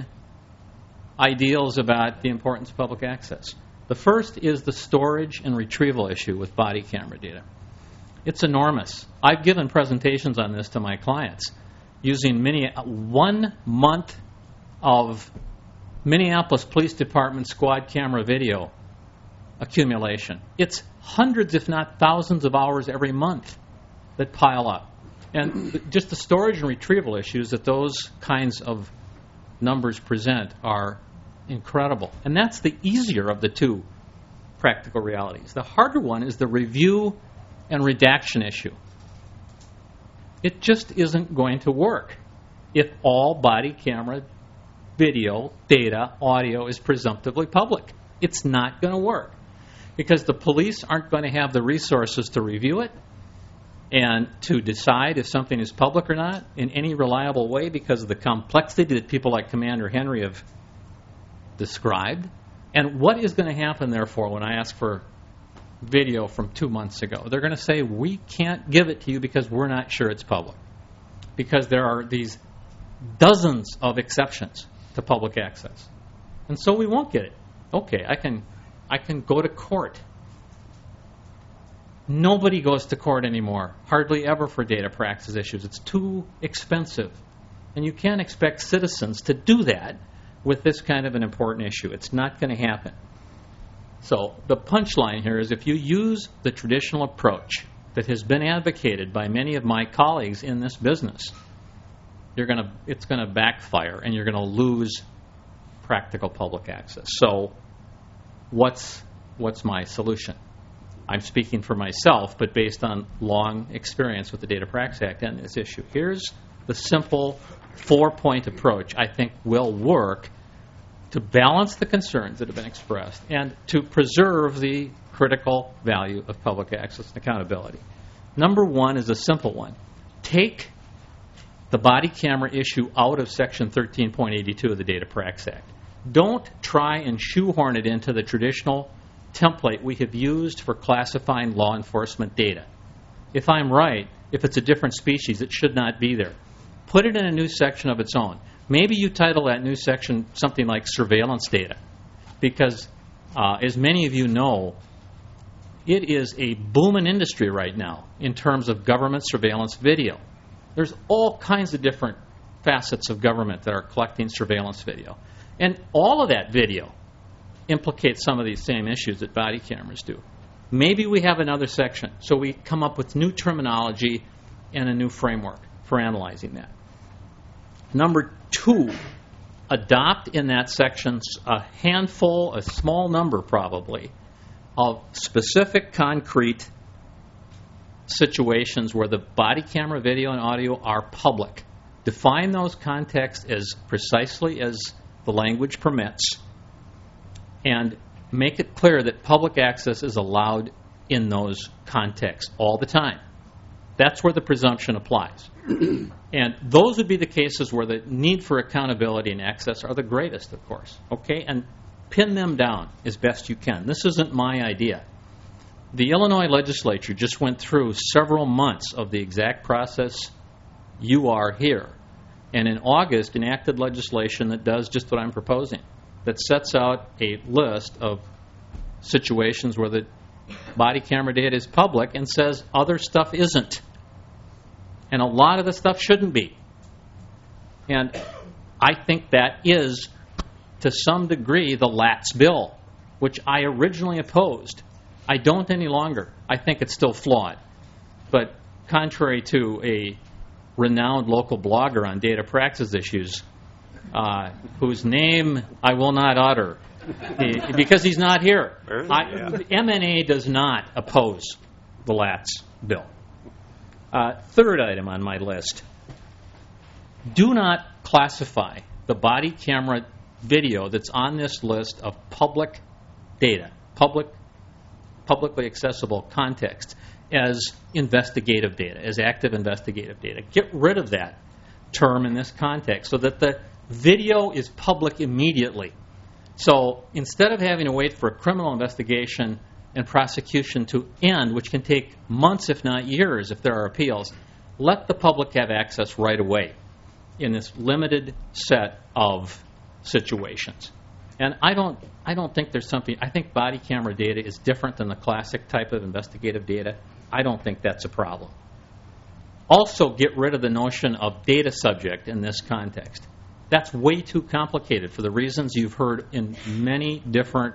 ideals about the importance of public access. The first is the storage and retrieval issue with body camera data. It's enormous. I've given presentations on this to my clients using 1 month of Minneapolis Police Department squad camera video accumulation. It's hundreds, if not thousands, of hours every month that pile up. And just the storage and retrieval issues that those kinds of numbers present are incredible. And that's the easier of the two practical realities. The harder one is the review and redaction issue. It just isn't going to work if all body camera video, data, audio is presumptively public. It's not going to work because the police aren't going to have the resources to review it and to decide if something is public or not in any reliable way because of the complexity that people like Commander Henry have described. And what is going to happen, therefore, when I ask for video from 2 months ago? They're going to say, we can't give it to you because we're not sure it's public. Because there are these dozens of exceptions to public access. And so we won't get it. Okay, I can go to court. Nobody goes to court anymore, hardly ever for data praxis issues. It's too expensive. And you can't expect citizens to do that with this kind of an important issue. It's not going to happen. So the punchline here is if you use the traditional approach that has been advocated by many of my colleagues in this business, it's going to backfire and you're going to lose practical public access. So what's my solution? I'm speaking for myself, but based on long experience with the Data Practice Act and this issue. Here's the simple 4-point approach I think will work to balance the concerns that have been expressed and to preserve the critical value of public access and accountability. Number one is a simple one. Take the body camera issue out of Section 13.82 of the Data Practice Act. Don't try and shoehorn it into the traditional template we have used for classifying law enforcement data. If I'm right, if it's a different species, it should not be there. Put it in a new section of its own. Maybe you title that new section something like surveillance data, because as many of you know, it is a booming industry right now in terms of government surveillance video. There's all kinds of different facets of government that are collecting surveillance video. And all of that video implicates some of these same issues that body cameras do. Maybe we have another section, so we come up with new terminology and a new framework for analyzing that. Number two, adopt in that section a handful, a small number probably, of specific concrete situations where the body camera video and audio are public. Define those contexts as precisely as the language permits and make it clear that public access is allowed in those contexts all the time. That's where the presumption applies. And those would be the cases where the need for accountability and access are the greatest, of course. Okay? And pin them down as best you can. This isn't my idea. The Illinois legislature just went through several months of the exact process you are here, and in August enacted legislation that does just what I'm proposing, that sets out a list of situations where the body camera data is public and says other stuff isn't. And a lot of the stuff shouldn't be. And I think that is, to some degree, the LATS bill, which I originally opposed. I don't any longer. I think it's still flawed. But contrary to a renowned local blogger on data practice issues, whose name I will not utter, because he's not here. MNA does not oppose the LATS bill. Third item on my list, do not classify the body camera video that's on this list of public data, publicly accessible context, as investigative data, as active investigative data. Get rid of that term in this context so that the video is public immediately. So instead of having to wait for a criminal investigation and prosecution to end, which can take months if not years if there are appeals, let the public have access right away in this limited set of situations. And I don't think there's something, I think body camera data is different than the classic type of investigative data. I don't think that's a problem. Also, get rid of the notion of data subject in this context. That's way too complicated for the reasons you've heard in many different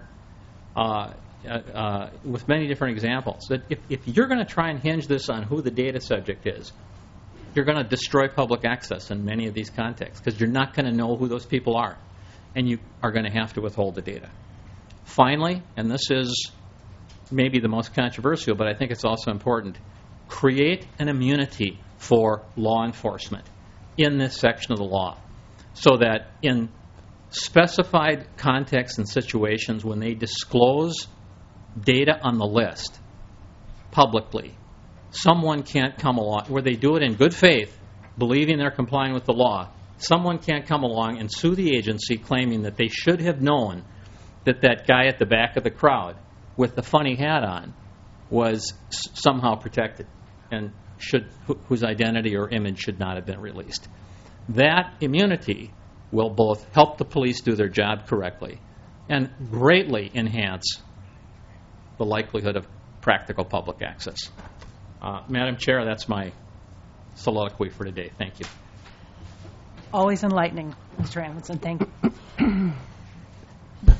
with many different examples. That if you're going to try and hinge this on who the data subject is, you're going to destroy public access in many of these contexts because you're not going to know who those people are, and you are going to have to withhold the data. Finally, and this is maybe the most controversial, but I think it's also important, create an immunity for law enforcement in this section of the law so that in specified contexts and situations when they disclose data on the list publicly, someone can't come along, where they do it in good faith, believing they're complying with the law, someone can't come along and sue the agency claiming that they should have known that that guy at the back of the crowd with the funny hat on was somehow protected and whose identity or image should not have been released. That immunity will both help the police do their job correctly and greatly enhance the likelihood of practical public access. Madam Chair, that's my soliloquy for today. Thank you. Always enlightening, Mr. Amundson. Thank you.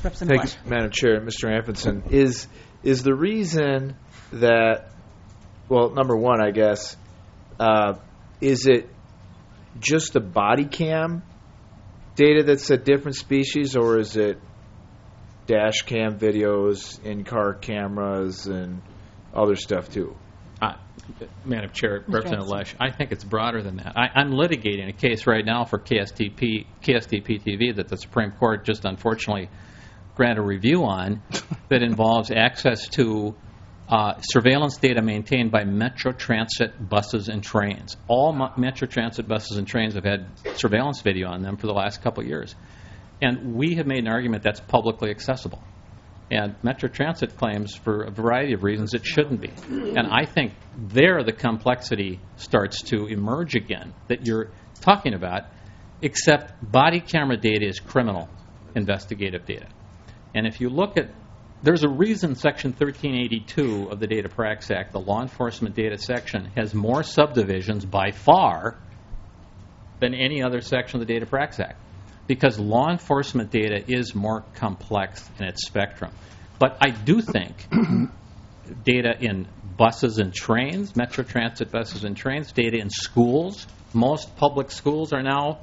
Representative Thank Lesh. you, Madam Chair. Mr. Amundson, is the reason that, well, number one, I guess, is it just the body cam data that's a different species, or is it dash cam videos, in-car cameras, and other stuff too? Madam Chair, Representative Lesh, I think it's broader than that. I'm litigating a case right now for KSTP-TV that the Supreme Court just unfortunately granted a review on that involves access to surveillance data maintained by Metro Transit buses and trains. All Metro Transit buses and trains have had surveillance video on them for the last couple of years. And we have made an argument that's publicly accessible. And Metro Transit claims, for a variety of reasons, it shouldn't be. And I think there the complexity starts to emerge again that you're talking about, except body camera data is criminal investigative data. And if you look at, there's a reason Section 1382 of the Data Practice Act, the law enforcement data section, has more subdivisions by far than any other section of the Data Practice Act, because law enforcement data is more complex in its spectrum. But I do think data in buses and trains, Metro Transit buses and trains, data in schools. Most public schools are now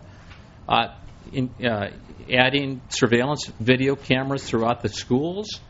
adding surveillance video cameras throughout the schools.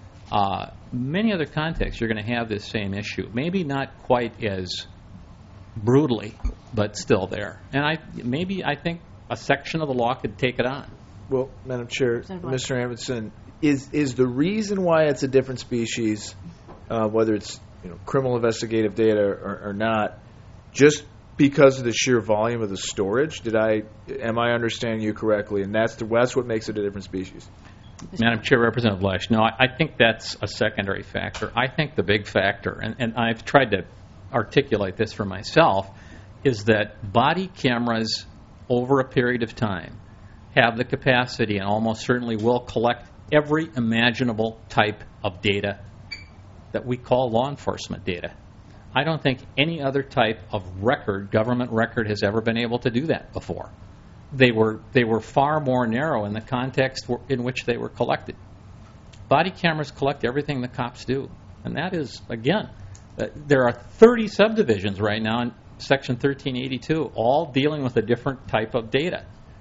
Many other contexts, you're going to have this same issue. Maybe not quite as brutally, but still there. And I think a section of the law could take it on. Well, Madam Chair, Mr. Amundson, is the reason why it's a different species, whether it's criminal investigative data or not, just because of the sheer volume of the storage? Am I understanding you correctly? And that's what makes it a different species. Madam Chair, Representative Lesh, no, I think that's a secondary factor. I think the big factor, and I've tried to articulate this for myself, is that body cameras over a period of time have the capacity and almost certainly will collect every imaginable type of data that we call law enforcement data. I don't think any other type of record, government record, has ever been able to do that before. They were far more narrow in the context in which they were collected. Body cameras collect everything the cops do. And that is, again, there are 30 subdivisions right now in Section 1382, all dealing with a different type of data.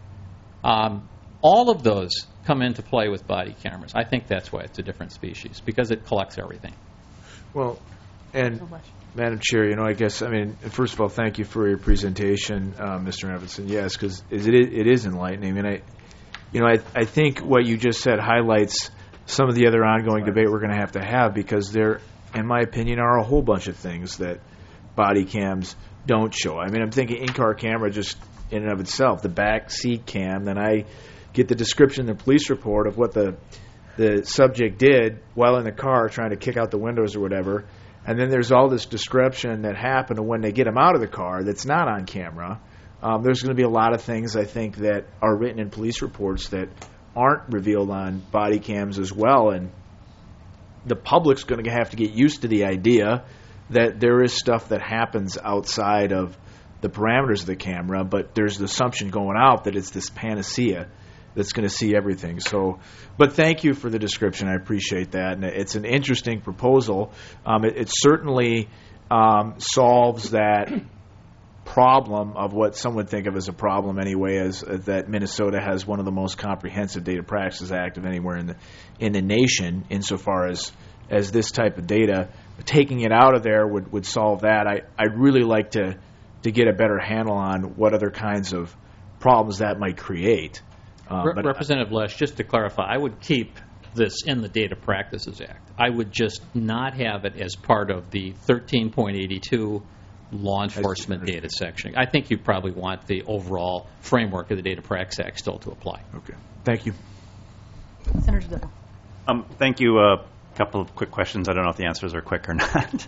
All of those come into play with body cameras. I think that's why it's a different species, because it collects everything. Well, and Madam Chair, first of all, thank you for your presentation, Mr. Amundson. Yes, because it is enlightening, and I think what you just said highlights some of the other ongoing debate we're going to have, because there, in my opinion, are a whole bunch of things that body cams don't show. I'm thinking in-car camera just in and of itself, the back seat cam. Then I get the description in the police report of what the subject did while in the car trying to kick out the windows or whatever. And then there's all this description that happened when they get him out of the car that's not on camera. There's going to be a lot of things, I think, that are written in police reports that aren't revealed on body cams as well. And the public's going to have to get used to the idea that there is stuff that happens outside of the parameters of the camera, but there's the assumption going out that it's this panacea that's going to see everything. So, but thank you for the description. I appreciate that. And it's an interesting proposal. It certainly solves that problem of what some would think of as a problem anyway, as that Minnesota has one of the most comprehensive Data Practices Act of anywhere in the nation, insofar as this type of data. Taking it out of there would solve that. I'd really like to get a better handle on what other kinds of problems that might create. Representative Lesh, just to clarify, I would keep this in the Data Practices Act. I would just not have it as part of the 13.82 law enforcement data section. I think you probably want the overall framework of the Data Practice Act still to apply. Okay. Thank you. Senator Dibble. Thank you. A couple of quick questions. I don't know if the answers are quick or not.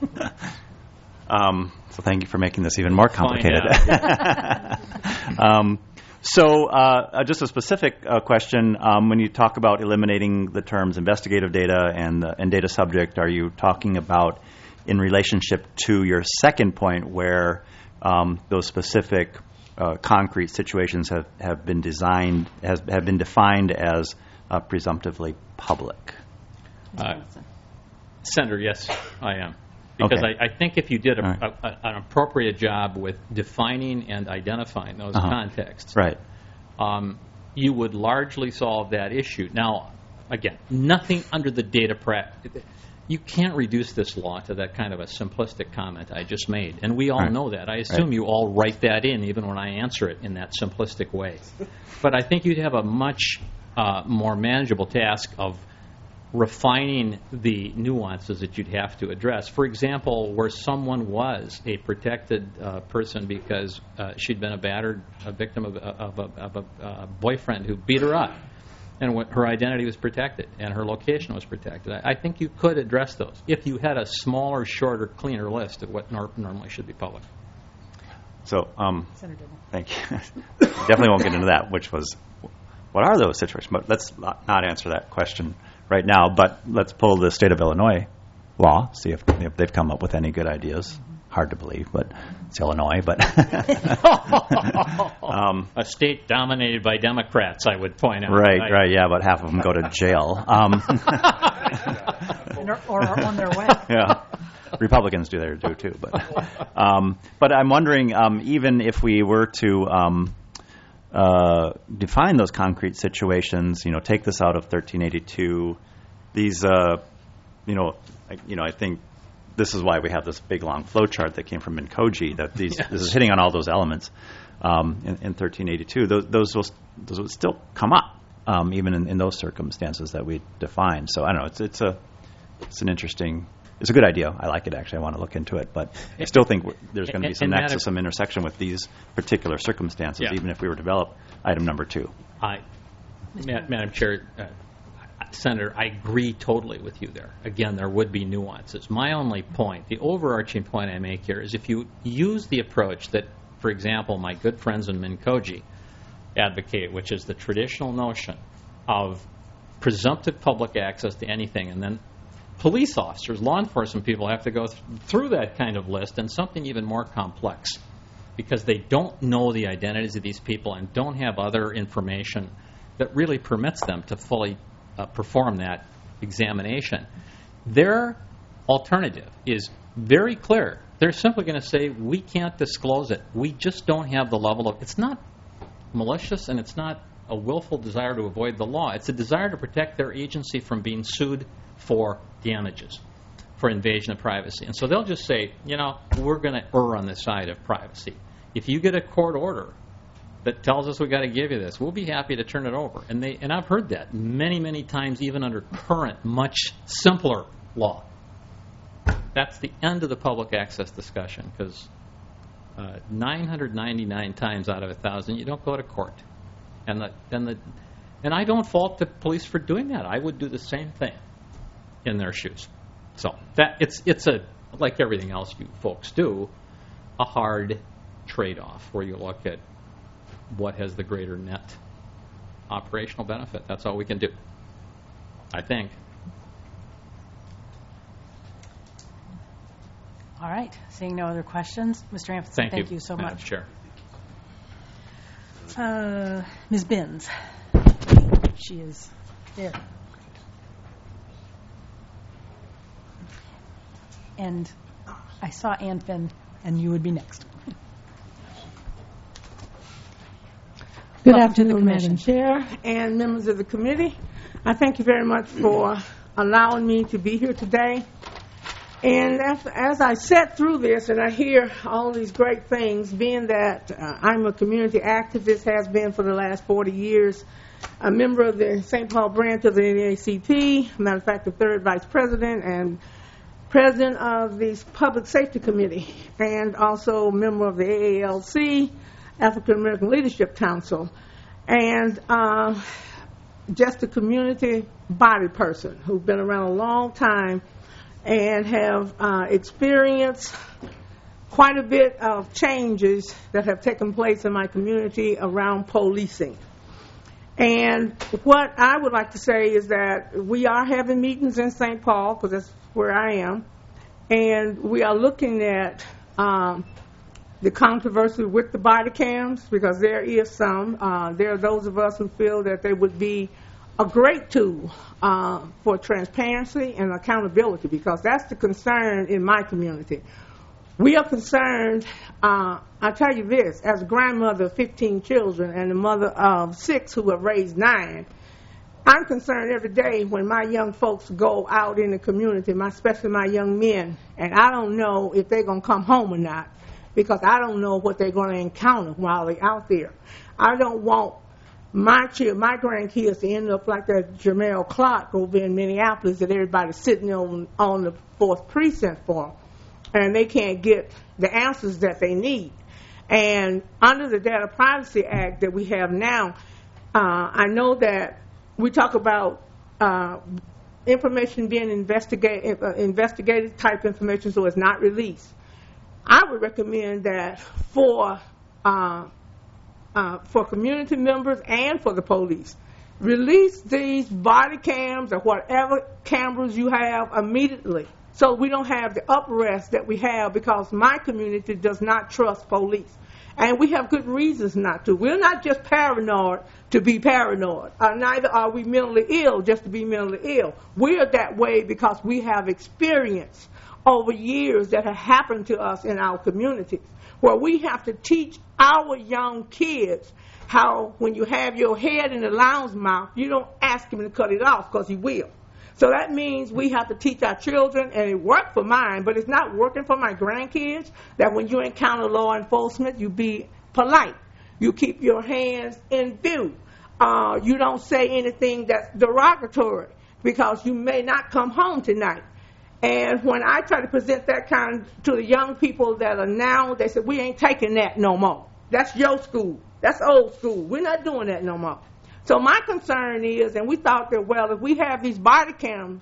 So thank you for making this even more complicated. Just a specific question. When you talk about eliminating the terms investigative data and data subject, are you talking about in relationship to your second point where those specific concrete situations have been defined as presumptively public? Senator, yes, I am. Because Okay. I think if you did All an appropriate job with defining and identifying those contexts, right, you would largely solve that issue. Now, again, nothing under the data you can't reduce this law to that kind of a simplistic comment I just made, and we all know that. I assume you all write that in, even when I answer it in that simplistic way. But I think you'd have a much more manageable task of refining the nuances that you'd have to address. For example, where someone was a protected person because she'd been a victim of a boyfriend who beat her up, and her identity was protected and her location was protected. I think you could address those if you had a smaller, shorter, cleaner list of what normally should be public. So, thank you. Definitely won't get into that, which was, what are those situations? But let's not answer that question right now, but let's pull the state of Illinois law, see if they've come up with any good ideas. Hard to believe, but it's Illinois. But a state dominated by Democrats, I would point out. Right, yeah, but half of them go to jail. Or are on their way. Yeah, Republicans do too. But I'm wondering, even if we were to define those concrete situations, take this out of 1382. These, I think this is why we have this big long flow chart that came from Minkoji. That this is hitting on all those elements in 1382. Those will still come up even in those circumstances that we define. So I don't know. It's an interesting. It's a good idea. I like it, actually. I want to look into it. But I still think there's going to be some nexus, some intersection with these particular circumstances, even if we were to develop item number 2. Madam Chair, Senator, I agree totally with you there. Again, there would be nuances. My only point, the overarching point I make here, is if you use the approach that, for example, my good friends in Minkoji advocate, which is the traditional notion of presumptive public access to anything, and then police officers, law enforcement people have to go through that kind of list and something even more complex because they don't know the identities of these people and don't have other information that really permits them to fully perform that examination. Their alternative is very clear. They're simply going to say, we can't disclose it. We just don't have the level of... It's not malicious and it's not a willful desire to avoid the law. It's a desire to protect their agency from being sued for damages, for invasion of privacy. And so they'll just say, we're going to err on the side of privacy. If you get a court order that tells us we've got to give you this, we'll be happy to turn it over. And I've heard that many, many times, even under current, much simpler law. That's the end of the public access discussion, because 999 times out of 1,000, you don't go to court. And I don't fault the police for doing that. I would do the same thing in their shoes. So it's like everything else you folks do, a hard trade-off where you look at what has the greater net operational benefit. That's all we can do, I think. All right. Seeing no other questions, Mr. Amundson, thank you so Madam much. Chair. Ms. Binns. She is there. And I saw Ann Finn, and you would be next. Good Welcome to the afternoon, commission. Madam Chair and members of the committee. I thank you very much for allowing me to be here today. And as I sat through this and I hear all these great things, being that I'm a community activist, has been for the last 40 years, a member of the St. Paul branch of the NAACP, matter of fact, the third vice president and president of the Public Safety Committee, and also a member of the AALC, African American Leadership Council, and just a community body person who's been around a long time and have experienced quite a bit of changes that have taken place in my community around policing. And what I would like to say is that we are having meetings in St. Paul, because that's where I am, and we are looking at the controversy with the body cams, because there is some. There are those of us who feel that they would be a great tool for transparency and accountability, because that's the concern in my community. We are concerned, I'll tell you this, as a grandmother of 15 children and a mother of 6 who have raised 9, I'm concerned every day when my young folks go out in the community, especially my young men, and I don't know if they're going to come home or not, because I don't know what they're going to encounter while they're out there. I don't want my grandkids to end up like that Jamel Clark over in Minneapolis that everybody's sitting on the 4th precinct for, and they can't get the answers that they need. And under the Data Privacy Act that we have now, I know that we talk about information being investigated type information, so it's not released. I would recommend that for community members and for the police, release these body cams or whatever cameras you have immediately, so we don't have the uprest that we have, because my community does not trust police. And we have good reasons not to. We're not just paranoid to be paranoid. Neither are we mentally ill just to be mentally ill. We're that way because we have experience over years that have happened to us in our communities, where we have to teach our young kids how when you have your head in the lion's mouth, you don't ask him to cut it off, because he will. So that means we have to teach our children, and it worked for mine, but it's not working for my grandkids, that when you encounter law enforcement, you be polite. You keep your hands in view. You don't say anything that's derogatory, because you may not come home tonight. And when I try to present that kind to the young people that are now, they say, we ain't taking that no more. That's your school. That's old school. We're not doing that no more. So my concern is, and we thought that, well, if we have these body cams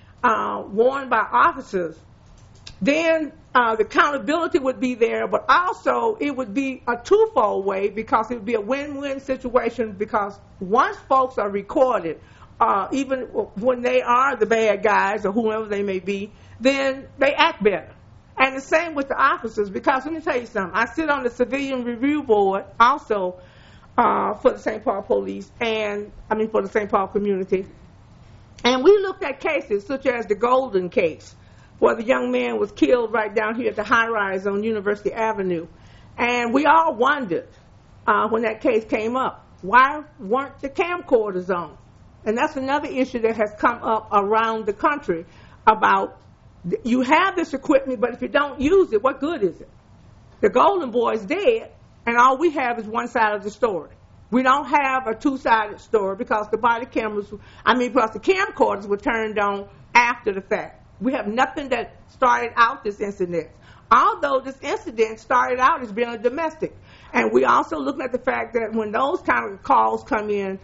worn by officers, then the accountability would be there, but also it would be a twofold way, because it would be a win-win situation, because once folks are recorded, even when they are the bad guys or whoever they may be, then they act better. And the same with the officers, because let me tell you something. I sit on the Civilian Review Board also for the St. Paul Police, for the St. Paul community. And we looked at cases such as the Golden case, where the young man was killed right down here at the high-rise on University Avenue. And we all wondered when that case came up, why weren't the camcorders on? And that's another issue that has come up around the country about, you have this equipment, but if you don't use it, what good is it? The Golden Boy is dead, and all we have is one side of the story. We don't have a two-sided story, because the because the camcorders were turned on after the fact. We have nothing that started out this incident, although this incident started out as being a domestic. And we also look at the fact that when those kind of calls come in,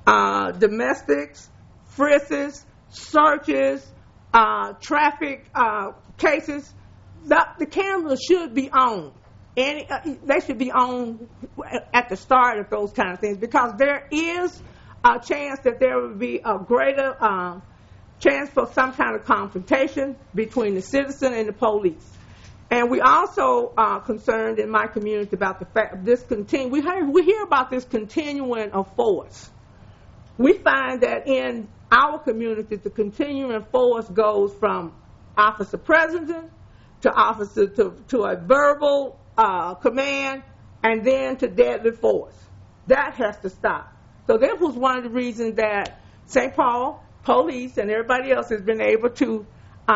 domestics, frisks, searches, traffic cases, the cameras should be on. And they should be on at the start of those kind of things, because there is a chance that there will be a greater chance for some kind of confrontation between the citizen and the police. And we also are concerned in my community about the fact of this we hear about this continuing of force. We find that in our community, the continuing force goes from officer president to officer to a verbal command, and then to deadly force. That has to stop. So that was one of the reasons that St. Paul Police and everybody else has been able to,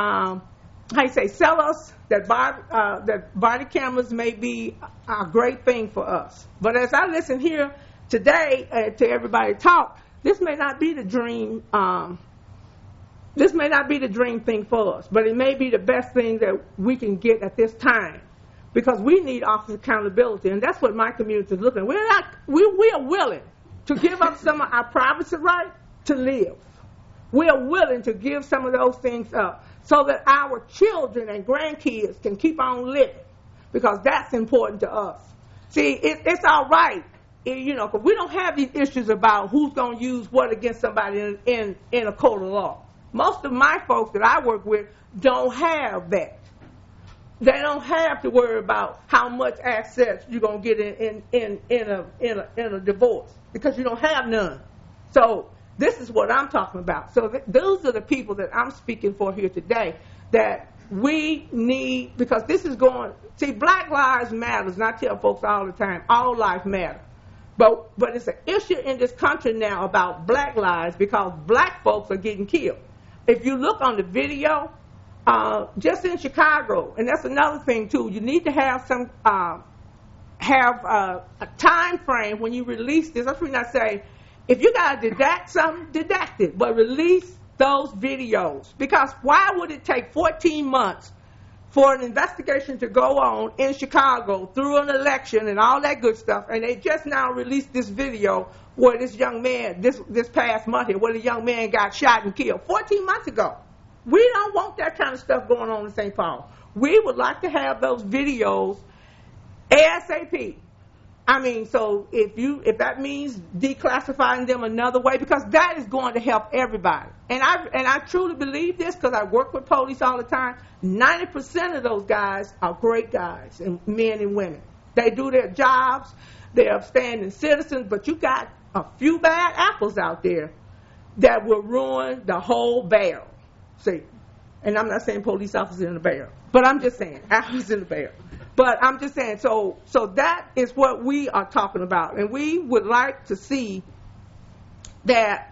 sell us that body cameras may be a great thing for us. But as I listen here today to everybody talk, this may not be the dream. This may not be the dream thing for us, but it may be the best thing that we can get at this time, because we need officer accountability, and that's what my community is looking at. We are willing to give up some of our privacy right to live. We are willing to give some of those things up so that our children and grandkids can keep on living, because that's important to us. See, it's all right, because we don't have these issues about who's going to use what against somebody in a court of law. Most of my folks that I work with don't have that. They don't have to worry about how much assets you're going to get in a divorce, because you don't have none. So This is what I'm talking about. So those are the people that I'm speaking for here today, that we need, because this is going, see, Black Lives Matter, and I tell folks all the time, all life matter. But it's an issue in this country now about black lives because black folks are getting killed. If you look on the video, just in Chicago, and that's another thing too, you need to have some a time frame when you release this. That's when I say, if you got to deduct something, deduct it, but release those videos. Because why would it take 14 months for an investigation to go on in Chicago through an election and all that good stuff, and they just now released this video where this young man, this past month here, where the young man got shot and killed 14 months ago. We don't want that kind of stuff going on in St. Paul. We would like to have those videos ASAP. I mean, so if that means declassifying them another way, because that is going to help everybody. And I truly believe this because I work with police all the time. 90% of those guys are great guys, and men and women. They do their jobs. They're upstanding citizens, but you got a few bad apples out there that will ruin the whole barrel. See, and I'm not saying police officers in the barrel, but I'm just saying apples in the barrel. But I'm just saying, so that is what we are talking about. And we would like to see that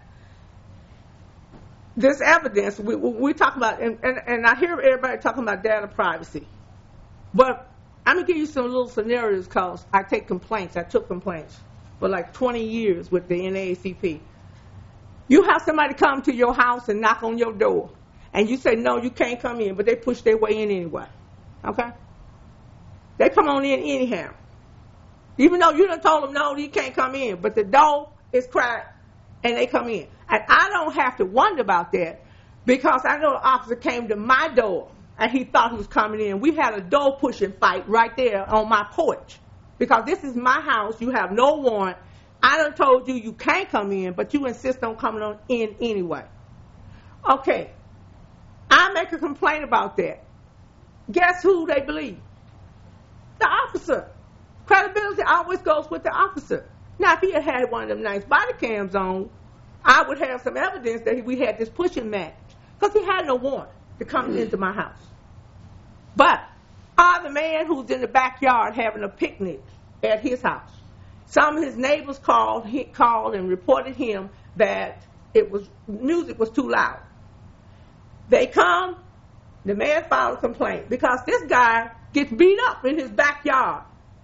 this evidence, we talk about, and I hear everybody talking about data privacy. But I'm going to give you some little scenarios because I took complaints for like 20 years with the NAACP. You have somebody come to your house and knock on your door, and you say, no, you can't come in, but they push their way in anyway. Okay? They come on in anyhow. Even though you done told them, no, you can't come in. But the door is cracked, and they come in. And I don't have to wonder about that because I know the officer came to my door, and he thought he was coming in. We had a door-pushing fight right there on my porch because this is my house. You have no warrant. I done told you can't come in, but you insist on coming on in anyway. Okay. I make a complaint about that. Guess who they believe? The officer. Credibility always goes with the officer. Now, if he had one of them nice body cams on, I would have some evidence that we had this pushing match because he had no warrant to come into my house. But the man who's in the backyard having a picnic at his house, some of his neighbors called and reported him that music was too loud. They come, the man filed a complaint because this guy gets beat up in his backyard.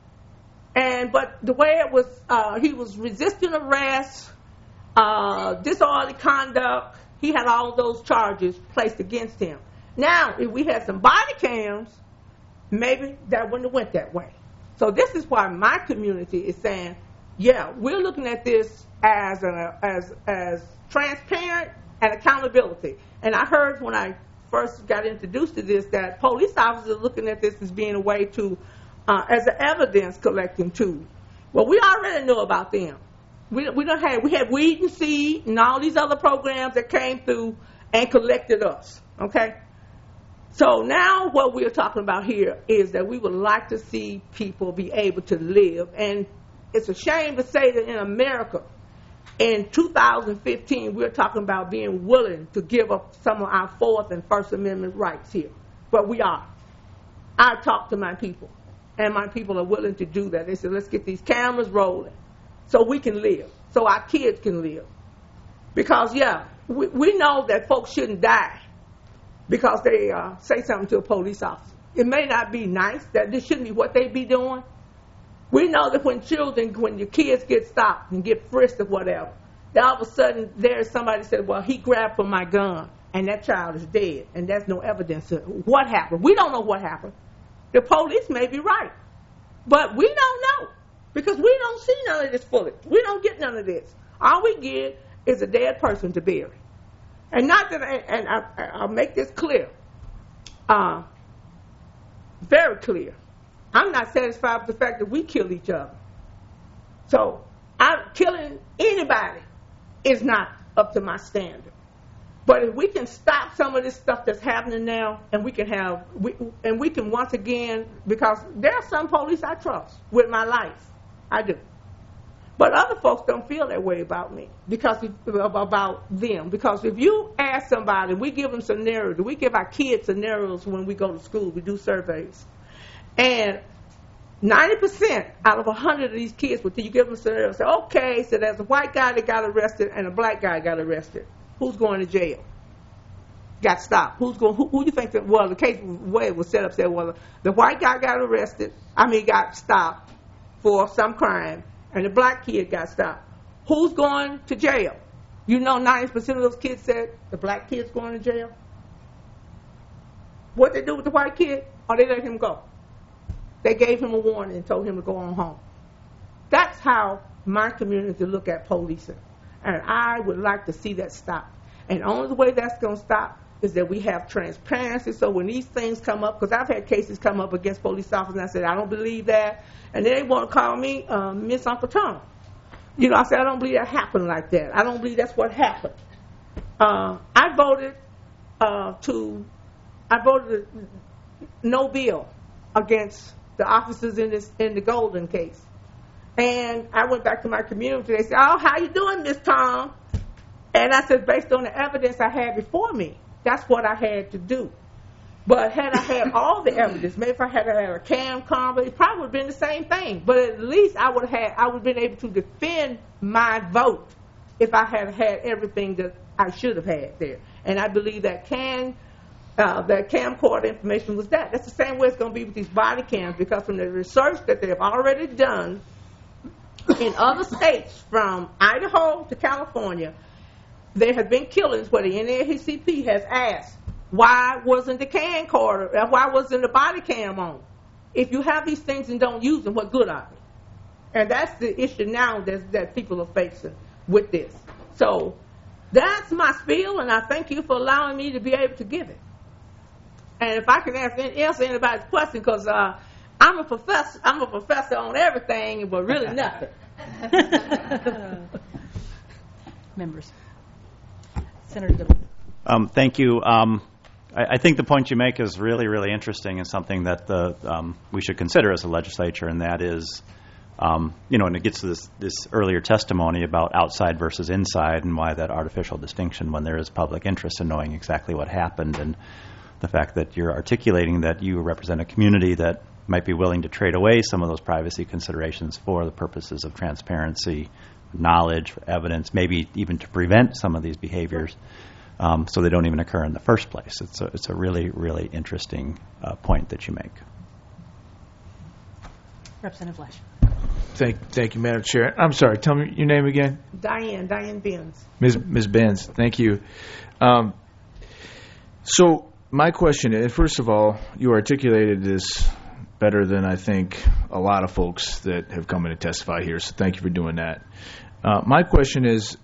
But the way it was, he was resisting arrest, disorderly conduct. He had all those charges placed against him. Now, if we had some body cams, maybe that wouldn't have went that way. So this is why my community is saying, yeah, we're looking at this as transparent and accountability. And I heard when I first got introduced to this that police officers are looking at this as being a way to, as an evidence collecting tool. Well, we already know about them. We had Weed and Seed and all these other programs that came through and collected us. Okay. So now what we're talking about here is that we would like to see people be able to live. And it's a shame to say that in America, in 2015, we're talking about being willing to give up some of our Fourth and First Amendment rights here. But we are. I talk to my people, and my people are willing to do that. They said, let's get these cameras rolling so we can live, so our kids can live. Because, yeah, we know that folks shouldn't die because they say something to a police officer. It may not be nice, that this shouldn't be what they be doing. We know that when your kids get stopped and get frisked or whatever, then all of a sudden there's somebody said, well, he grabbed for my gun, and that child is dead, and there's no evidence of what happened. We don't know what happened. The police may be right, but we don't know because we don't see none of this footage. We don't get none of this. All we get is a dead person to bury. And not that, and I'll make this clear, very clear. I'm not satisfied with the fact that we kill each other. So killing anybody is not up to my standard. But if we can stop some of this stuff that's happening now, and we can once again, because there are some police I trust with my life, I do. But other folks don't feel that way about me, about them. Because if you ask somebody, we give them scenarios. We give our kids scenarios when we go to school. We do surveys. And 90% out of 100 of these kids, when you give them scenarios, say, okay, so there's a white guy that got arrested and a black guy got arrested. Who's going to jail? Got stopped. Who you think that, well, the case way it was set up said, well, the white guy got stopped for some crime, and the black kid got stopped. Who's going to jail? You know 90% of those kids said the black kid's going to jail. What they do with the white kid? Or they let him go. They gave him a warning and told him to go on home. That's how my community look at policing. And I would like to see that stop. And the only way that's going to stop is that we have transparency. So when these things come up, because I've had cases come up against police officers, and I said, I don't believe that. And then they want to call me Miss Uncle Tom. You know, I said, I don't believe that happened like that. I don't believe that's what happened. I voted no bill against the officers in the Golden case. And I went back to my community. They said, oh, how you doing, Miss Tom? And I said, based on the evidence I had before me, that's what I had to do. But had I had all the evidence, maybe if I had a cam camera, it probably would have been the same thing. But at least I would have been able to defend my vote if I had had everything that I should have had there. And I believe that camcorder information was that. That's the same way it's going to be with these body cams, because from the research that they've already done in other states, from Idaho to California, there have been killings where the NAACP has asked, why wasn't the camcorder, why wasn't the body cam on? If you have these things and don't use them, what good are they? And that's the issue now that people are facing with this. So that's my spiel, and I thank you for allowing me to be able to give it. And if I can answer anybody's question, because I'm a professor on everything, but really nothing. Members. Senator Dibble. Thank you. I think the point you make is really, really interesting and something that we should consider as a legislature, and that is, and it gets to this earlier testimony about outside versus inside and why that artificial distinction when there is public interest in knowing exactly what happened, and the fact that you're articulating that you represent a community that might be willing to trade away some of those privacy considerations for the purposes of transparency, knowledge, evidence, maybe even to prevent some of these behaviors so they don't even occur in the first place. It's a really, really interesting point that you make. Representative Lesh. Thank you, Madam Chair. I'm sorry, tell me your name again. Diane Benz. Ms. Benz, thank you. So my question is, first of all, you articulated this better than I think a lot of folks that have come in to testify here, so thank you for doing that. My question is,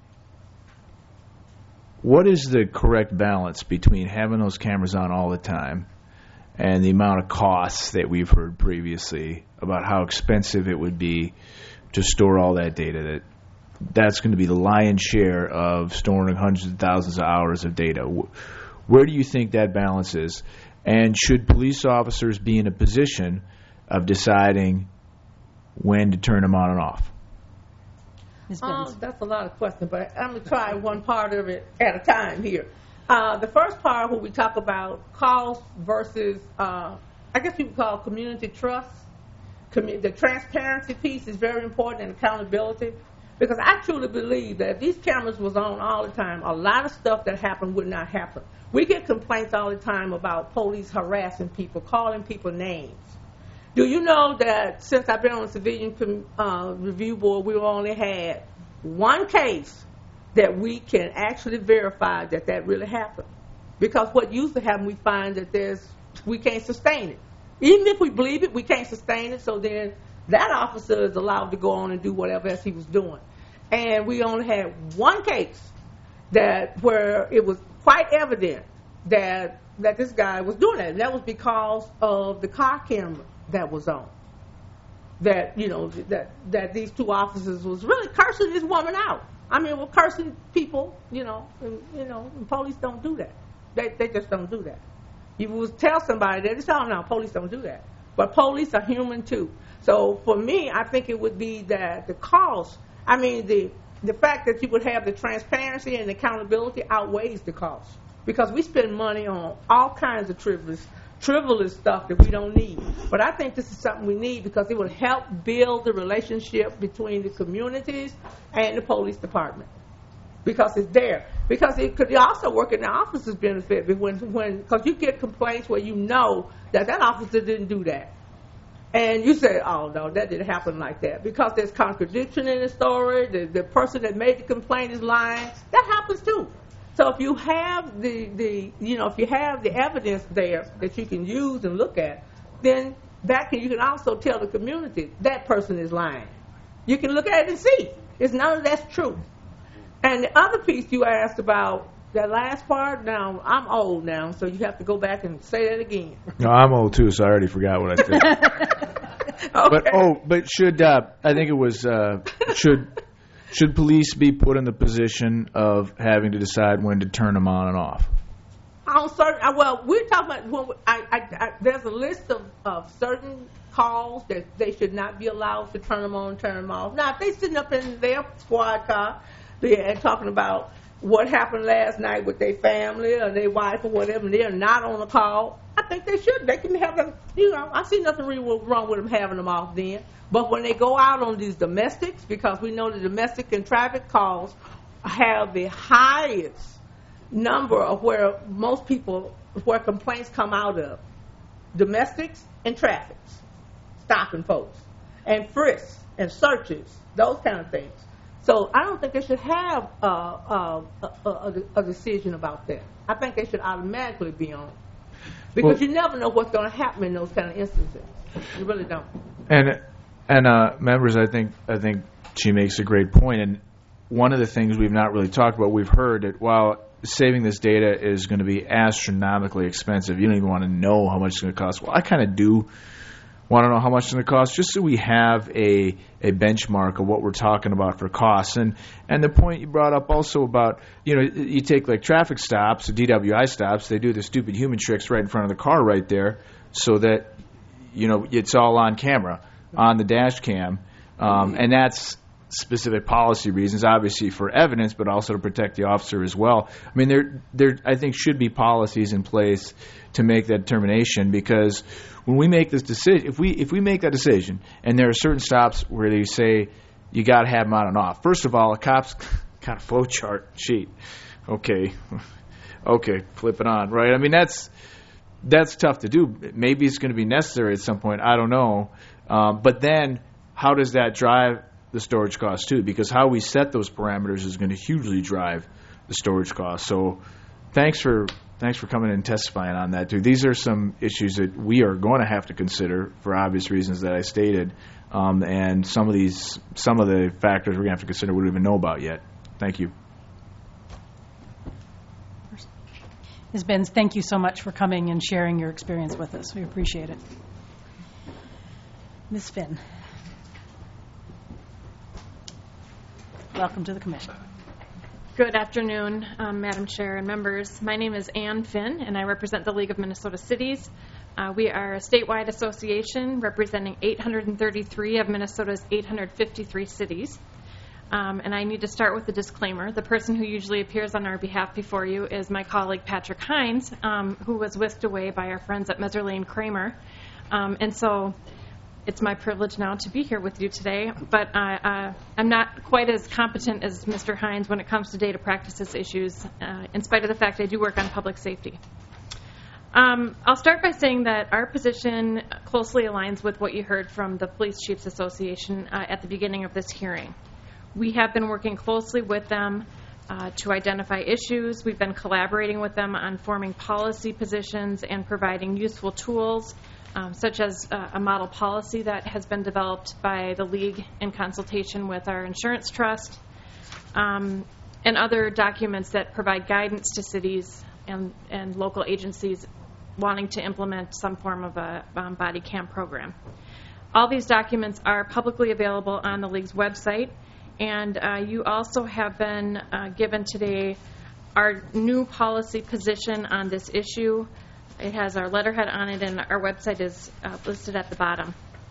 what is the correct balance between having those cameras on all the time and the amount of costs that we've heard previously about how expensive it would be to store all that data? That's going to be the lion's share of storing hundreds of thousands of hours of data. Where do you think that balance is? And should police officers be in a position of deciding when to turn them on and off? That's a lot of questions, but I'm going to try one part of it at a time here. The first part where we talk about cost versus, I guess people call community trust. The transparency piece is very important, and accountability. Because I truly believe that if these cameras was on all the time, a lot of stuff that happened would not happen. We get complaints all the time about police harassing people, calling people names. Do you know that since I've been on the Civilian Review Board, we've only had one case that we can actually verify that really happened? Because what used to happen, we find that we can't sustain it. Even if we believe it, we can't sustain it, so then that officer is allowed to go on and do whatever else he was doing. And we only had one case where it was quite evident that this guy was doing that. And that was because of the car camera that was on. That these two officers was really cursing this woman out. I mean, we're cursing people, and police don't do that. They just don't do that. You would tell somebody that, no, police don't do that. But police are human too. So for me, I think it would be that the cost, the fact that you would have the transparency and accountability outweighs the cost. Because we spend money on all kinds of frivolous stuff that we don't need. But I think this is something we need because it will help build the relationship between the communities and the police department. Because it's there. Because it could also work in the officer's benefit because you get complaints where you know that officer didn't do that. And you say, oh, no, that didn't happen like that. Because there's contradiction in the story. The person that made the complaint is lying. That happens too. So if you have if you have the evidence there that you can use and look at, then you can also tell the community that person is lying. You can look at it and see. It's none of that's true. And the other piece you asked about, that last part, now, I'm old now, so you have to go back and say that again. No, I'm old too, so I already forgot what I said. Okay. But should I think it was should police be put in the position of having to decide when to turn them on and off? Well, we're talking about there's a list of certain calls that they should not be allowed to turn them on and turn them off. Now, if they're sitting up in their squad car and talking about what happened last night with their family or their wife or whatever, and they're not on the call, I think they should. They can have them, I see nothing really wrong with them having them off then. But when they go out on these domestics, because we know the domestic and traffic calls have the highest number of where complaints come out of. Domestics and traffics, stopping folks, and frisks and searches, those kind of things. So I don't think they should have a decision about that. I think they should automatically be on. Because you never know what's going to happen in those kind of instances. You really don't. And members, I think she makes a great point. And one of the things we've not really talked about, we've heard that while saving this data is going to be astronomically expensive, you don't even want to know how much it's going to cost. Well, I kind of do want to know how much it's going to cost, just so we have a benchmark of what we're talking about for costs. And the point you brought up also about, you take like traffic stops, DWI stops, they do the stupid human tricks right in front of the car right there so that, it's all on camera, on the dash cam. And that's specific policy reasons, obviously for evidence, but also to protect the officer as well. I mean, there I think should be policies in place to make that determination, because when we make this decision, if we make that decision, and there are certain stops where they say you got to have them on and off. First of all, a cop's got a flow chart sheet. Okay, flip it on, right? I mean, that's tough to do. Maybe it's going to be necessary at some point. I don't know. But then, how does that drive the storage costs too? Because how we set those parameters is going to hugely drive the storage costs. So, thanks for coming in and testifying on that too. These are some issues that we are going to have to consider for obvious reasons that I stated, and some of the factors we're going to have to consider we don't even know about yet. Thank you. Ms. Benz, thank you so much for coming and sharing your experience with us. We appreciate it. Ms. Finn. Welcome to the Commission. Good afternoon, Madam Chair and members. My name is Ann Finn, and I represent the League of Minnesota Cities. We are a statewide association representing 833 of Minnesota's 853 cities. And I need to start with a disclaimer. The person who usually appears on our behalf before you is my colleague Patrick Hines, who was whisked away by our friends at Meserlane Kramer. And so it's my privilege now to be here with you today, but I'm not quite as competent as Mr. Hines when it comes to data practices issues, in spite of the fact I do work on public safety. I'll start by saying that our position closely aligns with what you heard from the Police Chiefs Association at the beginning of this hearing. We have been working closely with them to identify issues. We've been collaborating with them on forming policy positions and providing useful tools, such as a model policy that has been developed by the League in consultation with our insurance trust, and other documents that provide guidance to cities and local agencies wanting to implement some form of a body cam program. All these documents are publicly available on the League's website, and you also have been given today our new policy position on this issue. It has our letterhead on it, and our website is listed at the bottom.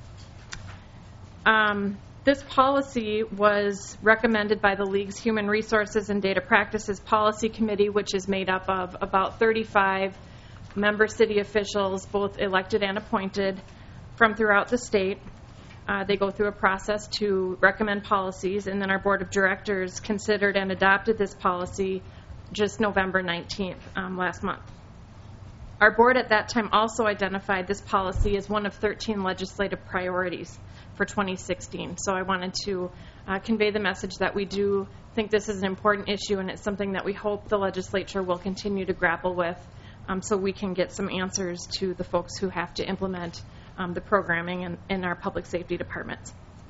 This policy was recommended by the League's Human Resources and Data Practices Policy Committee, which is made up of about 35 member city officials, both elected and appointed, from throughout the state. They go through a process to recommend policies, and then our board of directors considered and adopted this policy just November 19th, last month. Our board at that time also identified this policy as one of 13 legislative priorities for 2016. So I wanted to convey the message that we do think this is an important issue, and it's something that we hope the legislature will continue to grapple with, so we can get some answers to the folks who have to implement the programming in our public safety departments.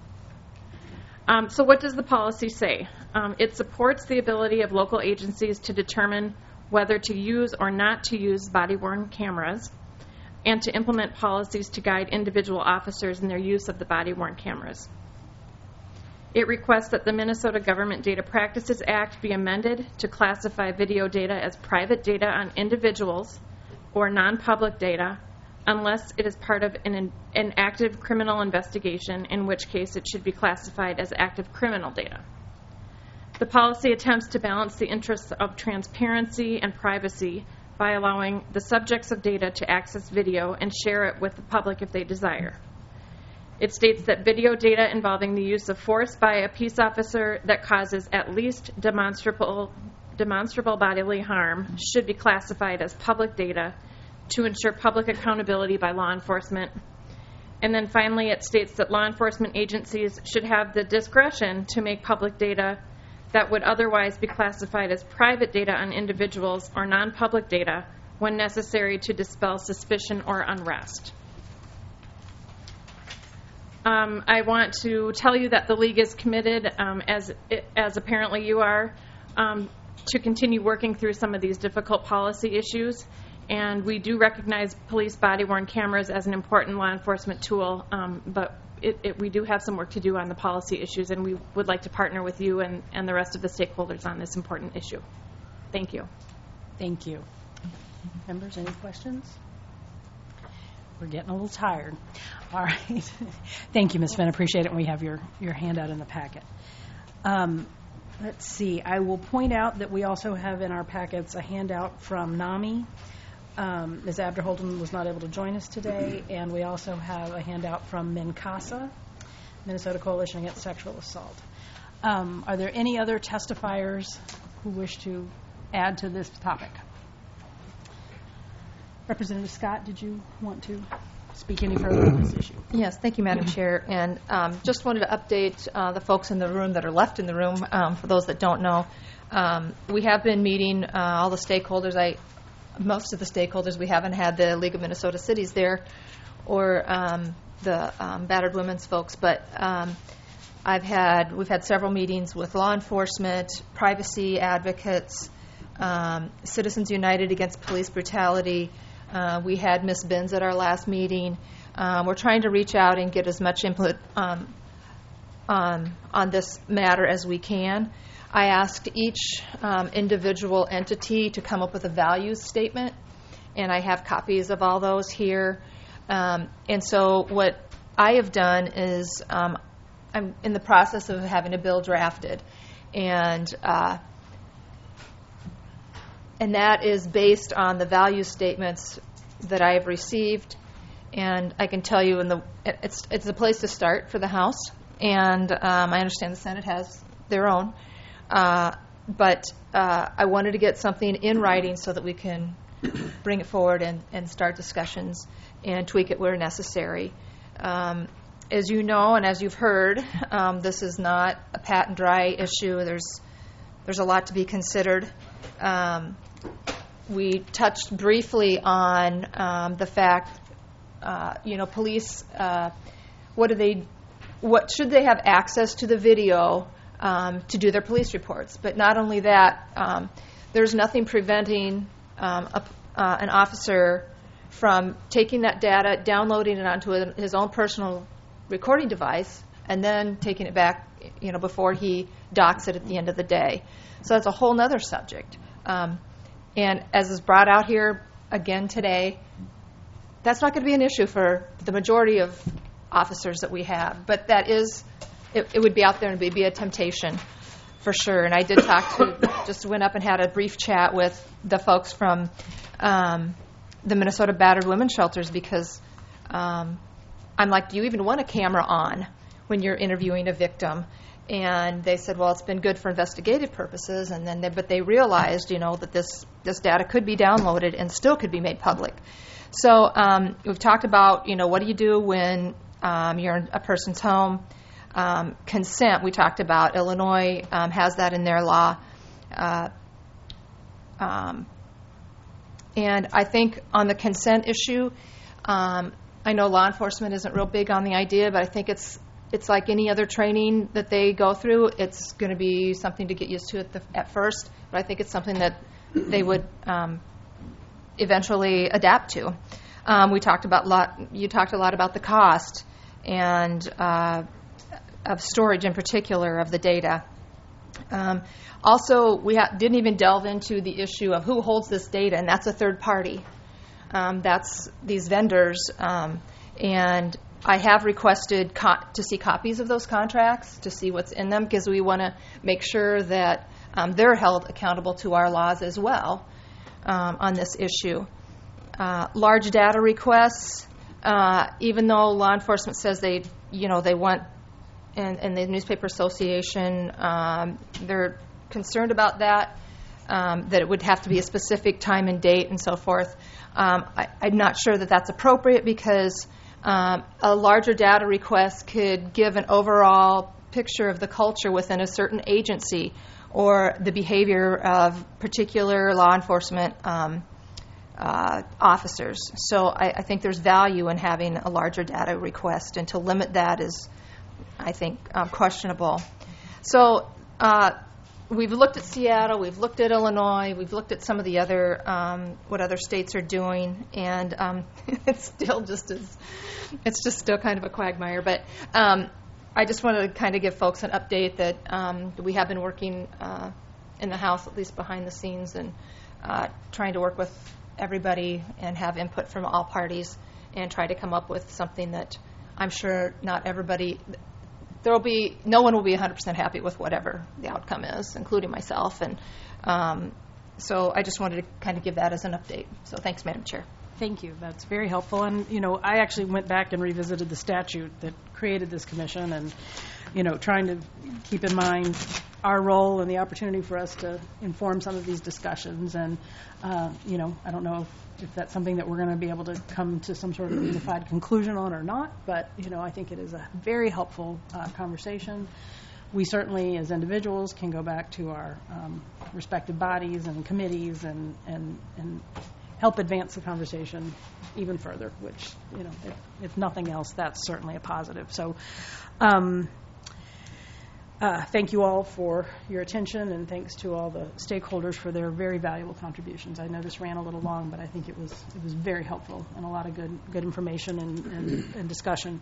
So what does the policy say? It supports the ability of local agencies to determine whether to use or not to use body-worn cameras, and to implement policies to guide individual officers in their use of the body-worn cameras. It requests that the Minnesota Government Data Practices Act be amended to classify video data as private data on individuals or non-public data unless it is part of an active criminal investigation, in which case it should be classified as active criminal data. The policy attempts to balance the interests of transparency and privacy by allowing the subjects of data to access video and share it with the public if they desire. It states that video data involving the use of force by a peace officer that causes at least demonstrable bodily harm should be classified as public data to ensure public accountability by law enforcement. And then finally, it states that law enforcement agencies should have the discretion to make public data that would otherwise be classified as private data on individuals or non-public data when necessary to dispel suspicion or unrest. I want to tell you that the League is committed, as apparently you are, to continue working through some of these difficult policy issues. And we do recognize police body-worn cameras as an important law enforcement tool, but we do have some work to do on the policy issues, and we would like to partner with you and the rest of the stakeholders on this important issue. Thank you. Thank you. Members, any questions? We're getting a little tired. All right. Thank you, Ms. Finn. Appreciate it. We have your handout in the packet. Let's see. I will point out that we also have in our packets a handout from NAMI. Ms. Abderholden was not able to join us today, and we also have a handout from MNCASA, Minnesota Coalition Against Sexual Assault. Are there any other testifiers who wish to add to this topic? Representative Scott, did you want to speak any further on this issue? Yes, thank you, Madam Chair. And just wanted to update the folks in the room that are left in the room. For those that don't know, we have been meeting all the stakeholders. Most of the stakeholders. We haven't had the League of Minnesota Cities there or the battered women's folks, but we've had several meetings with law enforcement, privacy advocates, Citizens United Against Police Brutality. We had Ms. Binns at our last meeting. We're trying to reach out and get as much input on this matter as we can. I asked each individual entity to come up with a values statement, and I have copies of all those here. And so what I have done is I'm in the process of having a bill drafted, and that is based on the value statements that I have received. And I can tell you, it's a place to start for the House, and I understand the Senate has their own. But I wanted to get something in writing so that we can bring it forward and start discussions and tweak it where necessary. As you know, and as you've heard, this is not a pat and dry issue. There's a lot to be considered. We touched briefly on the fact, police. What should they have access to the video to do their police reports? But not only that, there's nothing preventing an officer from taking that data, downloading it onto his own personal recording device, and then taking it back, before he docks it at the end of the day. So that's a whole other subject. And as is brought out here again today. That's not going to be an issue for the majority of officers that we have, but that is, it would be out there and it'd be a temptation for sure. And I did just went up and had a brief chat with the folks from the Minnesota Battered Women's Shelters, because I'm like, do you even want a camera on when you're interviewing a victim? And they said, well, it's been good for investigative purposes, and then but they realized, that this data could be downloaded and still could be made public. So we've talked about, what do you do when you're in a person's home? Consent, we talked about. Illinois has that in their law. And I think on the consent issue, I know law enforcement isn't real big on the idea, but I think it's like any other training that they go through. It's going to be something to get used to at first, but I think it's something that they would eventually adapt to. You talked a lot about the cost and of storage in particular of the data. Also, we didn't even delve into the issue of who holds this data, and that's a third party. That's these vendors. And I have requested to see copies of those contracts, to see what's in them, because we want to make sure that they're held accountable to our laws as well on this issue. Large data requests, even though law enforcement says they want, and the Newspaper Association, they're concerned about that it would have to be a specific time and date and so forth. I'm not sure that that's appropriate, because a larger data request could give an overall picture of the culture within a certain agency or the behavior of particular law enforcement officers. So I think there's value in having a larger data request, and to limit that is, I think, questionable. So we've looked at Seattle, we've looked at Illinois, we've looked at some of the other, what other states are doing, and it's just still kind of a quagmire. But I just wanted to kind of give folks an update that we have been working in the House, at least behind the scenes, and trying to work with everybody and have input from all parties and try to come up with something that I'm sure not everybody... no one will be 100% happy with whatever the outcome is, including myself. And so I just wanted to kind of give that as an update. So thanks, Madam Chair. Thank you. That's very helpful. And, I actually went back and revisited the statute that created this commission and, trying to keep in mind our role and the opportunity for us to inform some of these discussions. And, I don't know if that's something that we're going to be able to come to some sort of unified conclusion on or not, but, I think it is a very helpful conversation. We certainly, as individuals, can go back to our respective bodies and committees and help advance the conversation even further, which, if nothing else, that's certainly a positive. So thank you all for your attention, and thanks to all the stakeholders for their very valuable contributions. I know this ran a little long, but I think it was very helpful and a lot of good information and discussion.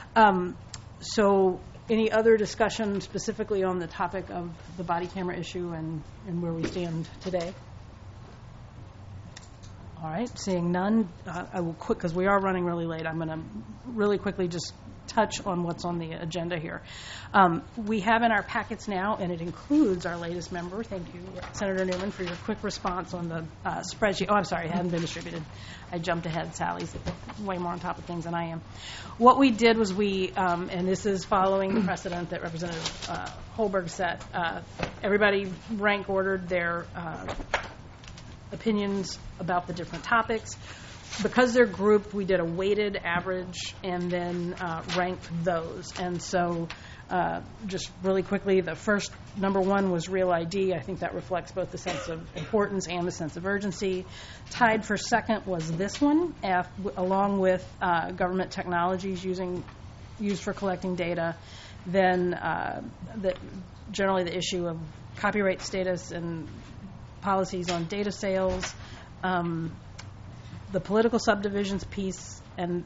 So any other discussion specifically on the topic of the body camera issue and where we stand today? All right, seeing none, I will quick, because we are running really late, I'm going to really quickly just touch on what's on the agenda here. We have in our packets now, and it includes our latest member. Thank you, Senator Newman, for your quick response on the spreadsheet. Oh, I'm sorry, it hadn't been distributed. I jumped ahead. Sally's way more on top of things than I am. What we did was and this is following the precedent that Representative Holberg set, everybody rank ordered their opinions about the different topics. Because they're grouped, we did a weighted average and then ranked those. And so just really quickly, the first, number one, was Real ID. I think that reflects both the sense of importance and the sense of urgency. Tied for second was this one, along with government technologies used for collecting data. Then generally the issue of copyright status and policies on data sales, the political subdivisions piece, and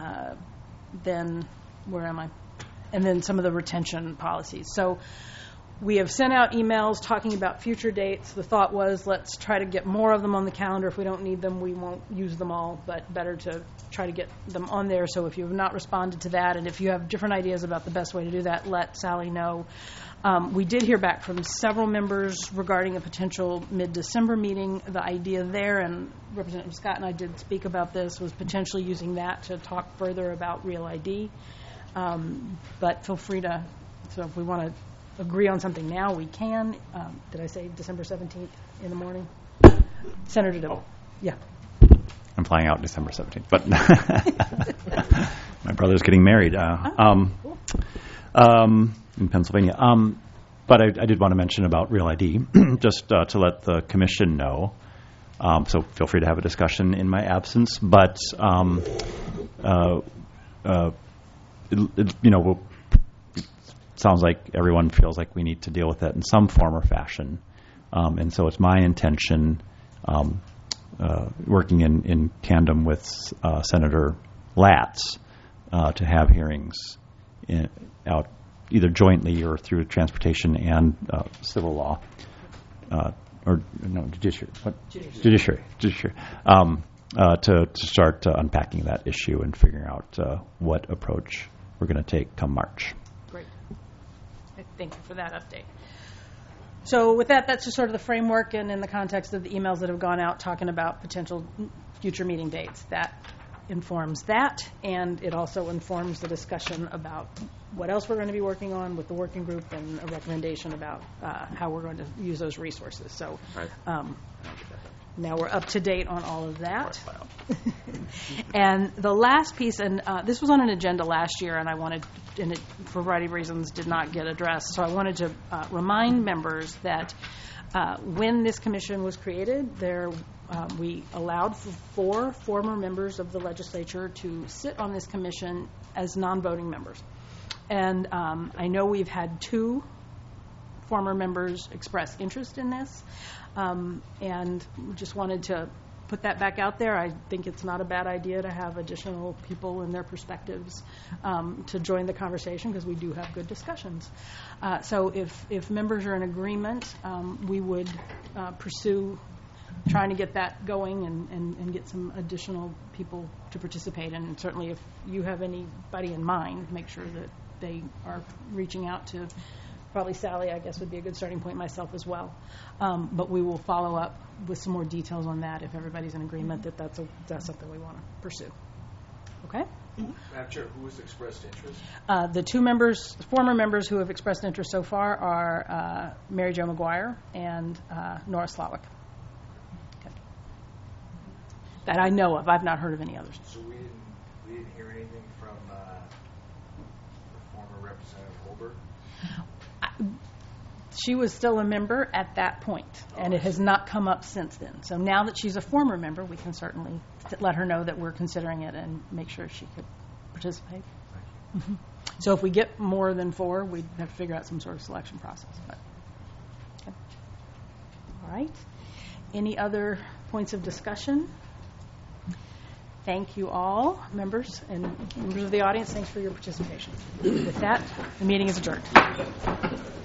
then where am I? And then some of the retention policies. So We have sent out emails talking about future dates. The thought was, let's try to get more of them on the calendar. If we don't need them, we won't use them all, but better to try to get them on there. So if you have not responded to that, and if you have different ideas about the best way to do that, let Sally know. We did hear back from several members regarding a potential mid-December meeting. The idea there, and Representative Scott and I did speak about this, was potentially using that to talk further about Real ID. But feel free to, so if we want to agree on something now, we can. Did I say December 17th in the morning? Senator Dibble. Yeah. I'm flying out December 17th, but my brother's getting married in Pennsylvania. But I did want to mention about Real ID, just to let the commission know. So feel free to have a discussion in my absence. But it sounds like everyone feels like we need to deal with that in some form or fashion. And so it's my intention, working in tandem with Senator Latz, to have hearings out either jointly or through transportation and civil law, or no, judiciary. What? Judiciary. To start unpacking that issue and figuring out what approach we're going to take come March. Great. Thank you for that update. So with that, that's just sort of the framework, and in the context of the emails that have gone out talking about potential future meeting dates. That informs that, and it also informs the discussion about what else we're going to be working on with the working group and a recommendation about how we're going to use those resources. So now we're up to date on all of that. And the last piece, and this was on an agenda last year, and I wanted, and it, for a variety of reasons, did not get addressed. So I wanted to remind members that when this commission was created, we allowed for 4 former members of the legislature to sit on this commission as non-voting members. And I know we've had 2 former members express interest in this, and just wanted to put that back out there. I think it's not a bad idea to have additional people and their perspectives to join the conversation, because we do have good discussions. So if members are in agreement, we would pursue trying to get that going and get some additional people to participate. And certainly if you have anybody in mind, make sure that they are reaching out to probably Sally, I guess, would be a good starting point, myself as well. But we will follow up with some more details on that if everybody's in agreement that that's something we want to pursue. Okay? Madam Chair, who has expressed interest? The 2 former members who have expressed interest so far are Mary Jo McGuire and Nora Slawick. Okay. That I know of. I've not heard of any others. So we didn't hear anything from the former Representative Holbert? She was still a member at that point, and it has not come up since then. So now that she's a former member, we can certainly let her know that we're considering it and make sure she could participate. Mm-hmm. So if we get more than 4, we'd have to figure out some sort of selection process. But, okay. All right. Any other points of discussion? Thank you all, members and members of the audience. Thanks for your participation. With that, the meeting is adjourned.